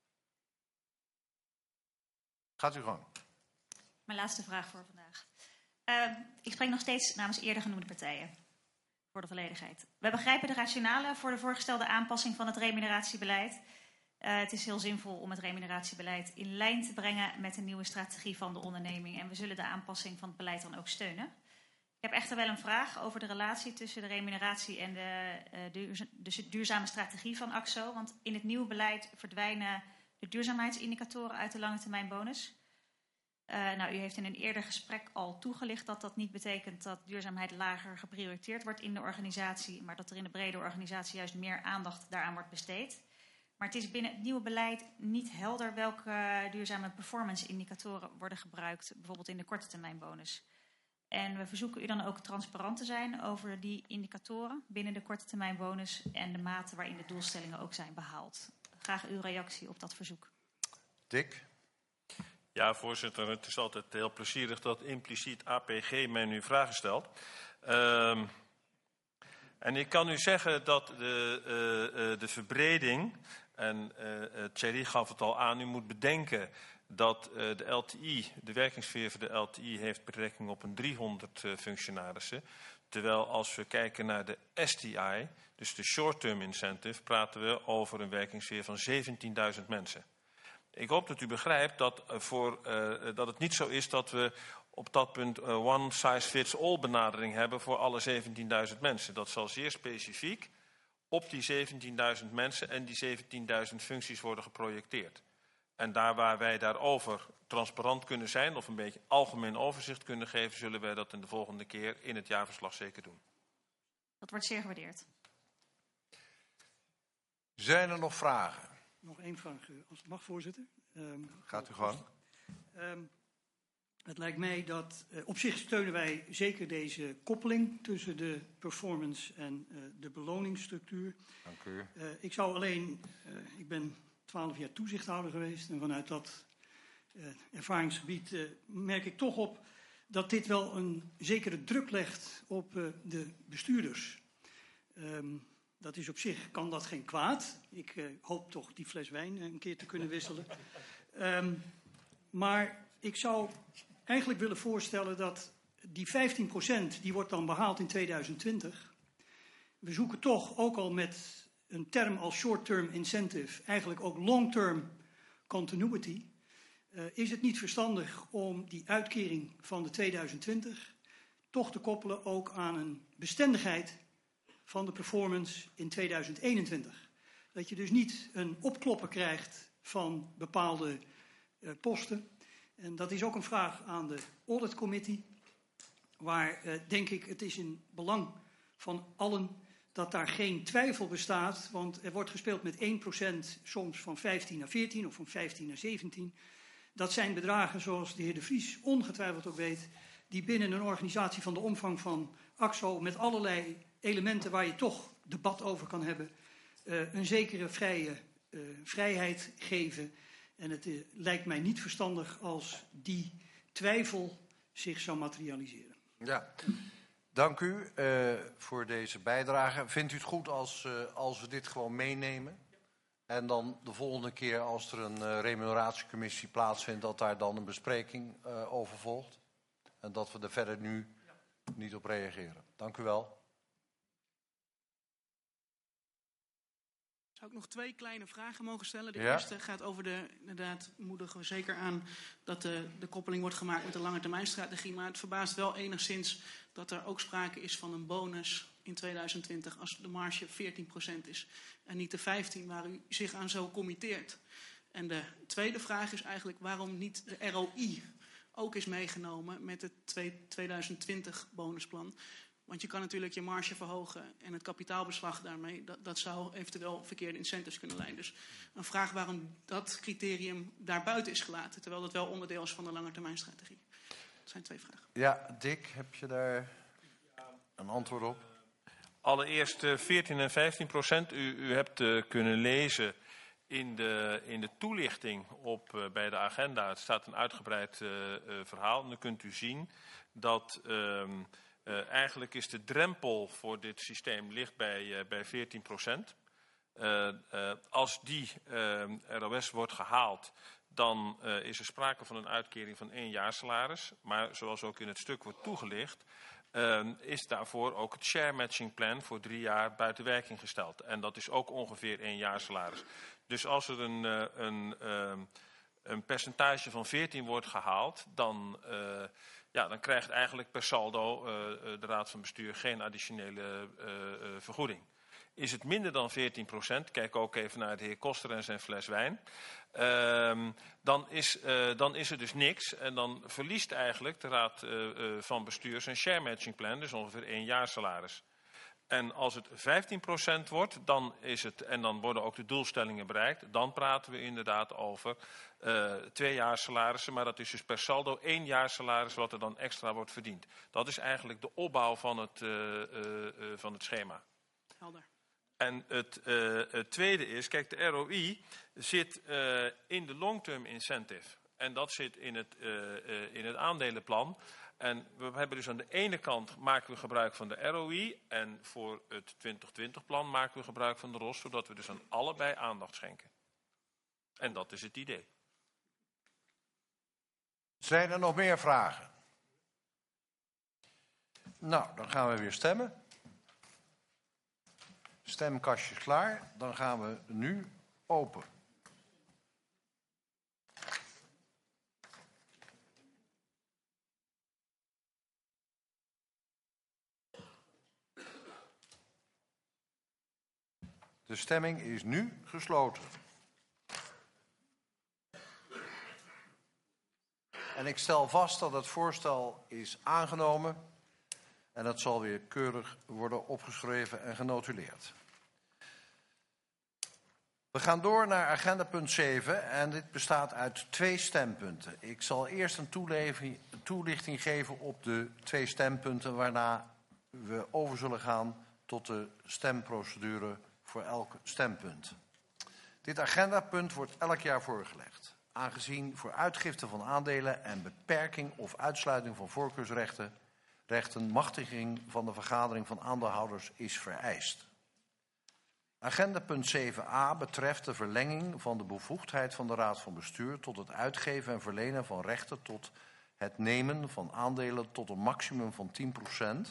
A: Gaat u gang.
D: Mijn laatste vraag voor vandaag. Ik spreek nog steeds namens eerder genoemde partijen. Voor de volledigheid. We begrijpen de rationale voor de voorgestelde aanpassing van het remuneratiebeleid. Het is heel zinvol om het remuneratiebeleid in lijn te brengen met de nieuwe strategie van de onderneming. En we zullen de aanpassing van het beleid dan ook steunen. Ik heb echter wel een vraag over de relatie tussen de remuneratie en de duurzame strategie van AXO. Want in het nieuwe beleid verdwijnen de duurzaamheidsindicatoren uit de lange termijn bonus. U heeft in een eerder gesprek al toegelicht dat dat niet betekent dat duurzaamheid lager geprioriteerd wordt in de organisatie, maar dat er in de brede organisatie juist meer aandacht daaraan wordt besteed. Maar het is binnen het nieuwe beleid niet helder welke duurzame performance indicatoren worden gebruikt, bijvoorbeeld in de korte termijn bonus. En we verzoeken u dan ook transparant te zijn over die indicatoren binnen de korte termijn bonus en de mate waarin de doelstellingen ook zijn behaald. Graag uw reactie op dat verzoek.
A: Dick?
K: Ja, voorzitter, het is altijd heel plezierig dat impliciet APG mij nu vragen stelt. En ik kan u zeggen dat de verbreding, en Thierry gaf het al aan, u moet bedenken dat de LTI, de werkingssfeer voor de LTI, heeft betrekking op een 300 functionarissen. Terwijl als we kijken naar de STI, dus de short-term incentive, praten we over een werkingssfeer van 17.000 mensen. Ik hoop dat u begrijpt dat het niet zo is dat we op dat punt one size fits all benadering hebben voor alle 17.000 mensen. Dat zal zeer specifiek op die 17.000 mensen en die 17.000 functies worden geprojecteerd. En daar waar wij daarover transparant kunnen zijn of een beetje algemeen overzicht kunnen geven, zullen wij dat in de volgende keer in het jaarverslag zeker doen.
D: Dat wordt zeer gewaardeerd.
A: Zijn er nog vragen?
F: Nog één vraag, als het mag, voorzitter.
A: Gaat u gang.
F: Het lijkt mij dat op zich steunen wij zeker deze koppeling tussen de performance en de beloningsstructuur.
A: Dank u.
F: Ik zou alleen, ik ben 12 jaar toezichthouder geweest en vanuit dat ervaringsgebied merk ik toch op dat dit wel een zekere druk legt op de bestuurders. Dat is op zich, kan dat geen kwaad. Ik hoop toch die fles wijn een keer te kunnen wisselen. Maar ik zou eigenlijk willen voorstellen dat die 15% die wordt dan behaald in 2020. We zoeken toch ook al met een term als short-term incentive, eigenlijk ook long-term continuity. Is het niet verstandig om die uitkering van de 2020 toch te koppelen ook aan een bestendigheid van de performance in 2021. Dat je dus niet een opkloppen krijgt van bepaalde posten. En dat is ook een vraag aan de Audit Committee, waar denk ik het is in belang van allen dat daar geen twijfel bestaat, want er wordt gespeeld met 1% soms van 15 naar 14 of van 15 naar 17. Dat zijn bedragen, zoals de heer De Vries ongetwijfeld ook weet, die binnen een organisatie van de omvang van AXO met allerlei elementen waar je toch debat over kan hebben, een zekere vrijheid geven. En het lijkt mij niet verstandig als die twijfel zich zou materialiseren.
A: Ja, dank u voor deze bijdrage. Vindt u het goed als we dit gewoon meenemen? En dan de volgende keer als er een remuneratiecommissie plaatsvindt, dat daar dan een bespreking over volgt? En dat we er verder nu niet op reageren. Dank u wel.
J: Zou ik nog 2 kleine vragen mogen stellen? De eerste gaat over inderdaad moedigen we zeker aan dat de koppeling wordt gemaakt met de langetermijnstrategie. Maar het verbaast wel enigszins dat er ook sprake is van een bonus in 2020 als de marge 14% is. En niet de 15% waar u zich aan zo committeert. En de tweede vraag is eigenlijk waarom niet de ROI ook is meegenomen met het 2020 bonusplan. Want je kan natuurlijk je marge verhogen en het kapitaalbeslag daarmee, dat zou eventueel verkeerde incentives kunnen leiden. Dus een vraag waarom dat criterium daarbuiten is gelaten, terwijl dat wel onderdeel is van de langetermijnstrategie. Dat zijn 2 vragen.
A: Ja, Dick, heb je daar een antwoord op?
K: Allereerst 14 en 15%. U hebt kunnen lezen in de toelichting bij de agenda. Het staat een uitgebreid verhaal. En dan kunt u zien dat eigenlijk is de drempel voor dit systeem ligt bij 14%. Als die ROS wordt gehaald, dan is er sprake van een uitkering van 1 jaar salaris. Maar zoals ook in het stuk wordt toegelicht, is daarvoor ook het share matching plan voor 3 jaar buiten werking gesteld. En dat is ook ongeveer 1 jaar salaris. Dus als er een percentage van 14 wordt gehaald, dan krijgt eigenlijk per saldo de Raad van Bestuur geen additionele vergoeding. Is het minder dan 14%, kijk ook even naar de heer Koster en zijn fles wijn, dan is er dus niks. En dan verliest eigenlijk de Raad van Bestuur zijn share matching plan, dus ongeveer 1 jaar salaris. En als het 15% wordt, en dan worden ook de doelstellingen bereikt, dan praten we inderdaad over 2 jaar salarissen. Maar dat is dus per saldo 1 jaar salaris wat er dan extra wordt verdiend. Dat is eigenlijk de opbouw van het schema.
J: Helder.
K: En het tweede is, kijk, de ROI zit in de long-term incentive. En dat zit in het aandelenplan. En we hebben dus aan de ene kant maken we gebruik van de ROI. En voor het 2020-plan maken we gebruik van de ROS. Zodat we dus aan allebei aandacht schenken. En dat is het idee.
A: Zijn er nog meer vragen? Nou, dan gaan we weer stemmen. Stemkastjes klaar. Dan gaan we nu open. De stemming is nu gesloten. En ik stel vast dat het voorstel is aangenomen. En dat zal weer keurig worden opgeschreven en genotuleerd. We gaan door naar agenda punt 7 en dit bestaat uit 2 stempunten. Ik zal eerst een toelichting geven op de 2 stempunten, waarna we over zullen gaan tot de stemprocedure voor elk stempunt. Dit agendapunt wordt elk jaar voorgelegd. Aangezien voor uitgifte van aandelen en beperking of uitsluiting van voorkeursrechten machtiging van de vergadering van aandeelhouders is vereist. Agenda punt 7a betreft de verlenging van de bevoegdheid van de Raad van Bestuur tot het uitgeven en verlenen van rechten tot het nemen van aandelen tot een maximum van 10%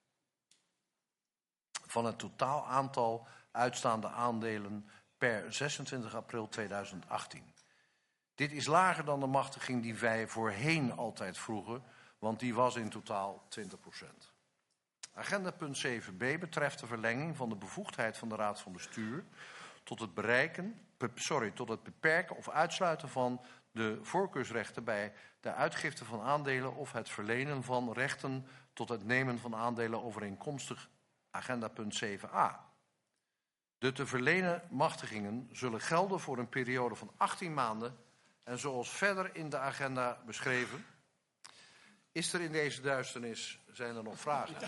A: van het totaal aantal uitstaande aandelen per 26 april 2018. Dit is lager dan de machtiging die wij voorheen altijd vroegen, want die was in totaal 20%. Agenda punt 7b betreft de verlenging van de bevoegdheid van de Raad van Bestuur tot het beperken of uitsluiten van de voorkeursrechten bij de uitgifte van aandelen of het verlenen van rechten tot het nemen van aandelen overeenkomstig agenda punt 7a. De te verlenen machtigingen zullen gelden voor een periode van 18 maanden en zoals verder in de agenda beschreven. Is er in deze duisternis, zijn er nog vragen?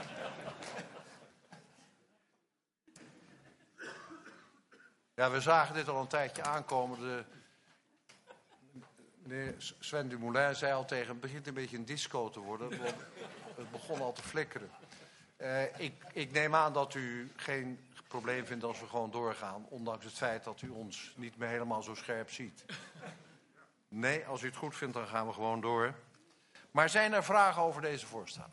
A: Ja, we zagen dit al een tijdje aankomen. Meneer Sven Dumoulin zei al tegen, het begint een beetje een disco te worden. Het begon al te flikkeren. Ik neem aan dat u geen probleem vindt als we gewoon doorgaan, ondanks het feit dat u ons niet meer helemaal zo scherp ziet. Nee, als u het goed vindt, dan gaan we gewoon door. Maar zijn er vragen over deze voorstellen?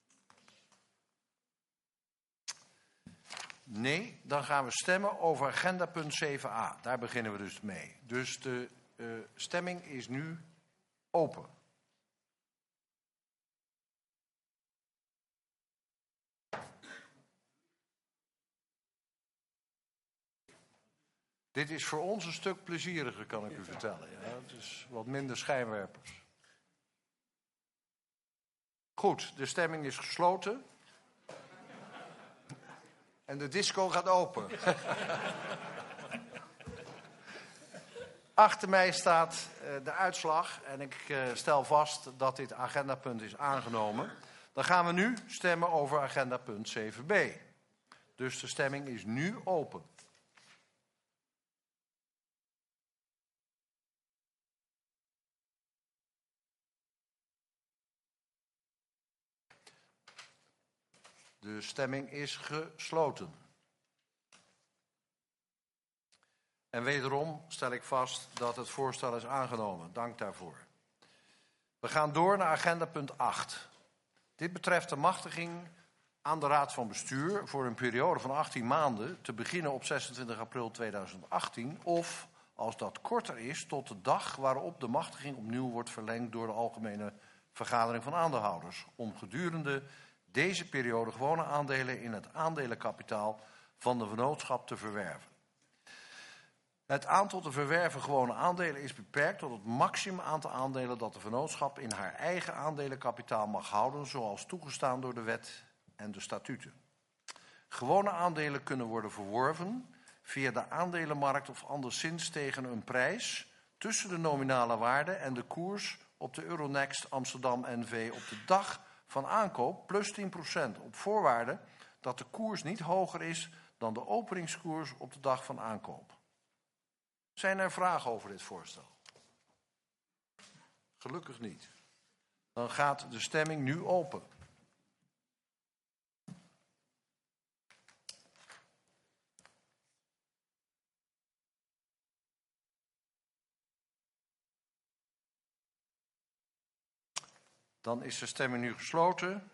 A: Nee, dan gaan we stemmen over agenda punt 7a. Daar beginnen we dus mee. Dus de stemming is nu open. Dit is voor ons een stuk plezieriger, kan ik u vertellen. Ja? Het is wat minder schijnwerpers. Goed, de stemming is gesloten. En de disco gaat open. Achter mij staat de uitslag en ik stel vast dat dit agendapunt is aangenomen. Dan gaan we nu stemmen over agenda punt 7b. Dus de stemming is nu open. De stemming is gesloten. En wederom stel ik vast dat het voorstel is aangenomen. Dank daarvoor. We gaan door naar agenda punt 8. Dit betreft de machtiging aan de Raad van Bestuur voor een periode van 18 maanden te beginnen op 26 april 2018 of, als dat korter is, tot de dag waarop de machtiging opnieuw wordt verlengd door de Algemene Vergadering van Aandeelhouders om gedurende deze periode gewone aandelen in het aandelenkapitaal van de vennootschap te verwerven. Het aantal te verwerven gewone aandelen is beperkt tot het maximum aantal aandelen dat de vennootschap in haar eigen aandelenkapitaal mag houden, zoals toegestaan door de wet en de statuten. Gewone aandelen kunnen worden verworven via de aandelenmarkt of anderszins tegen een prijs tussen de nominale waarde en de koers op de Euronext Amsterdam NV op de dag van aankoop plus 10% op voorwaarde dat de koers niet hoger is dan de openingskoers op de dag van aankoop. Zijn er vragen over dit voorstel? Gelukkig niet. Dan gaat de stemming nu open. Dan is de stemming nu gesloten.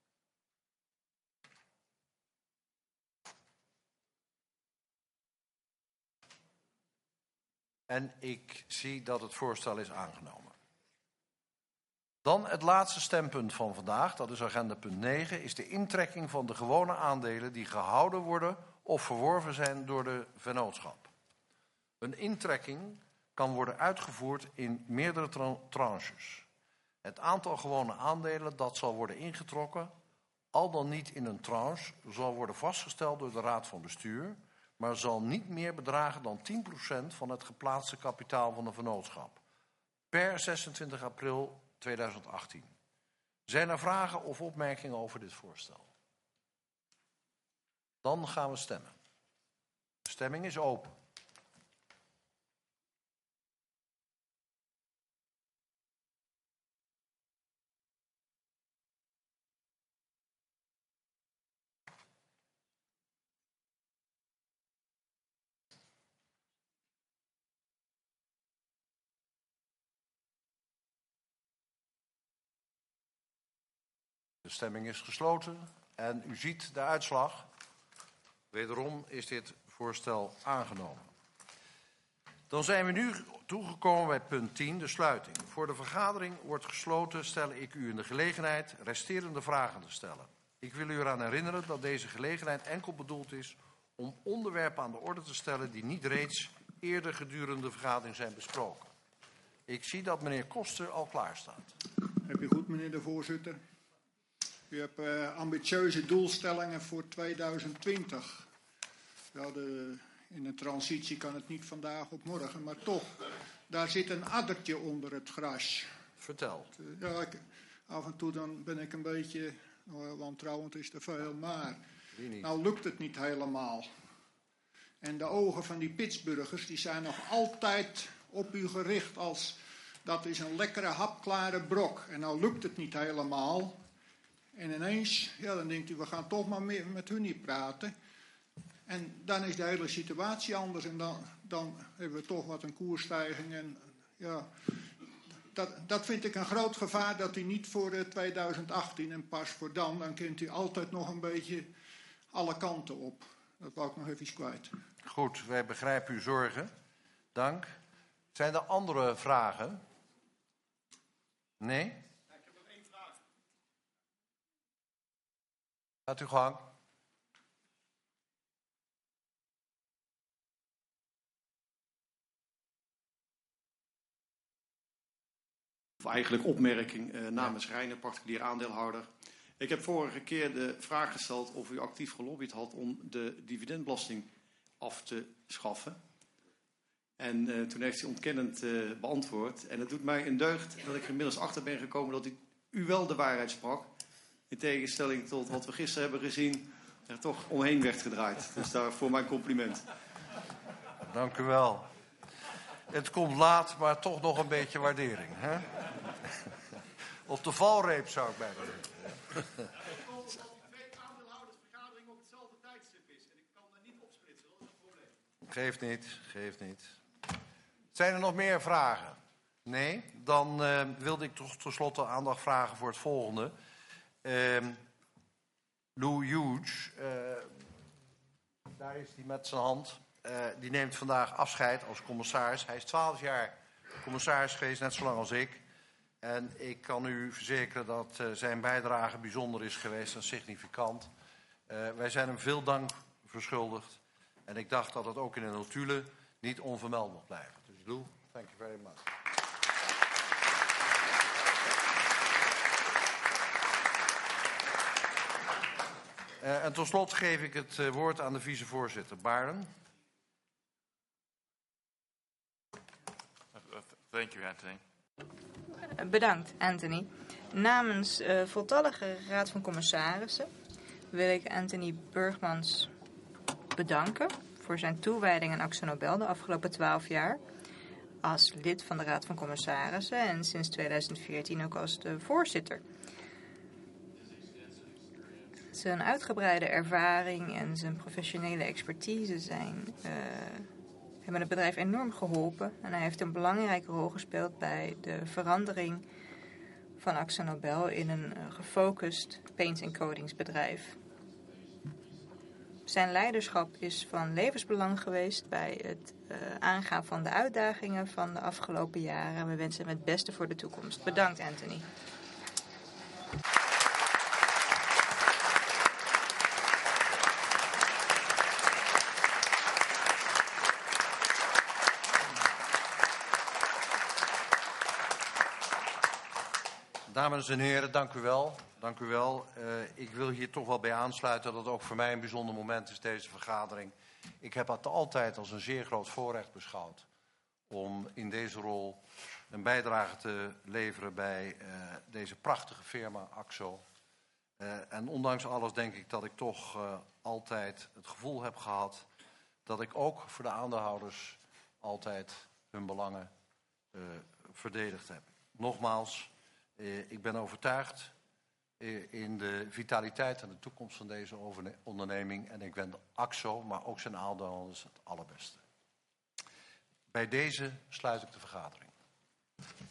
A: En ik zie dat het voorstel is aangenomen. Dan het laatste stempunt van vandaag, dat is agenda punt 9, is de intrekking van de gewone aandelen die gehouden worden of verworven zijn door de vennootschap. Een intrekking kan worden uitgevoerd in meerdere tranches. Het aantal gewone aandelen dat zal worden ingetrokken, al dan niet in een tranche, zal worden vastgesteld door de Raad van Bestuur, maar zal niet meer bedragen dan 10% van het geplaatste kapitaal van de vennootschap. Per 26 april 2018. Zijn er vragen of opmerkingen over dit voorstel? Dan gaan we stemmen. De stemming is open. De stemming is gesloten en u ziet de uitslag. Wederom is dit voorstel aangenomen. Dan zijn we nu toegekomen bij punt 10, de sluiting. Voor de vergadering wordt gesloten, stel ik u in de gelegenheid resterende vragen te stellen. Ik wil u eraan herinneren dat deze gelegenheid enkel bedoeld is om onderwerpen aan de orde te stellen die niet reeds eerder gedurende de vergadering zijn besproken. Ik zie dat meneer Koster al klaar staat.
G: Heb je goed, meneer de voorzitter? U hebt ambitieuze doelstellingen voor 2020. In een transitie kan het niet vandaag op morgen, maar toch, daar zit een addertje onder het gras.
A: Vertel.
G: Ja, af en toe dan ben ik een beetje, wantrouwend is te veel, maar nou lukt het niet helemaal. En de ogen van die Pitsburgers die zijn nog altijd op u gericht als dat is een lekkere hapklare brok. En nou lukt het niet helemaal. En ineens, ja, dan denkt u, we gaan toch maar met hun niet praten. En dan is de hele situatie anders. En dan hebben we toch wat een koersstijging. En ja, dat vind ik een groot gevaar dat u niet voor 2018 en pas voor dan kunt u altijd nog een beetje alle kanten op. Dat wou ik nog even kwijt.
A: Goed, wij begrijpen uw zorgen. Dank. Zijn er andere vragen? Nee?
N: Ja, ik heb nog 1 vraag.
A: Gaat uw gang.
N: Of eigenlijk opmerking namens Reiner, particulier aandeelhouder. Ik heb vorige keer de vraag gesteld of u actief gelobbyd had om de dividendbelasting af te schaffen. En toen heeft u ontkennend beantwoord. En het doet mij een deugd dat ik er inmiddels achter ben gekomen dat u wel de waarheid sprak. In tegenstelling tot wat we gisteren hebben gezien, er toch omheen werd gedraaid. Dus daarvoor mijn compliment.
A: Dank u wel. Het komt laat, maar toch nog een beetje waardering. Hè? Op de valreep zou ik bijna zeggen.
N: Het komt omdat die 2 aandeelhoudersvergadering op hetzelfde tijdstip is. En ik kan daar niet opsplitsen, dat is een probleem.
A: Geeft niet, geeft niet. Zijn er nog meer vragen? Nee? Dan wilde ik toch tenslotte aandacht vragen voor het volgende. Lou Hughes, daar is hij met zijn hand. Die neemt vandaag afscheid als commissaris. Hij is 12 jaar commissaris geweest, net zo lang als ik. En ik kan u verzekeren dat zijn bijdrage bijzonder is geweest en significant. Wij zijn hem veel dank verschuldigd. En ik dacht dat het ook in de notulen niet onvermeld mocht blijven. Dus Lou, thank you very much. En tot slot geef ik het woord aan de vicevoorzitter. Baarden.
M: Thank you, Anthony.
O: Bedankt, Anthony. Namens voltallige Raad van Commissarissen wil ik Anthony Burgmans bedanken voor zijn toewijding aan AkzoNobel de afgelopen 12 jaar. Als lid van de Raad van Commissarissen en sinds 2014 ook als de voorzitter. Zijn uitgebreide ervaring en zijn professionele expertise hebben het bedrijf enorm geholpen. En hij heeft een belangrijke rol gespeeld bij de verandering van AkzoNobel in een gefocust paints- en coatingsbedrijf. Zijn leiderschap is van levensbelang geweest bij het aangaan van de uitdagingen van de afgelopen jaren. We wensen hem het beste voor de toekomst. Bedankt, Anthony.
A: Dames en heren, dank u wel. Dank u wel. Ik wil hier toch wel bij aansluiten dat het ook voor mij een bijzonder moment is, deze vergadering. Ik heb het altijd als een zeer groot voorrecht beschouwd om in deze rol een bijdrage te leveren bij deze prachtige firma Akzo. En ondanks alles denk ik dat ik toch altijd het gevoel heb gehad dat ik ook voor de aandeelhouders altijd hun belangen verdedigd heb. Nogmaals, ik ben overtuigd in de vitaliteit en de toekomst van deze onderneming. En ik wens Akzo, maar ook zijn aandeelhouders het allerbeste. Bij deze sluit ik de vergadering.